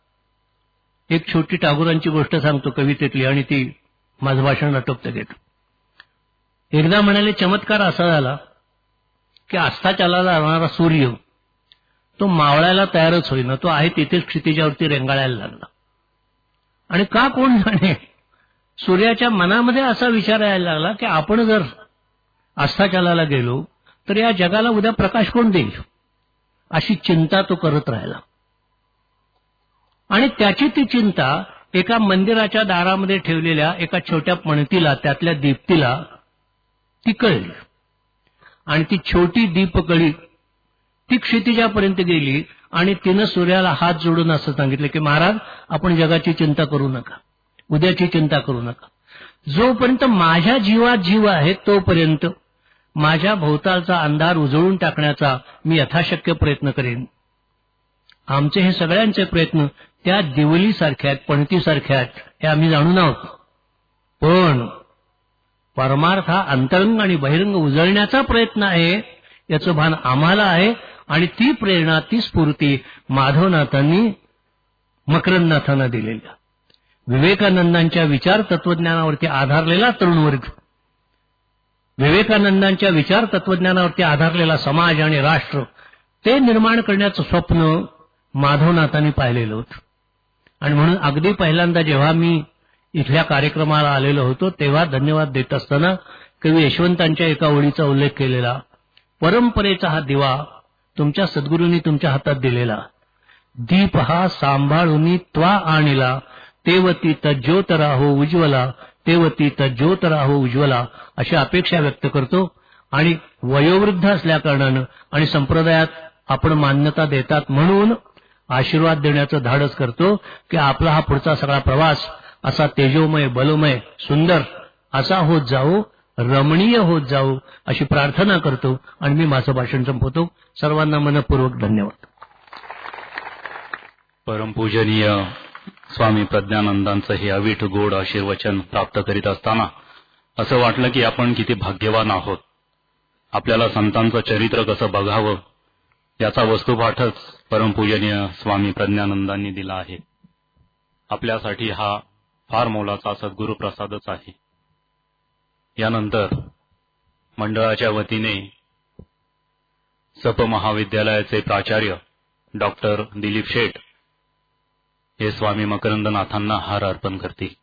[SPEAKER 8] एक छोटी टागोरांची गोष्ट सांगतो कवितेतली, आणि ती माझं भाषण आटोपतं घेतो. एकदा म्हणाले, चमत्कार असा झाला की अस्ताचलाला राहणारा सूर्य तो मावळायला तयारच होईना, तो आहे तिथेच क्षितिजावरती रेंगाळायला लागला. आणि का कोण जाणे, सूर्याच्या मनामध्ये असा विचार यायला लागला की आपण जर अस्ताचलाला गेलो तर या जगाला उद्या प्रकाश कोण देईल, अशी चिंता तो करत राहिला. आणि त्याची ती चिंता एका मंदिराच्या दारामध्ये ठेवलेल्या एका छोट्या पणतीला, त्यातल्या दीप्तीला ती कळली. आणि ती छोटी दीपकळी ती क्षितिजापर्यंत गेली आणि तिनं सूर्याला हात जोडून असं सांगितलं की महाराज, आपण जगाची चिंता करू नका, उद्याची चिंता करू नका. जोपर्यंत माझ्या जीवात जीव आहे तोपर्यंत माझ्या भोवतालचा अंधार उजळून टाकण्याचा मी यथाशक्य प्रयत्न करेन. आमचे हे सगळ्यांचे प्रयत्न त्या दिवलीसारख्या आहेत, पणतीसारख्या आहेत, हे आम्ही जाणून आहोत. पण परमार्थ हा अंतरंग आणि बहिरंग उजळण्याचा प्रयत्न आहे याचं भान आम्हाला आहे. आणि ती प्रेरणा, ती स्फूर्ती माधवनाथांनी मकरंदनाथांना दिलेली. विवेकानंदांच्या विचार तत्वज्ञानावरती आधारलेला तरुण वर्ग, विवेकानंदांच्या विचार तत्वज्ञानावरती आधारलेला समाज आणि राष्ट्र, ते निर्माण करण्याचं स्वप्न माधवनाथांनी पाहिलेलं होतं. आणि म्हणून अगदी पहिल्यांदा जेव्हा मी इथल्या कार्यक्रमाला आलेलो होतो तेव्हा धन्यवाद देत असताना कवी यशवंतांच्या एका ओळीचा उल्लेख केलेला, परंपरेचा हा दिवा तुमच्या सद्गुरूंनी तुमच्या हातात दिलेला, दीप हा सांभाळून त्वा आणला, तेवती तज्ज्योत राहो उज्ज्वला, तेवती तज्ज्योत राहो उज्ज्वला, अशी अपेक्षा व्यक्त करतो. आणि वयोवृद्ध असल्याकारणानं आणि संप्रदायात आपण मान्यता देतात म्हणून आशीर्वाद देण्याचं धाडस करतो की आपला हा पुढचा सगळा प्रवास असा तेजोमय, बलमय, सुंदर असा होत जाऊ, रमणीय होत जाऊ, अशी प्रार्थना करतो. आणि मी माझं भाषण संपवतो. सर्वांना मनपूर्वक धन्यवाद.
[SPEAKER 1] परमपूजनीय स्वामी प्रज्ञानंदांचं हे अवीट गोड आशीर्वचन प्राप्त करीत असताना असं वाटलं की आपण किती भाग्यवान आहोत. आपल्याला संतांचं चरित्र कसं बघावं याचा वस्तुपाठच परमपूजनीय स्वामी प्रज्ञानंदांनी दिला आहे. आपल्यासाठी हा फार मोलाचा सद्गुरू प्रसादच आहे. यानंतर मंडळाच्या वतीने सप महाविद्यालयाचे प्राचार्य डॉक्टर दिलीप शेठ हे स्वामी मकरंदनाथांना हार अर्पण करतील.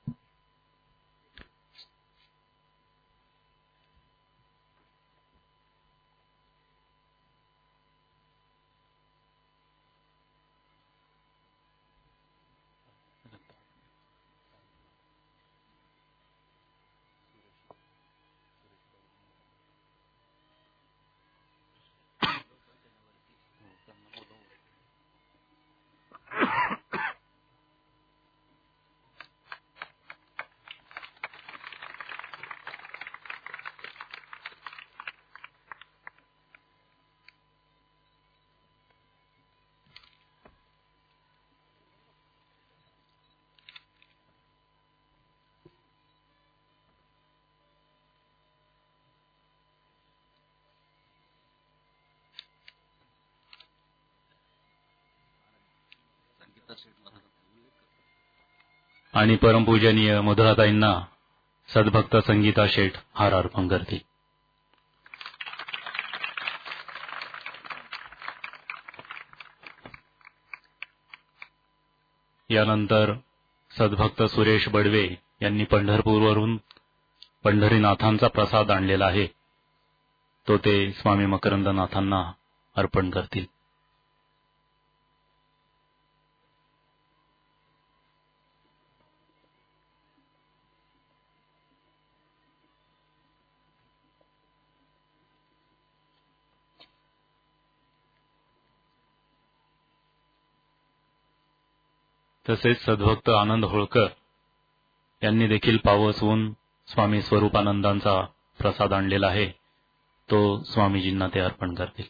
[SPEAKER 1] आणि परमपूजनीय मधुराताईंना सद्भक्त संगीता शेठ हार अर्पण करतील. यानंतर सद्भक्त सुरेश बडवे यांनी पंढरपूरवरून पंढरीनाथांचा प्रसाद आणलेला आहे, तो ते स्वामी मकरंदनाथांना अर्पण करतील. तसेच सद्भक्त आनंद होळकर यांनी देखील पावसहून स्वामी स्वरूपानंदांचा प्रसाद आणलेला आहे, तो स्वामीजींना ते अर्पण करतील.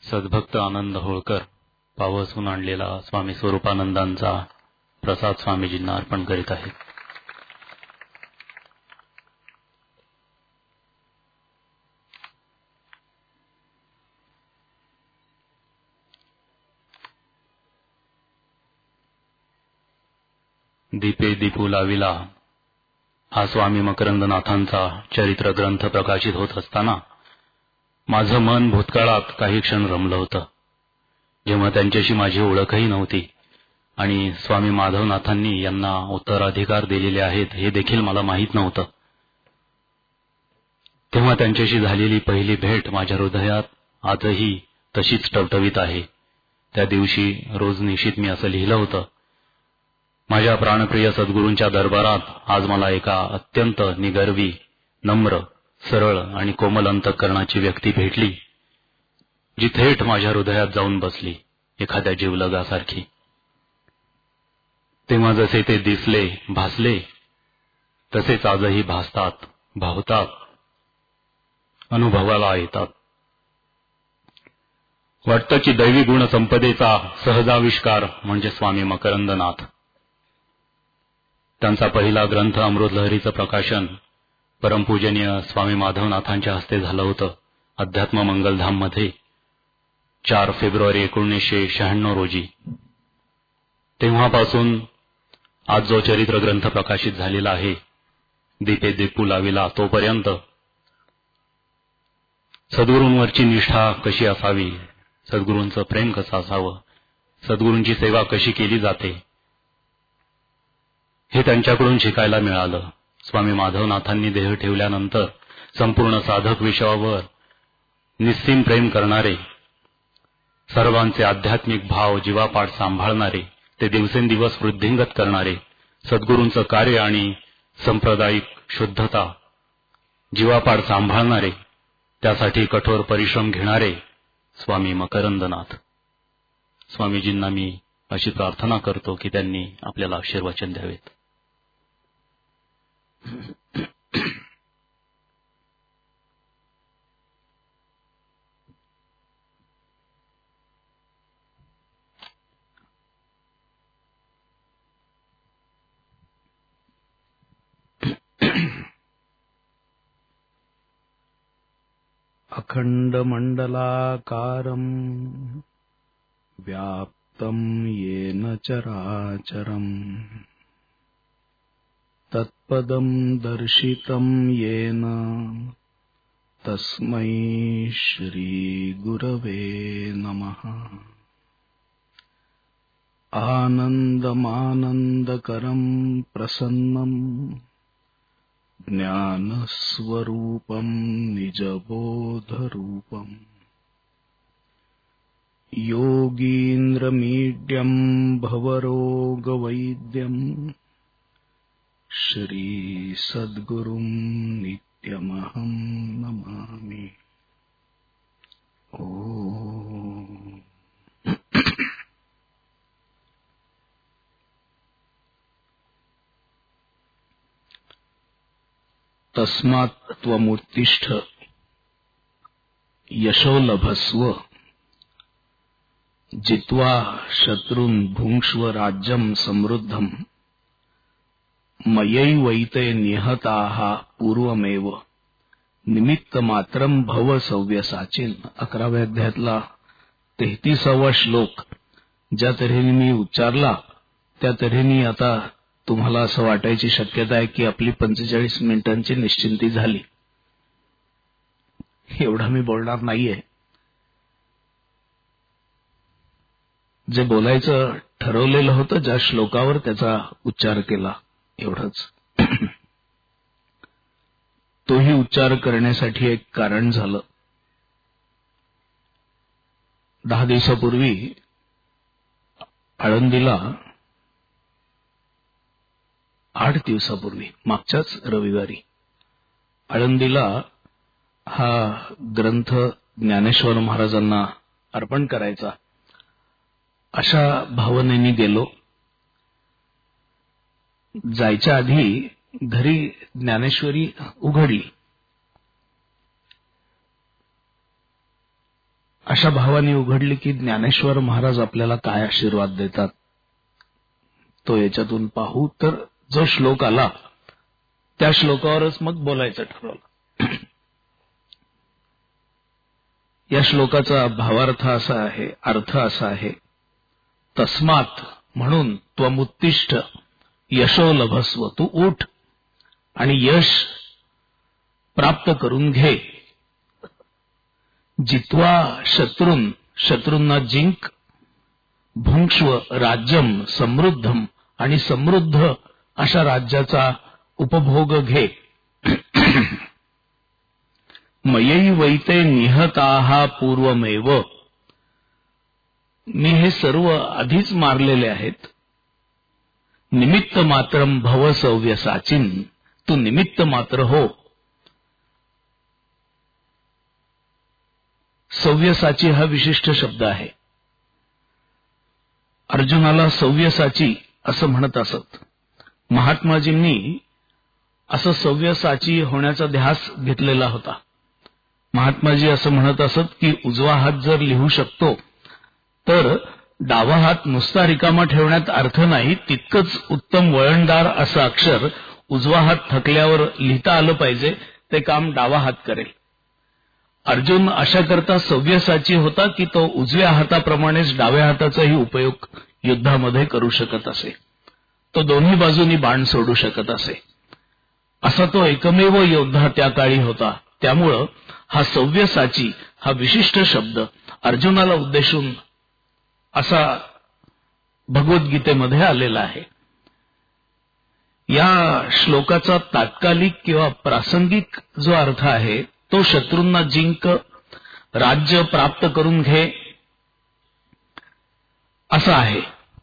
[SPEAKER 1] सद्भक्त आनंद होळकर पावसून आणलेला स्वामी स्वरूपानंदांचा प्रसाद स्वामीजींना अर्पण करीत आहेत. दीपे दीपू लाविला हा स्वामी मकरंदनाथांचा चरित्र ग्रंथ प्रकाशित होत असताना माझं मन भूतकाळात काही क्षण रमलं होतं, जेव्हा त्यांच्याशी माझी ओळखही नव्हती आणि स्वामी माधवनाथांनी यांना उत्तराधिकार दिलेले आहेत हे देखील मला माहीत नव्हतं. तेव्हा त्यांच्याशी झालेली पहिली भेट माझ्या हृदयात आजही तशीच टवटवीत आहे. त्या दिवशी रोज निशित मी असं लिहिलं होतं, माझ्या प्राणप्रिय सद्गुरूंच्या दरबारात आज मला एका अत्यंत निगर्वी, नम्र, सरळ आणि कोमल अंतःकरणाची व्यक्ती भेटली, जी थेट माझ्या हृदयात जाऊन बसली एखाद्या जीवलगासारखी. तेव्हा जसे ते दिसले, भासले, तसेच आजही भासतात, भावतात, अनुभवाला येतात. वाटतं की दैवी गुण संपदेचा सहजाविष्कार म्हणजे स्वामी मकरंदनाथ. त्यांचा पहिला ग्रंथ अमृतलहरीचं प्रकाशन परमपूजनीय स्वामी माधवनाथांच्या हस्ते झालं होतं अध्यात्म मंगलधाममध्ये 4 फेब्रुवारी 1996 रोजी. तेव्हापासून आज जो चरित्र ग्रंथ प्रकाशित झालेला आहे दीपे दीपू लाविला, तोपर्यंत सद्गुरूंवरची निष्ठा कशी असावी, सद्गुरूंचं प्रेम कसं असावं, सद्गुरूंची सेवा कशी केली जाते हे त्यांच्याकडून शिकायला मिळालं. स्वामी माधवनाथांनी देह ठेवल्यानंतर संपूर्ण साधक विश्वावर निस्सीम प्रेम करणारे, सर्वांचे आध्यात्मिक भाव जीवापाड सांभाळणारे, ते दिवसेंदिवस वृद्धिंगत करणारे, सद्गुरूंचं कार्य आणि सांप्रदायिक शुद्धता जीवापाड सांभाळणारे, त्यासाठी कठोर परिश्रम घेणारे स्वामी मकरंदनाथ. स्वामीजींना मी अशी प्रार्थना करतो की त्यांनी आपल्याला आशीर्वचन द्यावेत.
[SPEAKER 9] अखण्डमण्डलाकारम् व्याप्तं येन चराचरम् तत्पदं दर्शितं येन तस्मै श्रीगुरवे नमः. आनन्दमानन्दकरं प्रसन्नं ज्ञानस्वरूपं निजबोधरूपम् योगीन्द्रमीड्यं भवरोगवैद्यम् श्रीसद्गुरुं नित्यमहं नमामि. ओम. तस्मात् त्वमुत्तिष्ठ यशो लभस्व जित्वा शत्रून् भुङ्क्ष्व राज्यं समृद्धम् मयैवैते निहताः पूर्वमेव निमित्तमात्रं भव सव्यसाचीन. 11व्या अध्यायातला 33वा श्लोक ज्या तऱ्हेने मी उच्चारला त्या तऱ्हेने आता तुम्हाला असं वाटायची शक्यता आहे की आपली 45 मिनिटांची निश्चिंती झाली. एवढा मी बोलणार नाहीये. जे बोलायचं ठरवलेलं होतं ज्या श्लोकावर त्याचा उच्चार केला एवढंच. तोही उच्चार करण्यासाठी एक कारण झालं. 10 दिवसापूर्वी आळंदीला 8 दिवसापूर्वी मागच्याच रविवारी आळंदीला हा ग्रंथ ज्ञानेश्वर महाराजांना अर्पण करायचा अशा भावनेने गेलो. जायच्या आधी घरी ज्ञानेश्वरी उघडली अशा भावाने उघडली की ज्ञानेश्वर महाराज आपल्याला काय आशीर्वाद देतात तो याच्यातून पाहू. तर जो श्लोक आला त्या श्लोकावरच मग बोलायचं ठरवलं. या श्लोकाचा भावार्थ असा आहे, अर्थ असा आहे, तस्मात म्हणून त्वमुत्तिष्ठ यशो लभस्व, तू उठ आणि यश प्राप्त करून घे. जित्वा शत्रून, शत्रूंना जिंक. भुंक्ष्व राज्यम समृद्धम, आणि समृद्ध अशा राज्याचा उपभोग घे. मयई वैते निहताहा पूर्वमेव, मी हे सर्व आधीच मारलेले आहेत. निमित्त मात्रम भव सव्यसाचिन, तू निमित्त मात्र हो. सव्यसाची हा विशिष्ट शब्द आहे. अर्जुनाला सव्यसाची असं म्हणत असत. महात्माजींनी असं सव्यसाची होण्याचा ध्यास घेतलेला होता. महात्माजी असं म्हणत असत की उजवा हात जर लिहू शकतो तर डावा हात नुसता रिकामा ठेवण्यात अर्थ नाही, तितकंच उत्तम वळणदार असं अक्षर उजवा हात थकल्यावर लिहिता आलं पाहिजे, ते काम डावा हात करेल. अर्जुन अशा करता सव्यसाची होता की तो उजव्या हाताप्रमाणेच डाव्या हाताचाही उपयोग युद्धामध्ये करू शकत असे. तो दोन्ही बाजूनी बाण सोडू शकत असे. असा तो एकमेव योद्धा त्या काळी होता. त्यामुळं हा सव्यसाची हा विशिष्ट शब्द अर्जुनाला उद्देशून असा भगवद्गीतेमध्ये आलेला आहे. या श्लोकाचा तात्कालिक किंवा प्रासंगिक जो अर्थ आहे तो शत्रूंना जिंक, राज्य प्राप्त करून घे असा आहे.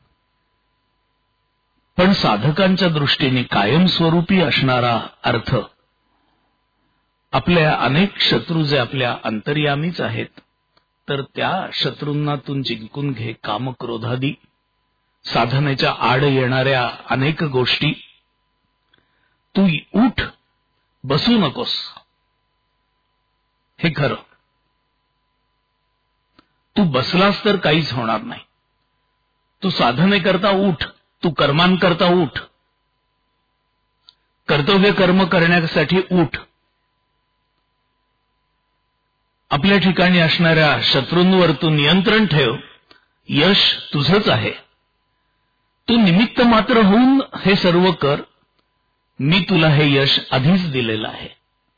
[SPEAKER 9] पण साधकांच्या दृष्टीने कायमस्वरूपी असणारा अर्थ, आपल्या अनेक शत्रू जे आपल्या अंतर्यामीच आहेत, तर त्या शत्रूंनातून जिंकून घे. कामक्रोधादी साधनेच्या आड येणाऱ्या अनेक गोष्टी. तू उठ, बसू नकोस. हे खरं, तू बसलास तर काहीच होणार नाही. तू साधनेकरता उठ, तू कर्मांकरता उठ, कर्तव्य कर्म करण्यासाठी उठ. आपल्या ठिकाणी असणाऱ्या शत्रूंवर तू नियंत्रण ठेव. यश तुझंच आहे. तू निमित्त मात्र होऊन हे सर्व कर. मी तुला हे यश आधीच दिलेलं आहे.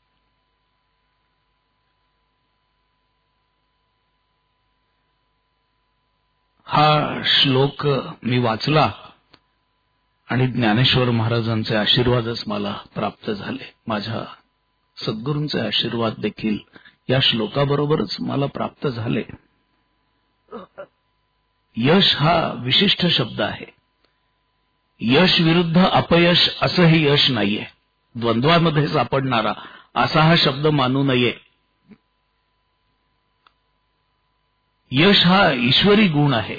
[SPEAKER 9] हा श्लोक मी वाचला आणि ज्ञानेश्वर महाराजांचे आशीर्वादच मला प्राप्त झाले. माझ्या सद्गुरूंचे आशीर्वाद देखील या श्लोकाबरोबरच मला प्राप्त झाले. यश हा विशिष्ट शब्द आहे. यश विरुद्ध अपयश असंही यश नाहीये. द्वंद्वामध्ये सापडणारा असा हा शब्द मानू नये. यश हा ईश्वरी गुण आहे.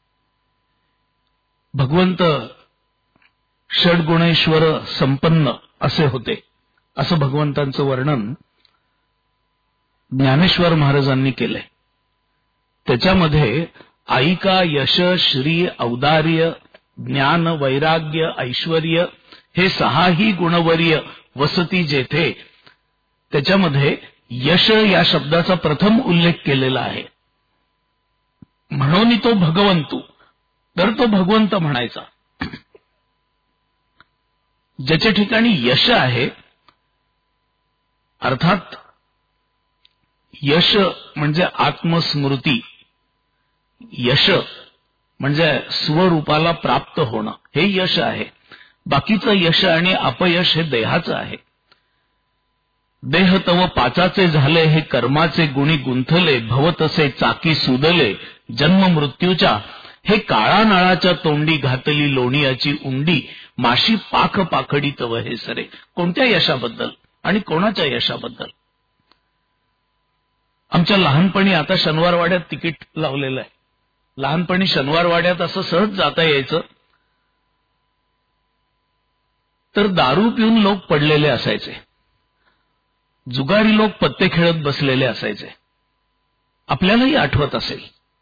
[SPEAKER 9] भगवंत षड्गुणेश्वर संपन्न असे होते, असं भगवंतांचं वर्णन ज्ञानेश्वर महाराजांनी केलंय. त्याच्यामध्ये ऐका, यश, श्री, औदार्य, ज्ञान, वैराग्य, ऐश्वर्य हे सहाही गुणवर्य वसती जेथे, त्याच्यामध्ये यश या शब्दाचा प्रथम उल्लेख केलेला आहे. म्हणून तो भगवंतू, तर तो भगवंत म्हणायचा. ज्याच्या ठिकाणी यश आहे, अर्थात यश म्हणजे आत्मस्मृती, यश म्हणजे स्वरूपाला प्राप्त होणं, हे यश आहे. बाकीचं यश आणि अपयश हे देहाचं आहे. देह तव पाचाचे झाले, हे कर्माचे गुणी गुंथले, भवतसे चाकी सुदले, जन्म मृत्यूच्या हे काळा नाळाच्या तोंडी, घातली लोणियाची उंडी, माशी पाख पाखडी तव हे सरे. कोणत्या यशाबद्दल आणि कोणाच्या यशाबद्दल? आमच्या लहानपणी, आता शनिवारवाड्यात तिकीट लावलेलं आहे, लहानपणी शनिवारवाड्यात असं सहज जाता यायचं, तर दारू पिऊन लोक पडलेले असायचे, जुगारी लोक पत्ते खेळत बसलेले असायचे. आपल्यालाही आठवत असेल,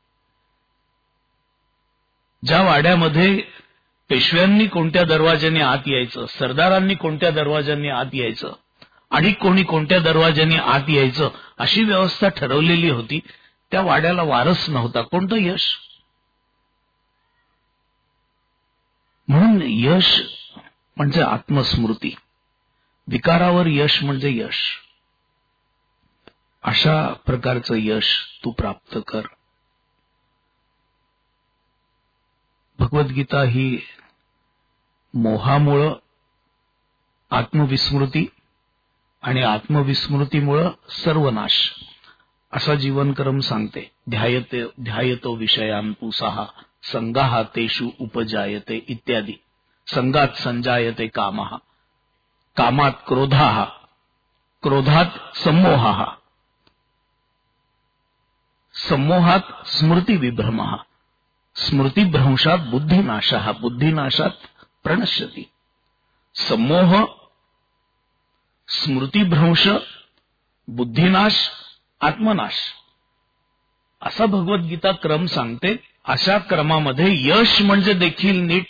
[SPEAKER 9] ज्या वाड्यामध्ये पेशव्यांनी कोणत्या दरवाज्याने आत यायचं, सरदारांनी कोणत्या दरवाज्यांनी आत यायचं आणि कोणी कोणत्या दरवाज्याने आत यायचं अशी व्यवस्था ठरवलेली होती, त्या वाड्याला वारस नव्हता. कोणतं यश? म्हणून यश म्हणजे आत्मस्मृती, विकारावर यश म्हणजे यश. अशा प्रकारचं यश तू प्राप्त कर. भगवद्गीता ही मोहामुळं आत्मविस्मृती आणि आत्मविस्मृतीमुळं सर्वनाश असा जीवनक्रम सांगते. ध्यायतो विषयान् पुंसः संगाः तेषु उपजायते इत्यादी. संगात संजायते कामः, कामात क्रोधाः, क्रोधात सम्मोहः, सम्मोहात स्मृतिविभ्रमः, स्मृतिभ्रंशात बुद्धिनाशः, बुद्धिनाशात प्रणश्यति. सम्मोह, स्मृतिभ्रंश, बुद्धिनाश, आत्मनाश असा भगवद्गीता क्रम सांगते. अशा क्रमामध्ये यश म्हणजे देखील नीट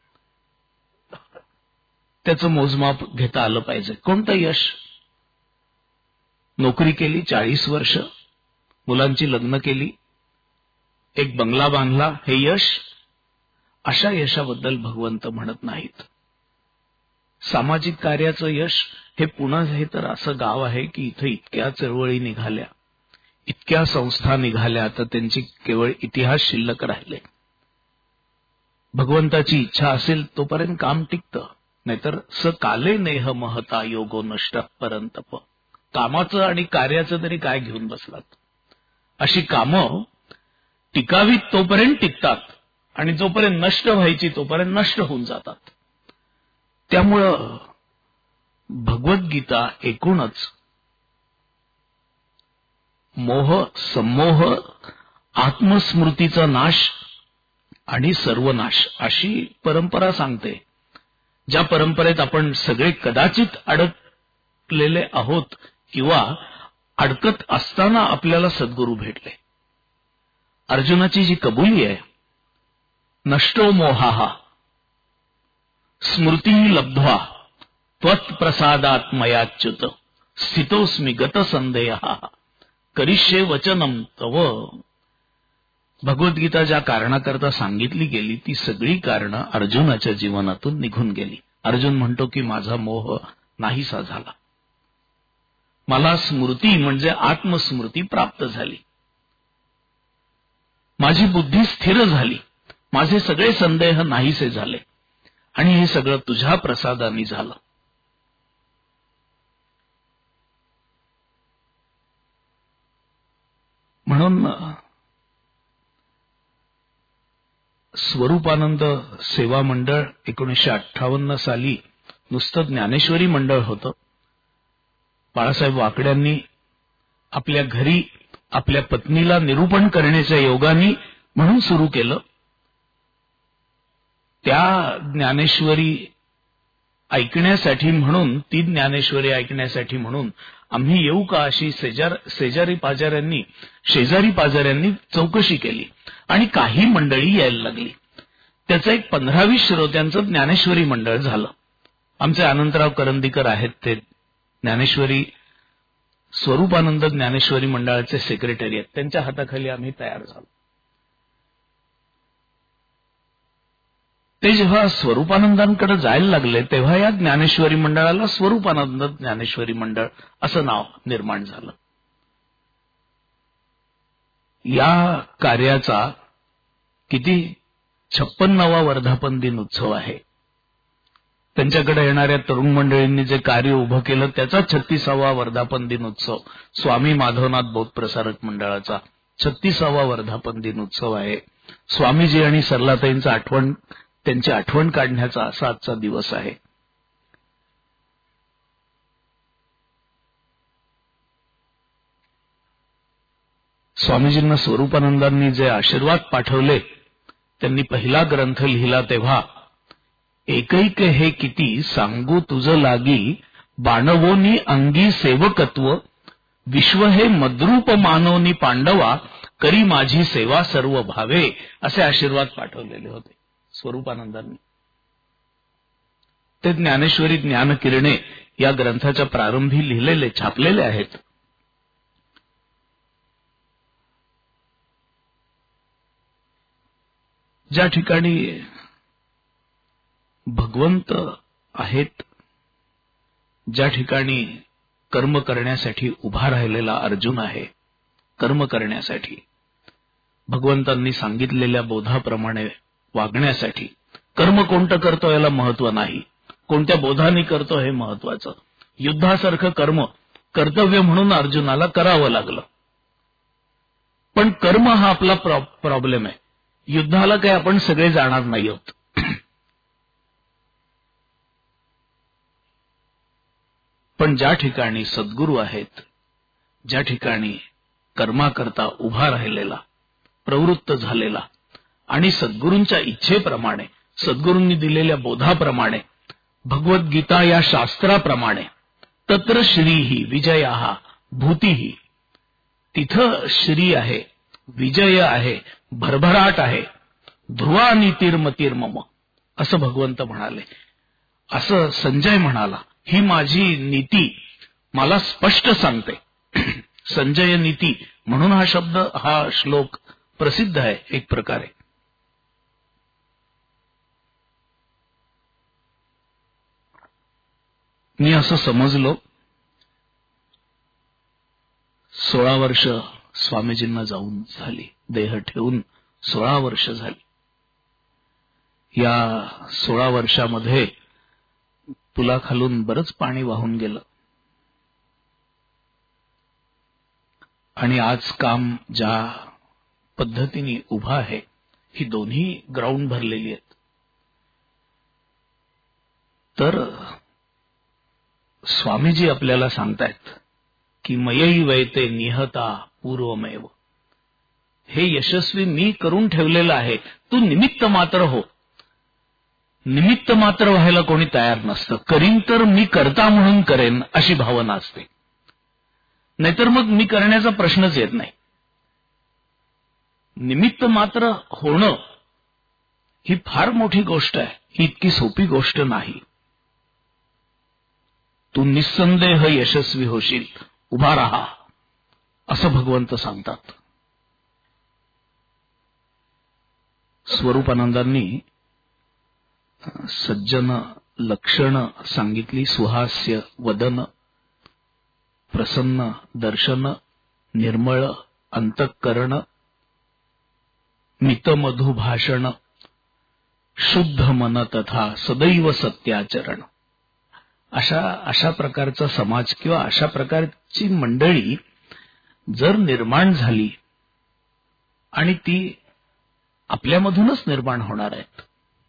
[SPEAKER 9] त्याचं मोजमाप घेता आलं पाहिजे. कोणतं यश? नोकरी केली 40 वर्ष, मुलांची लग्न केली, एक बंगला बांधला, हे यश? अशा यशाबद्दल भगवंत म्हणत नाहीत. सामाजिक कार्याचं यश हे पुणे हे तर असं गाव आहे की इथं इतक्या चळवळी निघाल्या, इतक्या संस्था निघाल्या, तर त्यांची केवळ इतिहास शिल्लक राहिले. भगवंताची इच्छा असेल तोपर्यंत काम टिकतं, नाहीतर स काले नेह महता योगो नष्ट परंतप. कामाचं आणि कार्याचं तरी काय घेऊन बसलात. अशी कामं टिकावीत तोपर्यंत टिकतात आणि जोपर्यंत नष्ट व्हायची तोपर्यंत नष्ट होऊन जातात. त्यामुळं भगवद्गीता एकूणच मोह, सम्मोह, आत्मस्मृतीचा नाश आणि सर्वनाश अशी परंपरा सांगते. ज्या परंपरेत आपण सगळे कदाचित अडकलेले आहोत किंवा अडकत असताना आपल्याला सद्गुरू भेटले. अर्जुनाची जी कबुली आहे, नष्टो मोहाः स्मृती लब्ध्वा त्वत्प्रसादात् मयाच्युत स्थितोस्मि गतसंदेहः करिष्ये वचनम तव. भगवद्गीता ज्या कारणाकरता सांगितली गेली ती सगळी कारणं अर्जुनाच्या जीवनातून निघून गेली. अर्जुन म्हणतो की माझा मोह नाहीसा झाला, मला स्मृती म्हणजे आत्मस्मृती प्राप्त झाली, माझी बुद्धी स्थिर झाली, माझे सगळे संदेह नाहीसे झाले आणि हे सगळं तुझ्या प्रसादाने झालं. म्हणून स्वरूपानंद सेवा मंडळ 1958 साली नुसतं ज्ञानेश्वरी मंडळ होतं. बाळासाहेब वाकड्यांनी आपल्या घरी आपल्या पत्नीला निरूपण करण्याच्या योगाने म्हणून सुरू केलं. त्या ज्ञानेश्वरी ऐकण्यासाठी म्हणून, ती ज्ञानेश्वरी ऐकण्यासाठी म्हणून आम्ही येऊ का अशी शेजारी पाजाऱ्यांनी चौकशी केली आणि काही मंडळी यायला लागली. त्याचं एक 15-20 श्रोत्यांचं ज्ञानेश्वरी मंडळ झालं. आमचे अनंतराव करंदीकर आहेत, ते ज्ञानेश्वरी स्वरूपानंद ज्ञानेश्वरी मंडळाचे सेक्रेटरी आहेत, त्यांच्या हाताखाली आम्ही तयार झालो. ते जेव्हा स्वरूपानंदांकडे जायला लागले तेव्हा या ज्ञानेश्वरी मंडळाला स्वरूपानंद ज्ञानेश्वरी मंडळ असं नाव निर्माण झालं. या कार्याचा किती 56वा वर्धापन दिन उत्सव आहे. त्यांच्याकडे येणाऱ्या तरुण मंडळींनी जे कार्य उभं केलं त्याचा 36वा वर्धापन दिन उत्सव स्वामी माधवनाथ बौद्ध प्रसारक मंडळाचा 36वा वर्धापन दिन उत्सव आहे. स्वामीजी आणि सरलाताईंचं त्यांची आठवण काढण्याचा असा आजचा दिवस आहे. स्वामीजींना स्वरूपानंदांनी जे आशीर्वाद पाठवले, त्यांनी पहिला ग्रंथ लिहिला तेव्हा एकैक हे किती सांगू तुझ लागी बाणवोनी अंगी सेवकत्व विश्व हे मद्रूप मानवनी पांडवा, करी माझी सेवा सर्व भावे, असे आशीर्वाद पाठवलेले होते स्वरूपानंदांनी. ते ज्ञानेश्वरी ज्ञानकिरणे या ग्रंथाच्या प्रारंभी लिहिलेले, छापलेले आहेत. ज्या ठिकाणी भगवंत आहेत, ज्या ठिकाणी कर्म करण्यासाठी उभा राहिलेला अर्जुन आहे, कर्म करण्यासाठी भगवंतांनी सांगितलेल्या बोधाप्रमाणे वागण्यासाठी, कर्म कोणतं करतो याला महत्व नाही, कोणत्या बोधाने करतो हे महत्वाचं. युद्धासारखं कर्म कर्तव्य म्हणून अर्जुनाला करावं लागलं. पण कर्म हा आपला प्रॉब्लेम आहे. युद्धाला काही आपण सगळे जाणार नाही आहोत. पण ज्या ठिकाणी सद्गुरू आहेत, ज्या ठिकाणी कर्माकरता उभा राहिलेला, प्रवृत्त झालेला आणि सद्गुरूंच्या इच्छेप्रमाणे, सद्गुरूंनी दिलेल्या बोधाप्रमाणे, भगवद्गीता या शास्त्राप्रमाणे, तत्र श्रीही विजयाहा भूतीही, तिथं श्री आहे, विजय आहे, भरभराट आहे. ध्रुवा नीतिर्मतिर्मम, असं भगवंत म्हणाले. असं संजय म्हणाला, ही माझी नीती मला स्पष्ट सांगते. संजय नीती म्हणून हा शब्द, हा श्लोक प्रसिद्ध आहे एक प्रकारे. मी असं समजलो, 16 वर्ष स्वामीजींना जाऊन झाली, देह ठेवून 16 वर्ष झाली. या 16 वर्षामध्ये पुलाखालून बरंच पाणी वाहून गेलं आणि आज काम ज्या पद्धतीने उभा आहे, ही दोन्ही ग्राउंड भरलेली आहेत. तर स्वामीजी आपल्याला सांगतायत की मयई वैते निहता पूर्वमेव, हे यशस्वी मी करून ठेवलेलं आहे, तू निमित्त मात्र हो. निमित्त मात्र व्हायला कोणी तयार नसतं. करीन तर मी करता म्हणून करेन अशी भावना असते, नाहीतर मग मी करण्याचा प्रश्नच येत नाही. निमित्त मात्र होणं ही फार मोठी गोष्ट आहे, ही इतकी सोपी गोष्ट नाही. तू निस्संदेह यशस्वी होशील, उभा राहा, असं भगवंत सांगतात. स्वरूपानंदांनी सज्जन लक्षण सांगितली. सुहास्य वदन, प्रसन्न दर्शन, निर्मळ अंतःकरण, मितमधु भाषण, शुद्ध मन तथा सदैव सत्याचरण. अशा प्रकारचा समाज किंवा अशा प्रकारची मंडळी जर निर्माण झाली, आणि ती आपल्यामधूनच निर्माण होणार आहेत.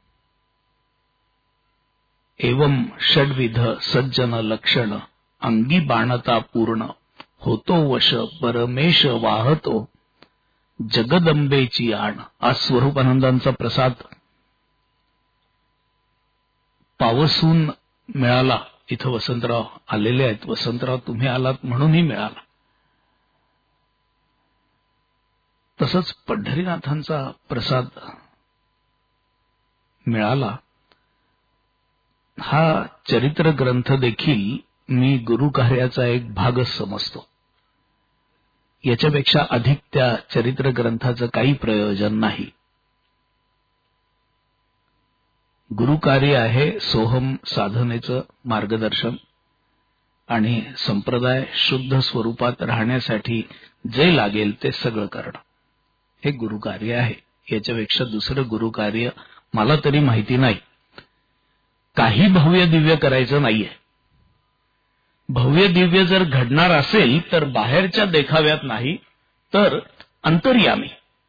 [SPEAKER 9] एवं षड्विध सज्जन लक्षण, अंगी बाणता पूर्ण, होतो वश परमेश वाहतो, जगदंबेची आण. आज स्वरूपानंदांचा प्रसाद पावसून मिळाला. इथं वसंतराव आलेले आहेत. वसंतराव, तुम्ही आलात म्हणूनही मिळाला. तसंच पंढरीनाथांचा प्रसाद मिळाला. हा चरित्र ग्रंथ देखील मी गुरुकार्याचा एक भागच समजतो. याच्यापेक्षा अधिक त्या चरित्र ग्रंथाचं काही प्रयोजन नाही. गुरुकार्य आहे सोहम साधनेचं मार्गदर्शन आणि संप्रदाय शुद्ध स्वरूपात राहण्यासाठी जे लागेल ते सगळं करणं, हे गुरुकार्य आहे. याच्यापेक्षा दुसरं गुरुकार्य मला तरी माहिती नाही. काही भव्य दिव्य करायचं नाहीये. भव्य दिव्य जर घडणार असेल तर बाहेरच्या देखाव्यात नाही, तर अंतर्यामी.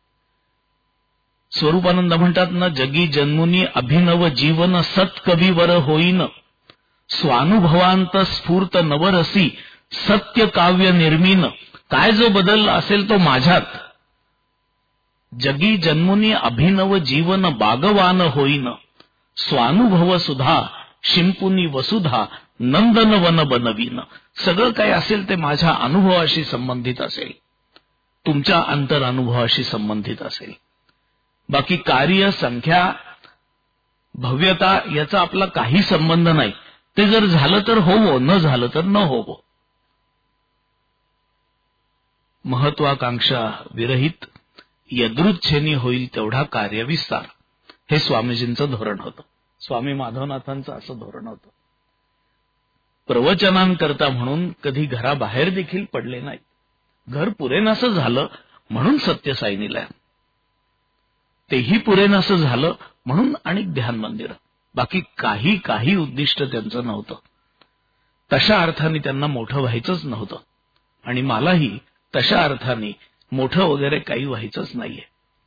[SPEAKER 9] स्वरूपानंद म्हणतात ना, जगी जन्मुनी अभिनव जीवन सत्कविवर होईन, स्वानुभवांत स्फूर्त नवरसी सत्य काव्य निर्मीन. काय जो बदलला असेल तो माझ्यात. जगी जन्मुनी अभिनव जीवन बागवान होईन, स्वानुभव सुधा शिंपुनी वसुधा नंदन वन बनवीन. सगळं काही असेल ते माझ्या अनुभवाशी संबंधित असेल, तुमच्या अंतर अनुभवाशी संबंधित असेल. बाकी कार्य, संख्या, भव्यता याचा आपला काही संबंध नाही. ते जर झालं तर होवो, न झालं तर न होवो. महत्वाकांक्षा विरहित यदृच्छेनी होईल तेवढा कार्यविस्तार, हे स्वामीजींचं धोरण होतं. स्वामी माधवनाथांचं असं धोरण होतं. प्रवचनांकरता म्हणून कधी घराबाहेर देखील पडले नाहीत. घर पुरेनासं झालं म्हणून सत्यसाईनीला, तेही पुरेनासं झालं म्हणून आणि ध्यान मंदिर. बाकी काही उद्दिष्ट त्यांचं नव्हतं. तशा अर्थाने त्यांना मोठं व्हायचंच नव्हतं आणि मलाही तशा अर्थाने मोठं वगैरे काही व्हायचंच नाहीये.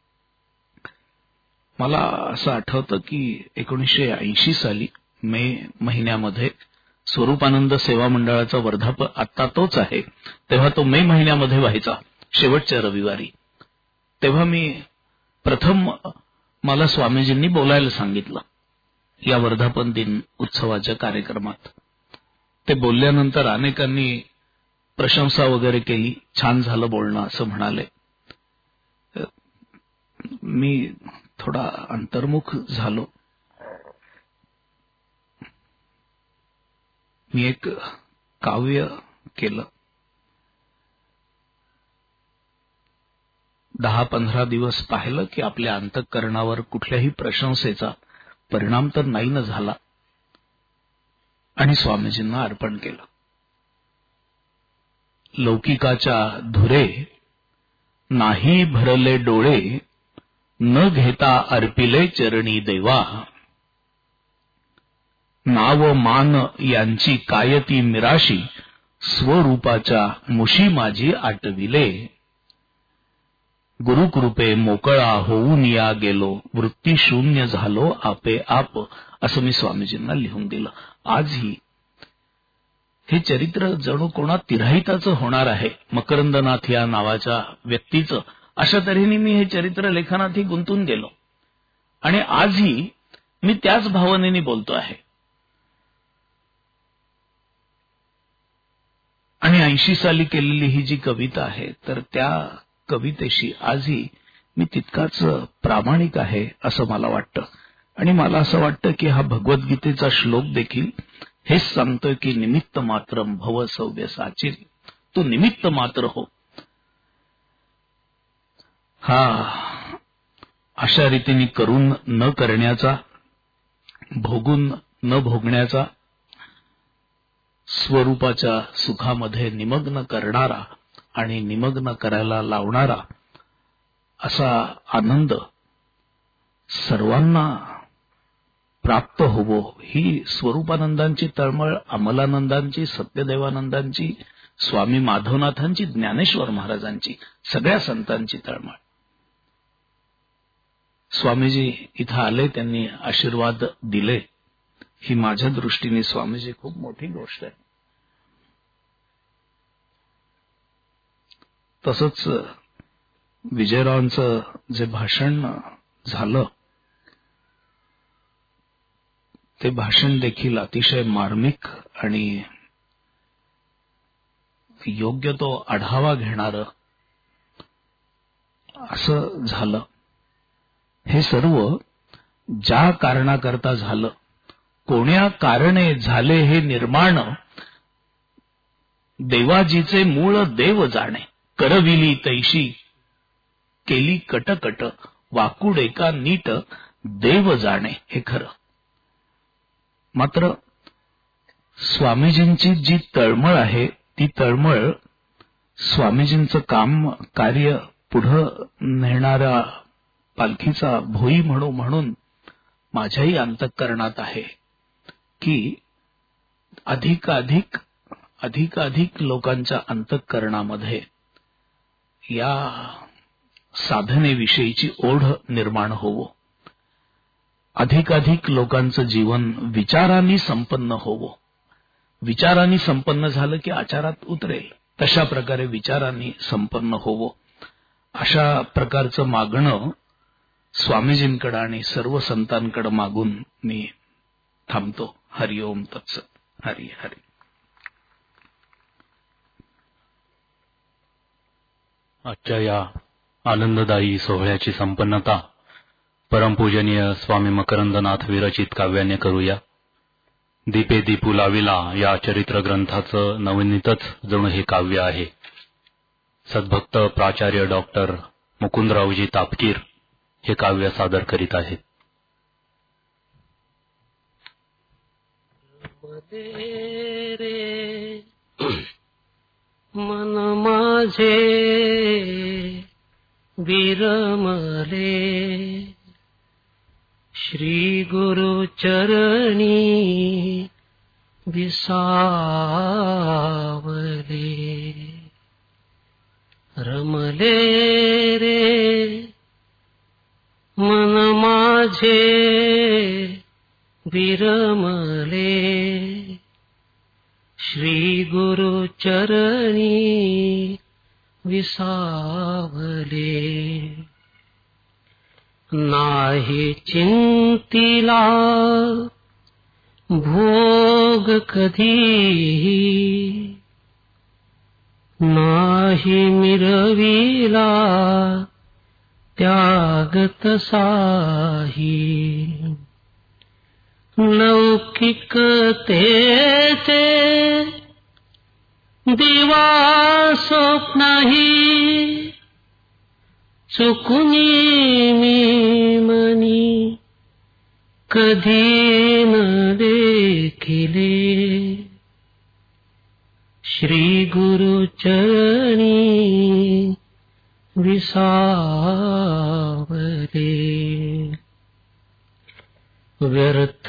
[SPEAKER 9] मला असं आठवतं की 1980 साली मे महिन्यामध्ये स्वरूपानंद सेवा मंडळाचा वर्धापन आत्ता तोच आहे, तेव्हा तो मे महिन्यामध्ये व्हायचा, शेवटच्या रविवारी. तेव्हा मी प्रथम मला स्वामीजींनी बोलायला सांगितलं या वर्धापन दिन उत्सवाच्या कार्यक्रमात. ते बोलल्यानंतर अनेकांनी प्रशंसा वगैरे केली, छान झालं बोलणं असं म्हणाले. मी थोडा अंतर्मुख झालो. मी एक काव्य केलं. 10-15 दिवस पाहिलं की आपल्या अंतःकरणावर कुठल्याही प्रशंसेचा परिणाम तर नाही न झाला, आणि स्वामीजींना अर्पण केलं. लौकिकाच्या धुरे नाही भरले डोळे, न घेता अर्पिले चरणी देवा. नाव मान यांची कायती मिराशी, स्वरूपाच्या मुशी माझी आटविले. गुरुकृपे मोकळा होऊन या गेलो, वृत्ती शून्य झालो आपे आप, असं मी स्वामीजींना लिहून दिलं. आजही हे चरित्र जणू कोणा तिराहिताचं होणार आहे, मकरंदनाथ या नावाच्या व्यक्तीचं. अशा तऱ्हेने मी हे चरित्र लेखनातही गुंतून गेलो आणि आजही मी त्याच भावनेने बोलतो आहे. आणि 80 साली केलेली ही जी कविता आहे, तर त्या कवितेशी आजही मी तितकाच प्रामाणिक आहे असं मला वाटतं. आणि मला असं वाटतं की हा भगवद्गीतेचा श्लोक देखील हेच सांगतोय की निमित्त मात्रम भव सव्य साचिर. तू निमित्त मात्र हो. हा अशा रीतीने करून न करण्याचा, भोगून न भोगण्याचा, स्वरूपाच्या सुखामध्ये निमग्न करणारा आणि निमग्न करायला लावणारा असा आनंद सर्वांना प्राप्त होवो, ही स्वरूपानंदांची तळमळ, अमलानंदांची, सत्यदेवानंदांची, स्वामी माधवनाथांची, ज्ञानेश्वर महाराजांची, सगळ्या संतांची तळमळ. स्वामीजी इथं आले, त्यांनी आशीर्वाद दिले, ही माझ्या दृष्टीने स्वामीजी खूप मोठी गोष्ट आहे. तसंच विजयरावांचं जे भाषण झालं, ते भाषण देखील अतिशय मार्मिक आणि योग्य तो आढावा घेणारं असं झालं. हे सर्व ज्या कारणाकरता झालं, कोण्या कारणे झाले हे निर्माण, देवाजीचे मूळ देव जाणे. करविली तैशी केली कटकट, वाकुड एका नीट देव जाणे. हे खरं. मात्र स्वामीजींची जी तळमळ आहे, ती तळमळ स्वामीजींचं काम, कार्य पुढं नेणारा पालखीचा भोई म्हणून माझ्याही अंतःकरणात आहे की अधिकाधिक लोकांच्या अंतःकरणामध्ये या साधनेविषयीची ओढ निर्माण होवो, अधिकाधिक लोकांचं जीवन विचारांनी संपन्न होवो. विचारांनी संपन्न झालं की आचारात उतरेल, तशा प्रकारे विचारांनी संपन्न होवो, अशा प्रकारचं मागणं स्वामीजींकडे आणि सर्व संतांकडे मागून मी थांबतो. हरिओम तत्सत. हरी हरी.
[SPEAKER 1] आजच्या या आनंददायी सोहळ्याची संपन्नता परमपूजनीय स्वामी मकरंदनाथ विरचित काव्याने करूया. दीपे दीपू लाविला या चरित्र ग्रंथाचं नवनीतच जणू हे काव्य आहे. सद्भक्त प्राचार्य डॉक्टर मुकुंदरावजी तापकीर हे काव्य सादर करीत आहेत.
[SPEAKER 10] मन माझे विरमले श्री गुरु चरणी विसावले. रमले रे मन माझे विरमले श्री गुरु चरणी विसावले. नाही चिंतिला भोग कधी नाही मिरविला त्याग तसाही. लौकिकतेचे दिवा स्वप्नही चुकुनी मी मनी कधी न देखिले. श्री गुरु चरणी विसावले. व्यर्थ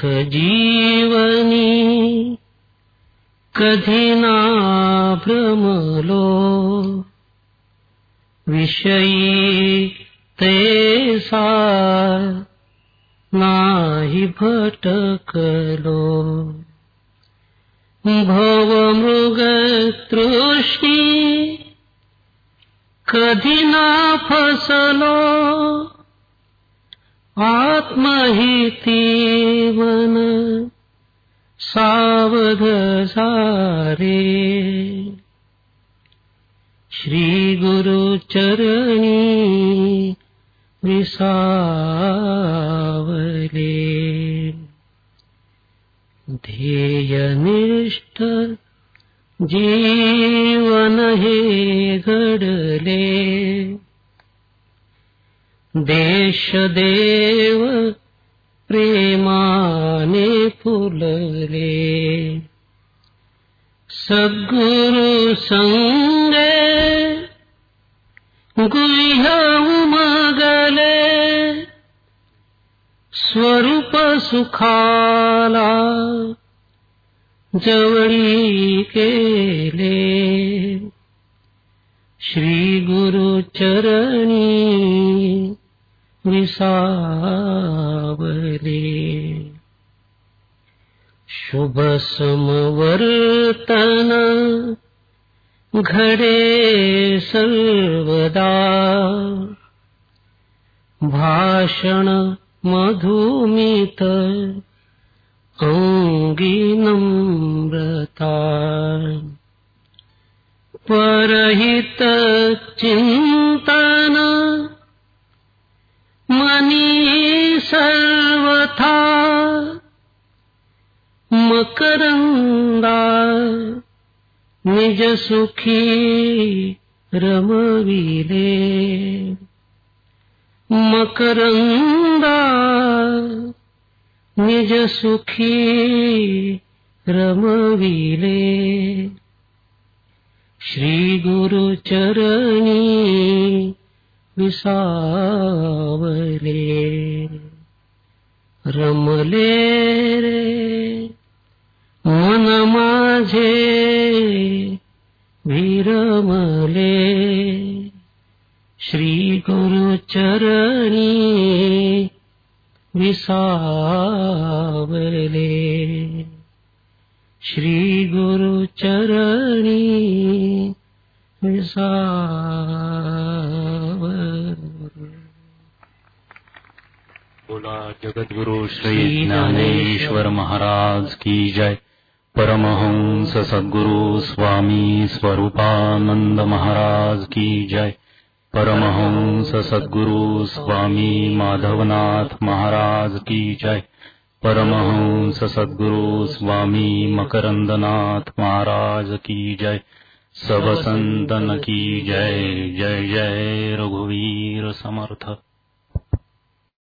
[SPEAKER 10] जीवनी कधी ना भ्रमलो विषयी तैसा नाही भटकलो. भव मृग तृष्णी कधी ना फसलो आत्महिती वन सावध सारे. श्री गुरु चरणी विसावले. ध्येयनिष्ठ जीवन हे घडले देश देव प्रेमाने फुलले. सद्गुरु संगे गुह्य उमगले स्वरूप सुखाला जवळी केले. श्री गुरु चरणी विसावले. शुभ समवर्तन घडे सर्वदा भाषण मधुमित अंगी नम्रता. परहित चिंतन मनी सर्वथा मकरंदा निज सुखी रमविले. मकरंदा निज सुखी रमविले. श्री गुरु चरणी विसावले. रमले रे मन माझे विरमले श्री गुरु चरणी विसावले. श्री गुरु चरणी विसावले.
[SPEAKER 1] बोला जगद्गुरु श्री ज्ञानेश्वर महाराज की जय. परमहंस सद्गुरु स्वामी स्वरूपानंद महाराज की जय. परमहंस सद्गुरु स्वामी माधवनाथ महाराज की जय। परमहंस सद्गुरु स्वामी मकरंदनाथ महाराज की जय। सब संतन की जय। जय जय रघुवीर समर्थ।